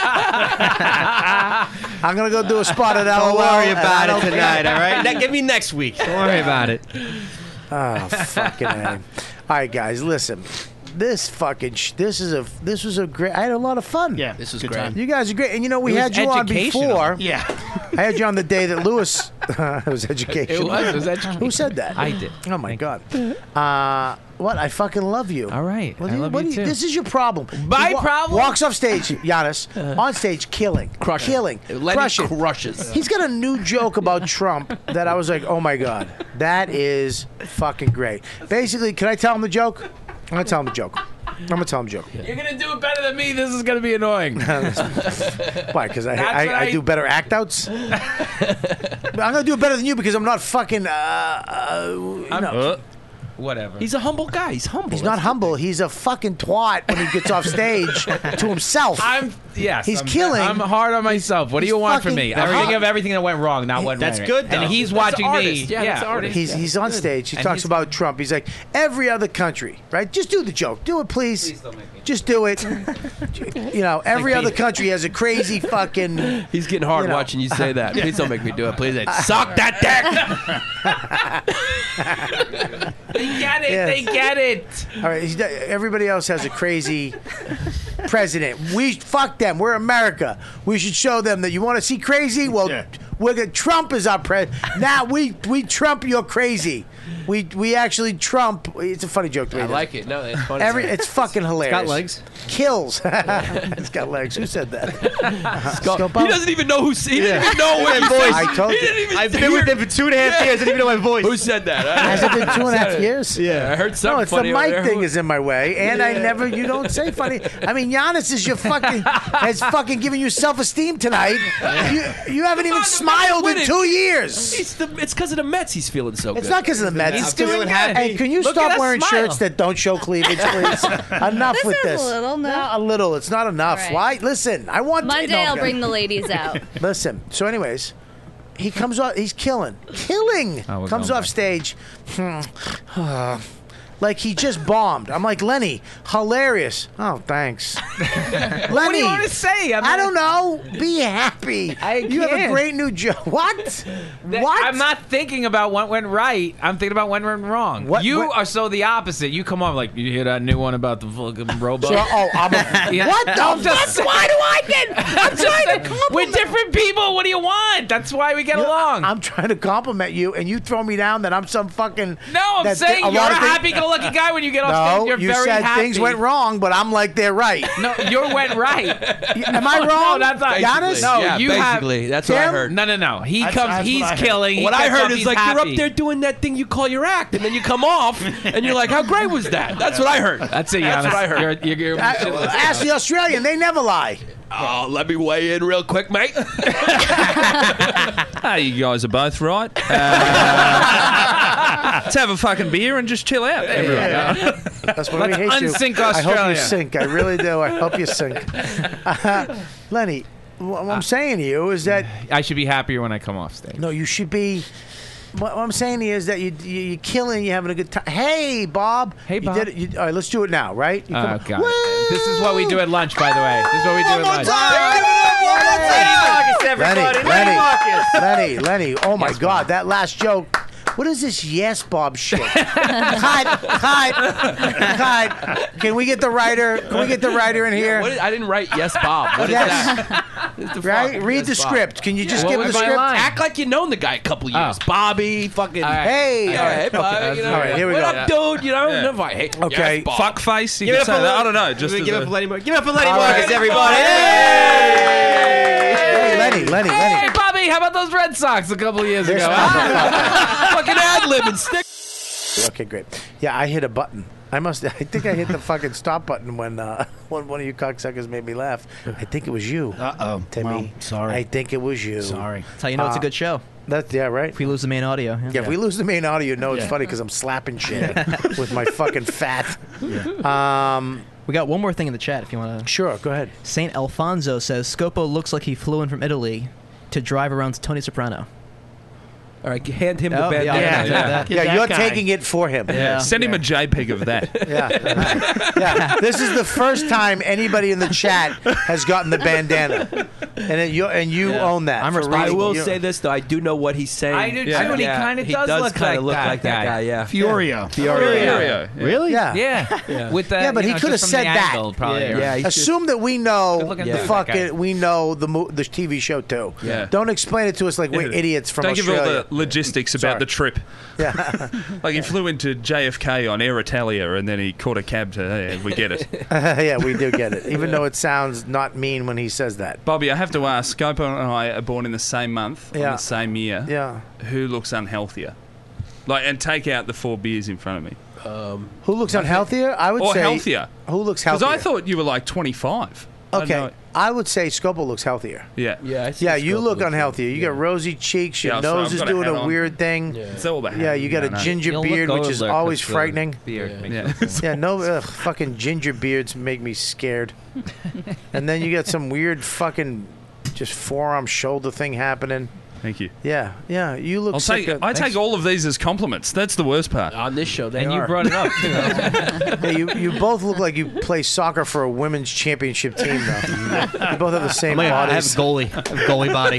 I'm gonna go do a spot at LOL. Don't worry and I about don't it tonight, care. all right? Give me next week. Don't worry about it. Oh, fucking A. All right, guys, listen. This fucking this was a great. I had a lot of fun. Yeah, This was good great. time. You guys are great, and you know we It was had you on educational. before. Yeah. I had you on the day that Lewis. It was educational. It was educational. Who said that? I did. Oh my God. What? I fucking love you. All right. What I do love what you do too. This is your problem. My He problem? Walks off stage, Giannis. On stage, killing, killing, Lenny crushing. crushes. He's got a new joke about Trump that I was like, oh my God, that is fucking great. Basically, can I tell him the joke? I'm gonna tell him a joke. You're gonna do it better than me. This is gonna be annoying. Why? Because That's what I do better act outs. I'm gonna do it better than you because I'm not fucking. Whatever. He's a humble guy. He's humble. He's not humble. He's a fucking twat when he gets off stage to himself. He's killing. I'm hard on myself. What do you want from me? I'm thinking of everything that went wrong, not what That's went good, right. And though. he's That's watching me. artist. Yeah, that's artist. He's on stage. He And talks he's- about Trump. He's like, every other country, right? Just do the joke. Do it, please. Just do it. You know, every other country has a crazy fucking. He's getting hard you know. watching you say that. Please don't make me do it. Please, suck that dick. They get it. Yes. They get it. All right. Everybody else has a crazy president. Fuck them. We're America. We should show them that you want to see crazy. Well, Trump is our president. Now we Trump. You're crazy. We actually Trump. It's a funny joke to me. I like it. No, it's funny. It's fucking hilarious. It's got legs. Kills. It's got legs. Who said that? He doesn't even know he didn't even know what he voice. said. I told He you. didn't even I've been with him for 2.5 years. I didn't even know my voice. Who said that? Has it been 2.5 years? Yeah, I heard something No, it's funny the over mic there. thing is in my way, and you don't say funny. I mean, Giannis is your fucking has fucking given you self-esteem tonight. You haven't even smiled in 2 years. It's because of the Mets. He's feeling so good. It's not because of the Mets. He's It's feeling 'cause- happy. Hey, can you Look stop at us wearing smile. shirts that don't show cleavage, please? Enough with is this. a little, no? Not a little. It's not enough. All right. Why? Listen, I want Monday no, I'll okay. bring the ladies out. Listen. So, anyways, he comes off. He's killing. Oh, we're Comes going off back. stage. Like he just bombed. I'm like, Lenny, hilarious. Oh, thanks. Lenny, What do you want to say? I don't know. Be happy. You have a can't. great new joke. What? What? I'm not thinking about what went right. I'm thinking about what went wrong. What- you what- are so the opposite. You come on like, you hear that new one about the fucking robot? So, I'm a, Yeah. what the I'm just fuck? Why do I get? I'm trying to compliment. We're different people. What do you want? That's why we get along. I'm trying to compliment you, and you throw me down that I'm some fucking. No, I'm that saying a you're lot a of things- happy-go-lucky guy when you get off No, stage. You're you very said happy. things went wrong, but I'm like they're right. No, you went right. Am I No, wrong? that's not Giannis? No, Yeah, you basically. have. That's what I heard. No. He That's comes. He's what I heard. killing. What he I gets heard up, is he's like happy. you're up there doing that thing you call your act, and then you come off, and you're like, "How great was that?" That's what I heard. That's it, Giannis. That's what I heard. You're Ask the Australian; they never lie. Oh, let me weigh in real quick, mate. Hey, you guys are both right. Let's have a fucking beer and just chill out, everyone. That's why we hate you. unsink I hope you Australia. sink. I really do. I hope you sink. Lenny, what I'm saying to you is that I should be happier when I come off stage. no, you should be. What I'm saying to you is that you're killing. You're having a good time. Hey, Bob. Hey, Bob. You did it. All right, let's do it now. Right? You come Oh on. God! Woo! This is what we do at lunch, by the way. This is what we do One at more lunch. time. Everybody. Lenny. Oh my God, that last joke. What is this yes, Bob shit? Cut. Can we get the writer? Can we get the writer in here? I didn't write yes, Bob. What is Yes. that? What the Right? fuck? Read Yes, the Bob. script. Can you just What give was the my script? line? Act like you known the guy a couple years. Oh. Bobby, fucking. All right. Hey, Yeah, hey, Bobby. You know, All right, here we what go. up, dude? You know, never mind. Hey, Okay. yes, Bob. Fuck face. You Give can it say up for that. I don't know. Just Give as it a- up for Lenny Marcus. Give it up for Lenny All Marcus, right. everybody. Hey, Lenny. Hey, Bobby, how about those Red Sox a couple of years ago? Fucking ad-lib and stick. Okay, great. Yeah, I hit a button. I think I hit the fucking stop button when one of you cocksuckers made me laugh. I think it was you. Uh-oh. Timmy. Well, sorry. I think it was you. Sorry. That's how you know it's a good show. That's right. If we lose the main audio. Yeah, if we lose the main audio, no, it's funny because I'm slapping shit with my fucking fat. We got one more thing in the chat if you want to. Sure, go ahead. Saint Alfonso says Scopo looks like he flew in from Italy to drive around to Tony Soprano. All right, hand him the Oh, bandana. yeah. Yeah, you're taking it for him. Yeah. Send him a JPEG of that. Yeah. This is the first time anybody in the chat has gotten the bandana, and you own that. I'm for responsible. I reading- will you- say this though, I do know what he's saying. I do too, and he kinda does look kinda like that guy. Yeah, Fiorio. Fiorio. Really? Yeah. Yeah. With the, Yeah, but you he know, could have just from the said that. angle, probably. Yeah, he's Assume that we know Good-looking the dude, that fucking guy. we know the TV show too. Yeah. Don't explain it to us like we're idiots from Don't Australia. give all the logistics about Sorry. the trip. Yeah. Like he flew into JFK on Air Italia and then he caught a cab to. Hey, we get it. Yeah, we do get it. Even though it sounds not mean when he says that. Bobby, I have to ask. Scopo and I are born in the same month, on Yeah. the same year. Yeah. Who looks unhealthier? Like, and take out the 4 beers in front of me. Who looks unhealthier? I would or say healthier. Who looks Because healthier? I thought you were like 25. Okay, I would say Scopo looks healthier. Yeah. Yeah, you look unhealthier. You got rosy cheeks. Your Yeah, so nose I've is got a doing hat a on. weird thing. It's all the Yeah, hat. you got a No, no. ginger You'll beard, look which is older always 'cause the frightening. beard makes Yeah. sense. Yeah, no, fucking ginger beards make me scared. And then you got some weird fucking just forearm shoulder thing happening. Thank you. Yeah, you look. I'll take. I take all of these as compliments. That's the worst part. On this show, And you brought it up. Too. Yeah, you both look like you play soccer for a women's championship team, though. You both have the same I have a bodies. goalie body.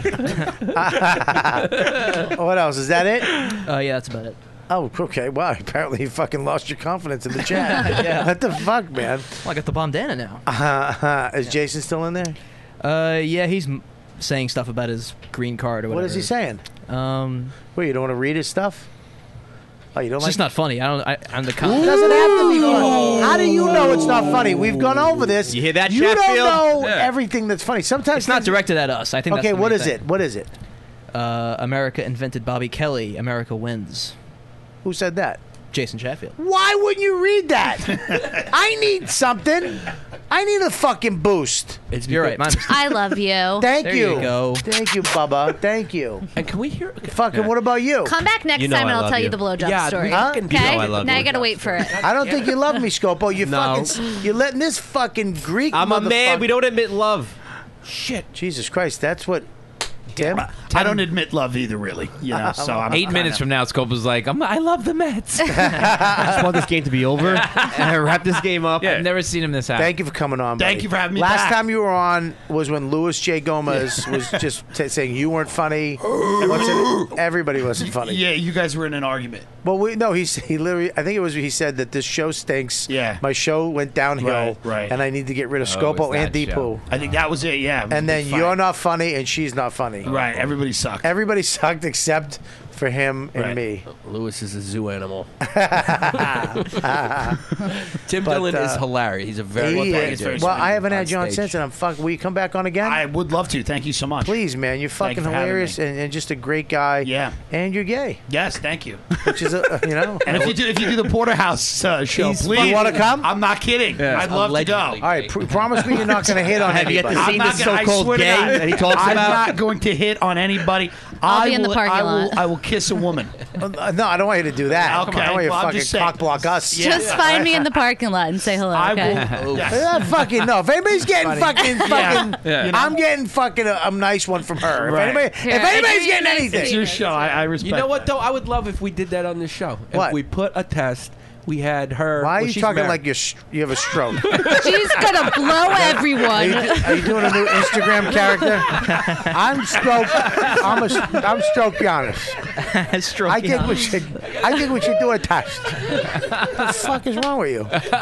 What else? Is that it? Yeah, that's about it. Oh, okay. Wow. Apparently, you fucking lost your confidence in the chat. Yeah. What the fuck, man? Well, I got the bandana now. Is Jason still in there? Yeah, he's saying stuff about his green card or whatever. What is he saying? Wait, you don't want to read his stuff? Oh, you don't It's like just not funny. I'm the It doesn't have to be funny. How do you know it's not funny? We've gone over this. You hear that, You don't Chatfield? know Yeah. everything that's funny. Sometimes It's not directed at us. I think. Okay, that's the what main is thing. it? What is it? America invented Bobby Kelly. America wins. Who said that? Jason Chatfield. Why wouldn't you read that? I need something. I need a fucking boost. You're right. My mistake. I love you. Thank There you. you go. Thank you, Bubba. Thank you. And can we hear? Fucking. What about you? Come back next You know time I and I'll love tell you you. the blowjob Yeah, story. Huh? Okay? You know I love now you. you gotta wait for it. I don't think you love me, Scopo. You No. you're letting this fucking Greek. I'm a man. motherfucker- We don't admit love. Shit, Jesus Christ, that's what. Tim, I don't admit love either, really. You know, so I'm 8 minutes from now, Scope was like, I love the Mets. I just want this game to be over and wrap this game up. I've never seen him this happy. thank you for coming on. Thank buddy. you for having me Last back. time you were on was when Louis J. Gomez was just saying you weren't funny. Everybody wasn't funny. Yeah, you guys were in an argument. Well, he literally. I think it was he said that this show stinks. Yeah. my show went downhill. Right. And I need to get rid of Oh, Scopo it was and that show. Deepu. I think that was it. Yeah. it was a And big then fight. you're not funny and she's not funny. Right. Everybody sucked. Everybody sucked except for him and Right. me. Lewis is a zoo animal. Tim But, Dillon is hilarious. He's a very He funny is. dude. Well, I haven't On had you on stage. since, and I'm fucking. Will you come back on again? I would love to. Thank you so much. Please, man. You're Thank fucking you for having hilarious me. and just a great guy. Yeah. And you're gay, Yes. Thank you. which is you know. And if you do the Porterhouse show, He's- please. You wanna come? I'm not kidding. Yeah. I'd love Allegedly. to go. All right, promise me you're not going to hit on Have you anybody. yet to I'm see not this gonna- I so-called swear to gay God, that he talks I'm about? not going to hit on anybody. I'll I be in the will- parking lot. I will kiss a woman. No, I don't want you to do that. Okay, I don't want you to well, I'm fucking just saying. cock block us. Just find me in the parking lot and say hello. I Okay. will. Yes. Yeah, fucking no. If anybody's getting fucking, Yeah. I'm getting fucking a nice one from her. Right. If Here, anybody's I do getting nice anything, It's your show. I respect. You know what that. though? I would love if we did that on this show. What? If we put a test, we had her. why are well, you she's talking married. like you have a stroke? She's gonna blow everyone. Are you doing a new Instagram character? I'm stroke. I'm stroke Giannis. I think we should do a test. What the fuck is wrong with you?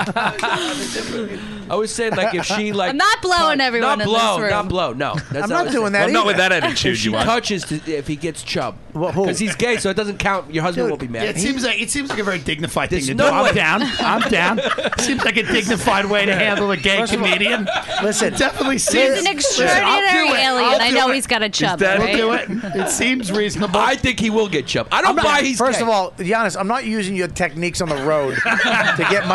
I was saying like if she like I'm not blowing everyone not in blow, this room. not blow. No, that's I'm not what doing saying. that Well, not either. with that If attitude, she you won't. touches, if he gets chub, Well, who? because he's gay, so it doesn't count. Your husband Dude, won't be mad. Yeah, it seems like a very dignified thing There's to no do. way. I'm down. I'm down. Seems like a dignified way to handle a gay First of all, comedian. listen, It definitely He's seems. an extraordinary I'll do it. alien. I'll I do know it. he's got a chub, that- We'll right? do it. It seems reasonable. I think he will get chub. I don't buy he's First gay. of all, Giannis, I'm not using your techniques on the road to get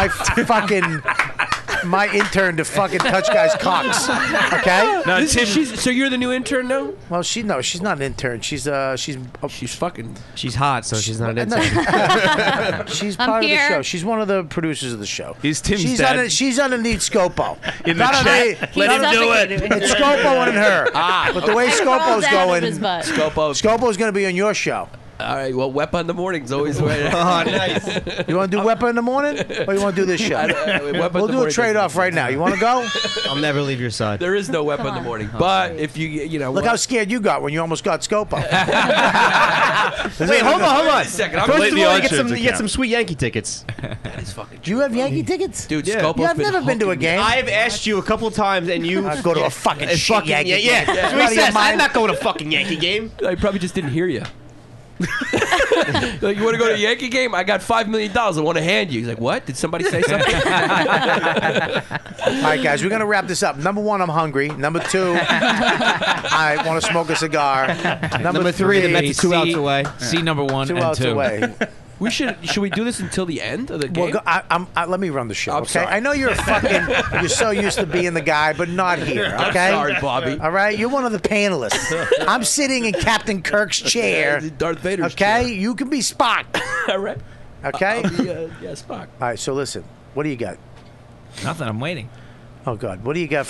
my intern to fucking touch guys' cocks. Okay? No, This- Tim. so you're the new intern now? Well, she's not an intern. She's fucking. She's hot, so she's not an No. intern. she's I'm part of the here. show. She's one of the producers of the show. He's Tim's dad. She's underneath Scopo. In the Not chat. underneath- Let him do it. It's Scopo and her. But the way I crawled Scopo's out going, of his butt. Scopo's going to be on your show. All right. Well, Wep on the morning's always right. Oh, nice. You want to do Weapon in the morning, or you want to do this show? We'll do a trade-off right now. You want to go? I'll never leave your side. There is no Wep in the morning, but if you Look how scared you got when you almost got Scopo. Wait, hold on. Wait a second. I'm First gonna of let all, the you get some sweet Yankee tickets. Do you have Yankee tickets? Dude, Yeah. Scopo's Yeah, I've been never been to a hooking me. game. I have asked you a couple of times, and you I'd go to a fucking shit Yankee yeah. game. That's Out what of he your says. mind. I'm not going to a fucking Yankee game. I probably just didn't hear you. Like, you want to go to a Yankee game? I got $5 million. I want to hand you. He's like, what? Did somebody say something? All right, guys, we're going to wrap this up. Number one, I'm hungry. Number two, I want to smoke a cigar. Number Number three, the Mets are 2 outs See- away. See number 1 2 and outs 2. away. Should we do this until the end of the game? Well, let me run the show, I'm okay? sorry. I know you're you're so used to being the guy, but not here, I'm okay? sorry, Bobby. All right? You're one of the panelists. I'm sitting in Captain Kirk's chair. Darth Vader's okay? chair. You can be Spock. All right. Okay? I'll be, Spock. All right, so listen. What do you got? Nothing. I'm waiting. Oh, God. What do you got?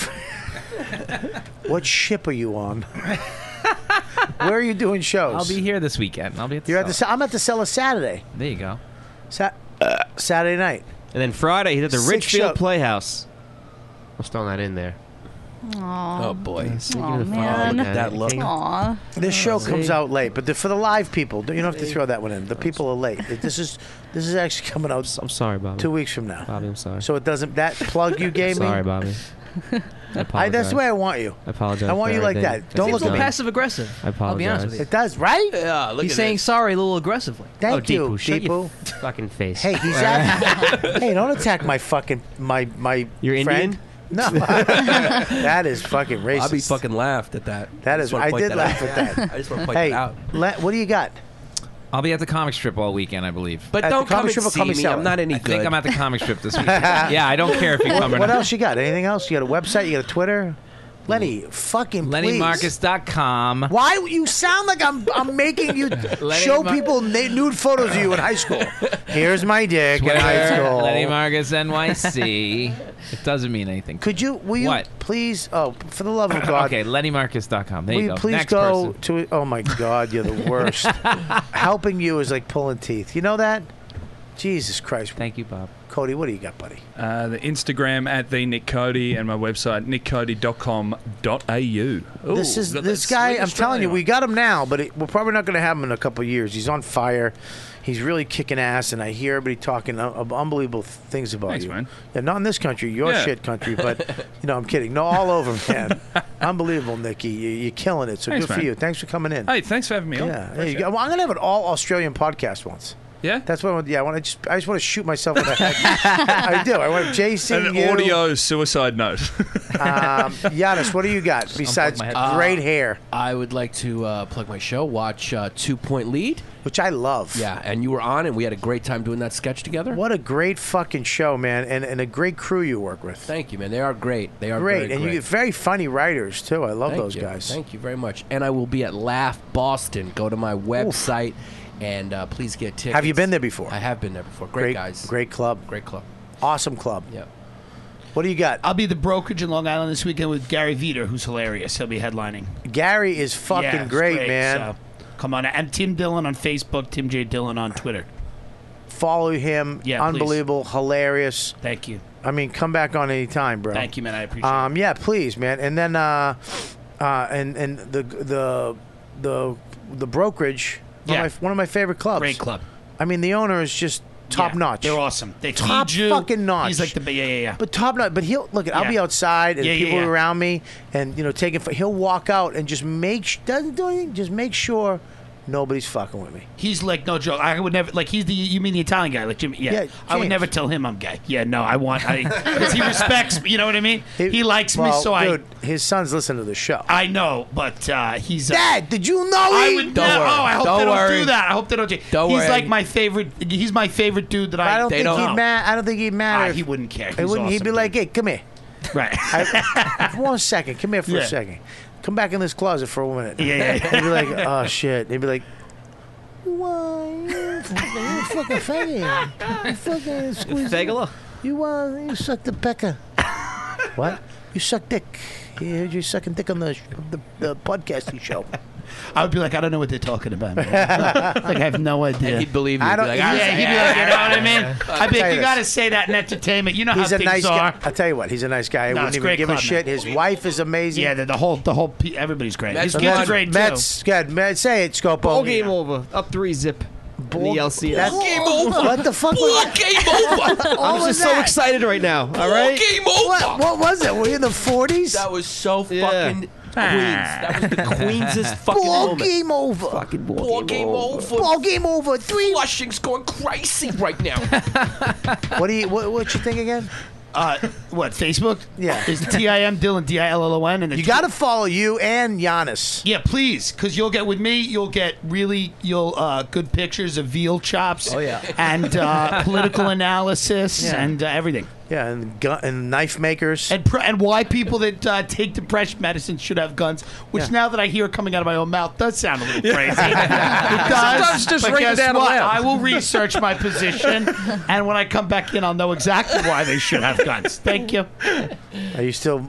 What ship are you on? Where are you doing shows? I'll be here this weekend. I'll be at the You're Cellar. I'm at the Cellar Saturday. There you go. Saturday night. And then Friday, he's at the 6 Richfield show- Playhouse. I'm throwing that in there. Aw. Oh boy. Aw, man. That look. Aw. This show comes out late, but for the live people, you don't have to throw that one in. The people are late. This is actually coming out. I'm sorry, Bobby. 2 weeks from now. Bobby, I'm sorry. So it doesn't. That plug you gave me. Sorry, Bobby. I apologize. That's the way I want you. I apologize. I want for you like everything. that. Don't Seems look a at little me. passive aggressive. I apologize. I'll be honest with you. It does, right? Yeah, look He's at saying this. sorry a little aggressively. Thank oh, you, Deepu, shut your Deepu. fucking face. Hey, he's at. Hey, don't attack my fucking my You're friend. Indian? No, that is fucking racist. Bobby fucking laughed at that. That is. I did laugh at that. I just want to point Hey, that out. what do you got? I'll be at the comic strip all weekend, I believe. But At the don't come comic and strip or see Comedy me. Cellar? I'm not any I good. think I'm at the comic strip this weekend. Yeah, I don't care if you come or What not. else you got? Anything else? You got a website? You got a Twitter? Lenny, fucking please. LennyMarcus.com. Why you sound like I'm making you show people nude photos of you in high school? Here's my dick in high school. Lenny Marcus NYC. It doesn't mean anything. Will you What? please? Oh, for the love of God! Okay, LennyMarcus.com. There Will you you go. please Next go person. to? Oh my God, you're the worst. Helping you is like pulling teeth. You know that? Jesus Christ. Thank you, Bob. Cody, what do you got, buddy? The Instagram at the Nick Cody and my website nickcody.com.au. This guy. I'm telling you, we got him now, but we're probably not going to have him in a couple of years. He's on fire. He's really kicking ass, and I hear everybody talking unbelievable things about Thanks, you. man. Yeah, not in this country, your Yeah. shit country, but I'm kidding. No, all over, man. Unbelievable, Nicky. You're killing it. So Thanks, good for man. you. Thanks for coming in. Hey, thanks for having me on. Yeah, there you go. Well, I'm gonna have an all Australian podcast once. Yeah? That's what I want. Yeah, I just want to shoot myself in the head. I do. I want JC. An you. audio suicide note. Giannis, what do you got besides great hair? I would like to plug my show. Watch 2 Point Lead, which I love. Yeah, and you were on, and we had a great time doing that sketch together. What a great fucking show, man, and a great crew you work with. Thank you, man. They are great. They are great, very and great. you get very funny writers too. I love Thank those you. guys. Thank you very much. And I will be at Laugh Boston. Go to my website and please get tickets. Have you been there before? I have been there before. Great guys. Great club. Great club. Awesome club. Yeah. What do you got? I'll be the brokerage in Long Island this weekend with Gary Veter, who's hilarious. He'll be headlining. Gary is fucking Yeah, it's great, man. So, come on. And Tim Dillon on Facebook, Tim J. Dillon on Twitter. Follow him. Yeah, unbelievable, hilarious. Thank you. I mean, come back on any time, bro. Thank you, man. I appreciate it. Yeah, please, man. And then and the brokerage. One of my favorite clubs. Great club. I mean, the owner is just top notch. They're awesome. They top feed you. fucking notch. He's like the yeah. But top notch. But he'll look. I'll Yeah. be outside and Yeah, people yeah. around me, and taking. He'll walk out and just doesn't do anything. Just make sure nobody's fucking with me. He's like no joke. I would never like. You mean the Italian guy like Jimmy? Yeah. I would James. never tell him I'm gay. Yeah, no. Because he respects me. You know what I mean? He likes me, Well, so dude, his sons listen to the show. I know, but he's Dad, did you know I he- would Don't never. worry. Oh, I hope Don't they don't worry. do that. I hope they don't. Don't he's worry. like my favorite. He's my favorite dude that I I. don't think he'd mad. I don't think he'd matter. He wouldn't care. He wouldn't. He'd be like, "Hey, come here." Right. 1 second. Come here for Yeah. a second. Come back in this closet for a minute. Yeah. He'd be like, "Oh shit." He'd be like, "Why you fucking faggot? You fucking squeeze. You suck the pecker. What? You suck dick. You're sucking dick on the podcasting show." I would be like, I don't know what they're talking about. Man. Like, I have no idea. And he'd believe you. I He'd be don't- like, Yeah, he'd be like, you know what I mean? I'd be tell like, you you this. got to say that in entertainment. You know how He's a things nice are. guy. I'll tell you what. He's a nice guy. He No, wouldn't it's even great give a club, shit. man. His wife is amazing. Yeah, the whole everybody's great. His So kids Mets- are great too. Mets, good. Mets, say it, Scopo. Ball game over. Up 3-zip. In the LCS. That's- Game over. What the fuck was Game over. I'm just so excited right now. All right. Game over. What was it? Were you in the 40s? That was so fucking Yeah. Queens. That was the Queensest fucking Ball moment. game over. Fucking Ball game over. Ball game over. 3. Flushing's going crazy right now. What you think again? What, Facebook? Yeah. Is TIM Dylan, DILLON. And You got to follow you and Giannis. Yeah, please, because you'll get with me. You'll get really good pictures of veal chops. Oh, yeah. And political analysis and everything. Yeah, and knife makers. And why people that take depression medicine should have guns, which now that I hear coming out of my own mouth does sound a little crazy. It does. Sometimes just but ring guess down what? aloud. I will research my position, and when I come back in, I'll know exactly why they should have guns. Thank you. Are you still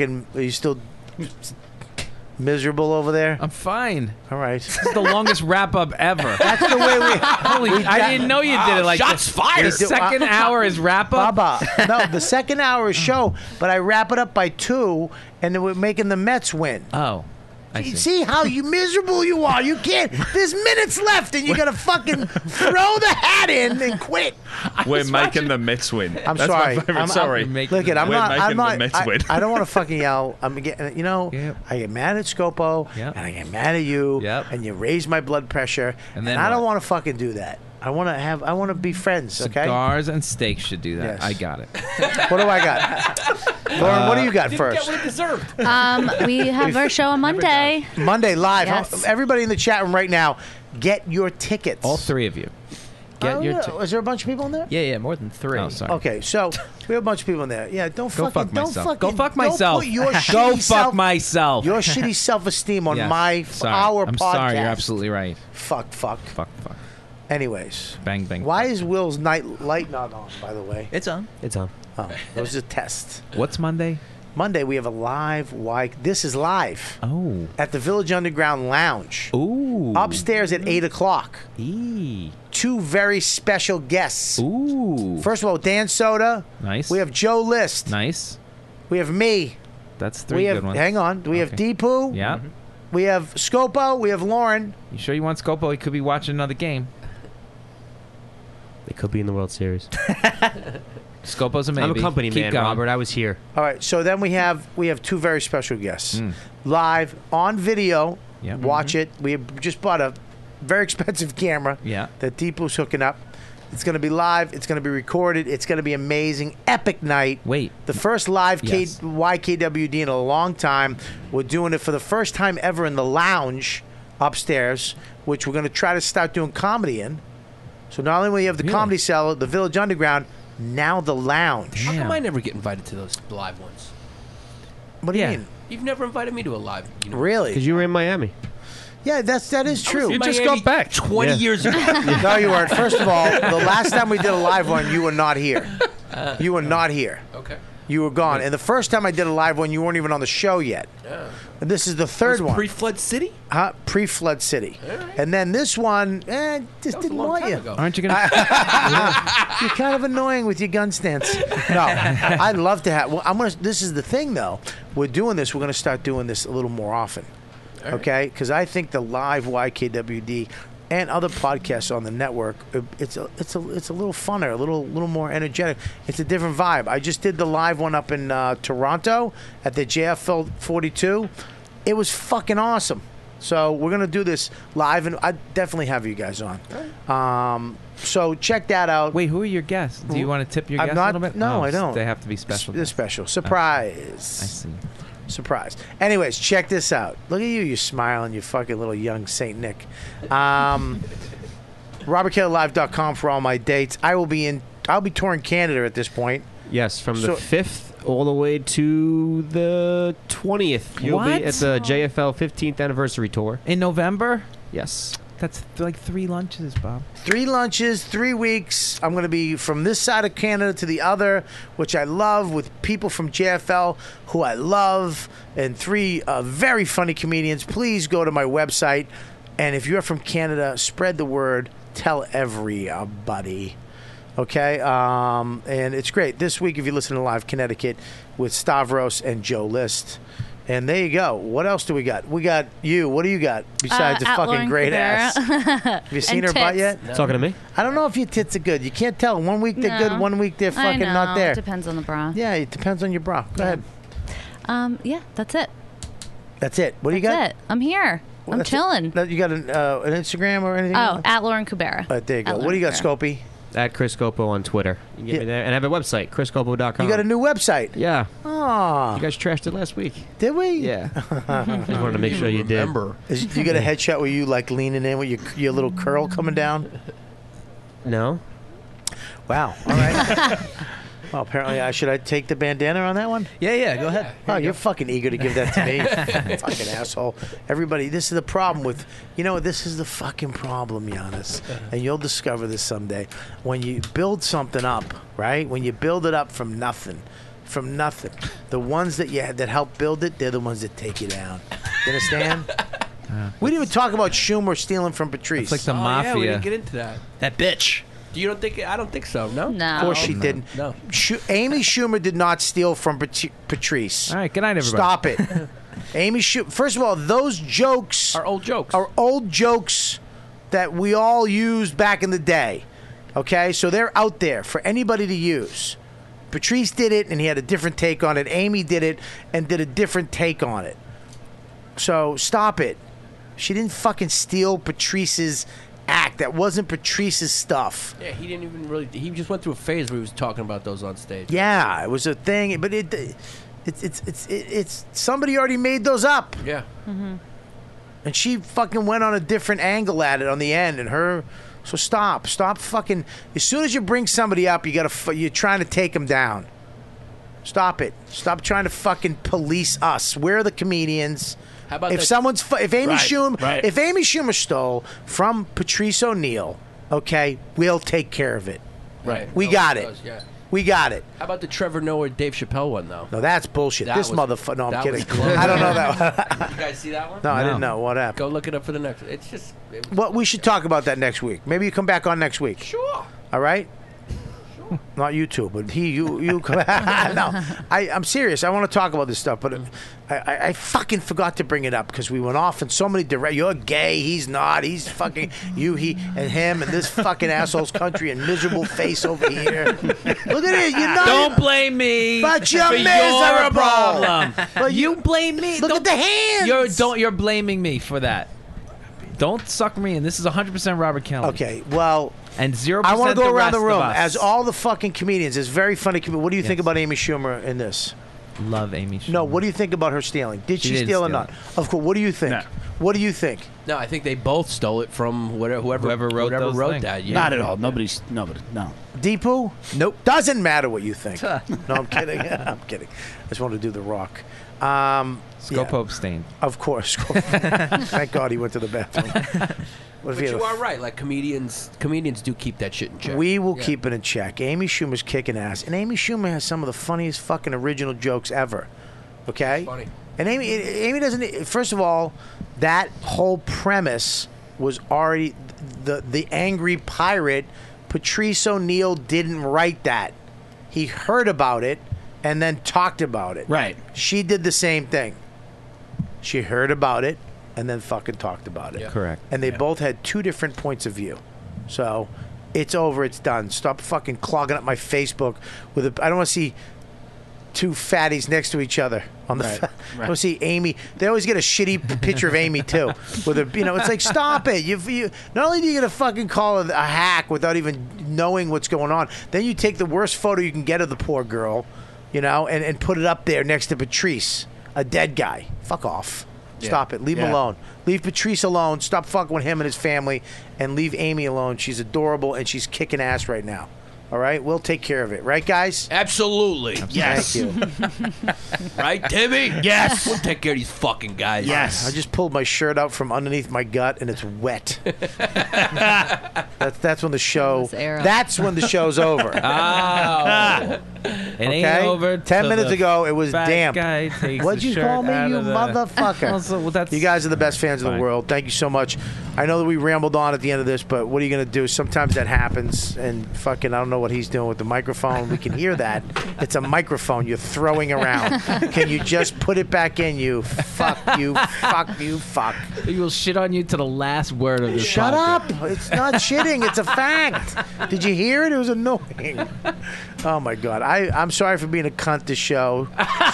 miserable over there? I'm fine. All right. This is the longest wrap up ever. That's the way we. I didn't know you did it like shots this. fired. The second hour is wrap up. Baba. No, the second hour is show, but I wrap it up by 2, and then we're making the Mets win. Oh. I See how you miserable you are. You can't. There's minutes left, and you're gonna fucking throw the hat in and quit. We're making the Mets win. I'm That's sorry. My favorite. Sorry. Look it. I'm We're not. making I'm not. the Mets win. I don't want to fucking yell. I'm getting. I get mad at Scopo, and I get mad at you, and you raise my blood pressure, and then I don't what? want to fucking do that. I want to be friends. Okay. Cigars and steaks should do that. Yes. I got it. What do I got? Lauren, what do you got first? We have our show on Monday. Monday live. Yes. Everybody in the chat room right now, get your tickets. All 3 of you. Get your tickets. Is there a bunch of people in there? Yeah, more than 3. Oh, sorry. Okay, so we have a bunch of people in there. Yeah, don't Go fucking, fuck myself. Go fuck don't myself. put your Go shitty fuck self, myself. Your shitty self-esteem on Yes. our I'm podcast. sorry. You're absolutely right. Fuck. Anyways, Bang bang. why is Will's light not on? By the way, It's on. It's on. Oh, it was a test. What's Monday? Monday we have a live. This is live. Oh. At the Village Underground Lounge. Ooh. Upstairs at 8:00. 2 very special guests. Ooh. First of all, Dan Soda. Nice. We have Joe List. Nice. We have me. That's 3 We good have. ones. Hang on. We have Deepu. Yeah. We have Scopo. We have Lauren. You sure you want Scopo? He could be watching another game. They could be in the World Series. Scopo's a maybe. I'm a company Keep man, going. Robert. I was here. All right. So then we have 2 very special guests live on video. Yeah. Watch it. We just bought a very expensive camera. Yeah. That Deepu's hooking up. It's going to be live. It's going to be recorded. It's going to be amazing. Epic night. Wait. The first live Yes. YKWd in a long time. We're doing it for the first time ever in the lounge upstairs, which we're going to try to start doing comedy in. So not only will you have the Comedy Cellar, the Village Underground, now the lounge. How come I never get invited to those live ones? What do you mean? You've never invited me to a live. Really? Because you were in Miami. Yeah, that is true. You just got back 20 years ago. No, you weren't. First of all, the last time we did a live one, you were not here. You were not here. Okay. You were gone. And the first time I did a live one, you weren't even on the show yet. Yeah. And this is the third one. Pre-Flood City? Pre-Flood City. And then this one, just didn't want you. Aren't you going to? You're kind of annoying with your gun stance. No, I'd love to have. Well, this is the thing, though. We're doing this. We're going to start doing this a little more often. Okay? Because I think the live YKWd and other podcasts on the network, it's a little funner, a little more energetic. It's a different vibe. I just did the live one up in Toronto at the JFL 42. It was fucking awesome. So we're gonna do this live, and I definitely have you guys on. So check that out. Wait, who are your guests? Do you want to tip your I'm guests not- a little bit? no, I don't. They have to be special. They're special. Surprise. I see. Surprise. Anyways, check this out. Look at you. You're smiling. You fucking little young Saint Nick. RobertKellyLive.com for all my dates. I'll be touring Canada at this point. Yes, from the 5th all the way to the 20th. You'll What? be at the JFL 15th anniversary tour. In November? Yes. That's like 3 lunches, Bob. 3 lunches, 3 weeks. I'm going to be from this side of Canada to the other, which I love, with people from JFL who I love, and 3 very funny comedians. Please go to my website, and if you're from Canada, spread the word. Tell everybody. Okay? And it's great. This week, if you listen to Live Connecticut with Stavros and Joe List. And there you go. What else do we got? We got you. What do you got besides a at fucking Lauren great Cabrera. ass? Have you seen And her butt tits. yet? No. Talking to me? I don't know if your tits are good. You can't tell. One week they're good, one week they're fucking I know. not there. It depends on the bra. Yeah, it depends on your bra. Go ahead. Yeah, that's it. That's it. What do you got? That's it. I'm here. I'm That's it. chilling. You got an Instagram or anything? Oh, at Lauren Cabrera. There you go. At What do you got, Lauren Scopey? At Chris Scopo on Twitter. You can get me there. And I have a website, chrisscopo.com. You got a new website? Yeah. Oh. You guys trashed it last week. Did we? Yeah. Just wanted to make sure you did. You got a headshot where you like leaning in with your little curl coming down? No. Wow. All right. Well, apparently, should I take the bandana on that one? Yeah, go ahead. Oh, you're fucking eager to give that to me. Fucking asshole. Everybody, this is the problem with, this is the fucking problem, Giannis. And you'll discover this someday. When you build something up, right? When you build it up from nothing, the ones that help build it, they're the ones that take you down. You understand? We didn't even talk about Schumer stealing from Patrice. It's like the mafia. Yeah, we didn't get into that. That bitch. You don't think? I don't think so. No. No. Of course she didn't. No. Amy Schumer did not steal from Patrice. All right, good night, everybody. Stop it. Amy Schumer. First of all, those jokes are old jokes. Are old jokes that we all used back in the day. Okay, so they're out there for anybody to use. Patrice did it, and he had a different take on it. Amy did it and did a different take on it. So stop it. She didn't fucking steal Patrice's act. That wasn't Patrice's stuff. Yeah, he didn't even really. He just went through a phase where he was talking about those on stage. Yeah, it was a thing, but it's somebody already made those up. Yeah. Mm-hmm. And she fucking went on a different angle at it on the end, and her. So stop fucking. As soon as you bring somebody up, you're trying to take them down. Stop it. Stop trying to fucking police us. We're the comedians. How about if Amy Schumer stole from Patrice O'Neal, okay, we'll take care of it. Right. We got it. Yeah. We got it. How about the Trevor Noah Dave Chappelle one though? No, that's bullshit. That This was- motherfucker. No, I'm that kidding. was close. I don't know that one. You guys see that one? No, I didn't know. What happened? Go look it up for the next. It's just. Well, we should talk about that next week. Maybe you come back on next week. Sure. All right? Not you two, but you come. No, I'm serious. I want to talk about this stuff, but I fucking forgot to bring it up because we went off in so many directions. You're gay. He's not. He's fucking you. He and him and this fucking asshole's country and miserable face over here. Look at it. You're not. Don't blame me. But you're for miserable. Your problem. But you blame me. Look at the hands. You're blaming me for that. Don't suck me in. This is 100% Robert Kelly. Okay. Well. And 0%. I want to go around the rest room of us. as all the fucking comedians. It's very funny. What do you think about Amy Schumer in this? Love Amy Schumer. No, what do you think about her stealing? Did she didn't steal or steal not? Of course. What do you think? No. What do you think? No, I think they both stole it from whoever wrote that. Yeah. Not at all. Nobody. No. Deepu? Nope. Doesn't matter what you think. No, I'm kidding. I'm kidding. I just wanted to do The Rock. Scopo abstained. Of course. Thank God he went to the bathroom. But you are right. Like comedians do keep that shit in check. We will keep it in check. Amy Schumer's kicking ass, and Amy Schumer has some of the funniest fucking original jokes ever. Okay. Funny. And Amy doesn't. First of all, that whole premise was already the angry pirate. Patrice O'Neal didn't write that. He heard about it and then talked about it. Right. She did the same thing. She heard about it and then fucking talked about it. Yeah. Correct. And they both had two different points of view. So it's over. It's done. Stop fucking clogging up my Facebook with I don't want to see two fatties next to each other on the. I don't see Amy. They always get a shitty picture of Amy too. With a, it's like stop it. You not only do you get a fucking call a hack without even knowing what's going on, then you take the worst photo you can get of the poor girl, and put it up there next to Patrice, a dead guy. Fuck off. Stop it. Leave him alone. Leave Patrice alone. Stop fucking with him and his family, and leave Amy alone. She's adorable and she's kicking ass right now. All right, we'll take care of it, right, guys? Absolutely. Yes. Thank you. Right, Timmy? Yes. We'll take care of these fucking guys. Yes. I just pulled my shirt out from underneath my gut and it's wet. That's when the show. This era. That's when the show's over. Oh. It ain't over. 10 till minutes the ago, it was fat damp. Guy takes What'd the you shirt call me, out you of the- motherfucker? Also, well, that's You guys are the best fans of the fine. world. Thank you so much. I know that we rambled on at the end of this, but what are you going to do? Sometimes that happens, and fucking, I don't know what he's doing with the microphone. We can hear that. It's a microphone you're throwing around. Can you just put it back in, you fuck, you fuck, you fuck. He will shit on you to the last word of this Shut podcast. up. It's not shitting. It's a fact. Did you hear it? It was annoying. Oh, my God. I'm sorry for being a cunt this show.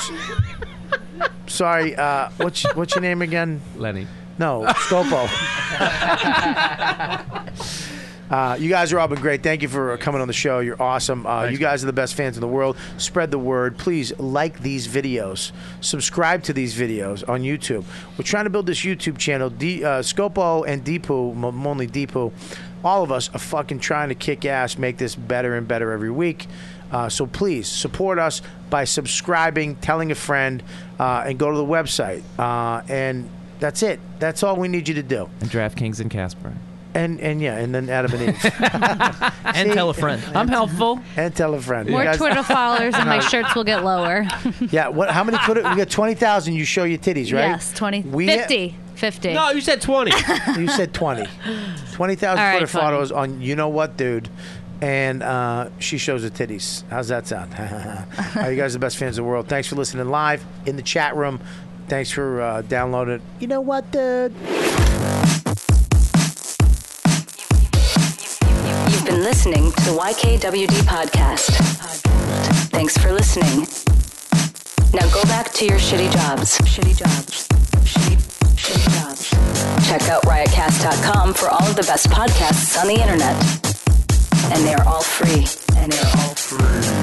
Sorry. What's your name again? Lenny. No, Scopo. You guys are all been great. Thank you for coming on the show. You're awesome. You guys are the best fans in the world. Spread the word. Please like these videos. Subscribe to these videos on YouTube. We're trying to build this YouTube channel. Scopo and Deepu, only Deepu, all of us are fucking trying to kick ass, make this better and better every week. So please support us by subscribing, telling a friend, and go to the website. And that's it. That's all we need you to do. And DraftKings and Casper. And then Adam and Eve. And tell a friend. I'm helpful. And tell a friend. More You guys- Twitter followers and my shirts will get lower. Yeah. What? How many Twitter? We got 20,000. You show your titties, right? Yes, 20. We- 50. 50. No, you said 20. You said 20. 20,000 All right, Twitter 20. followers on You Know What, Dude. And she shows her titties. How's that sound? You guys are the best fans in the world. Thanks for listening live in the chat room. Thanks for downloading it. You know what, dude? You've been listening to the YKWD podcast. Thanks for listening. Now go back to your shitty jobs. Shitty jobs. Shitty jobs. Check out riotcast.com for all of the best podcasts on the internet. And they are all free.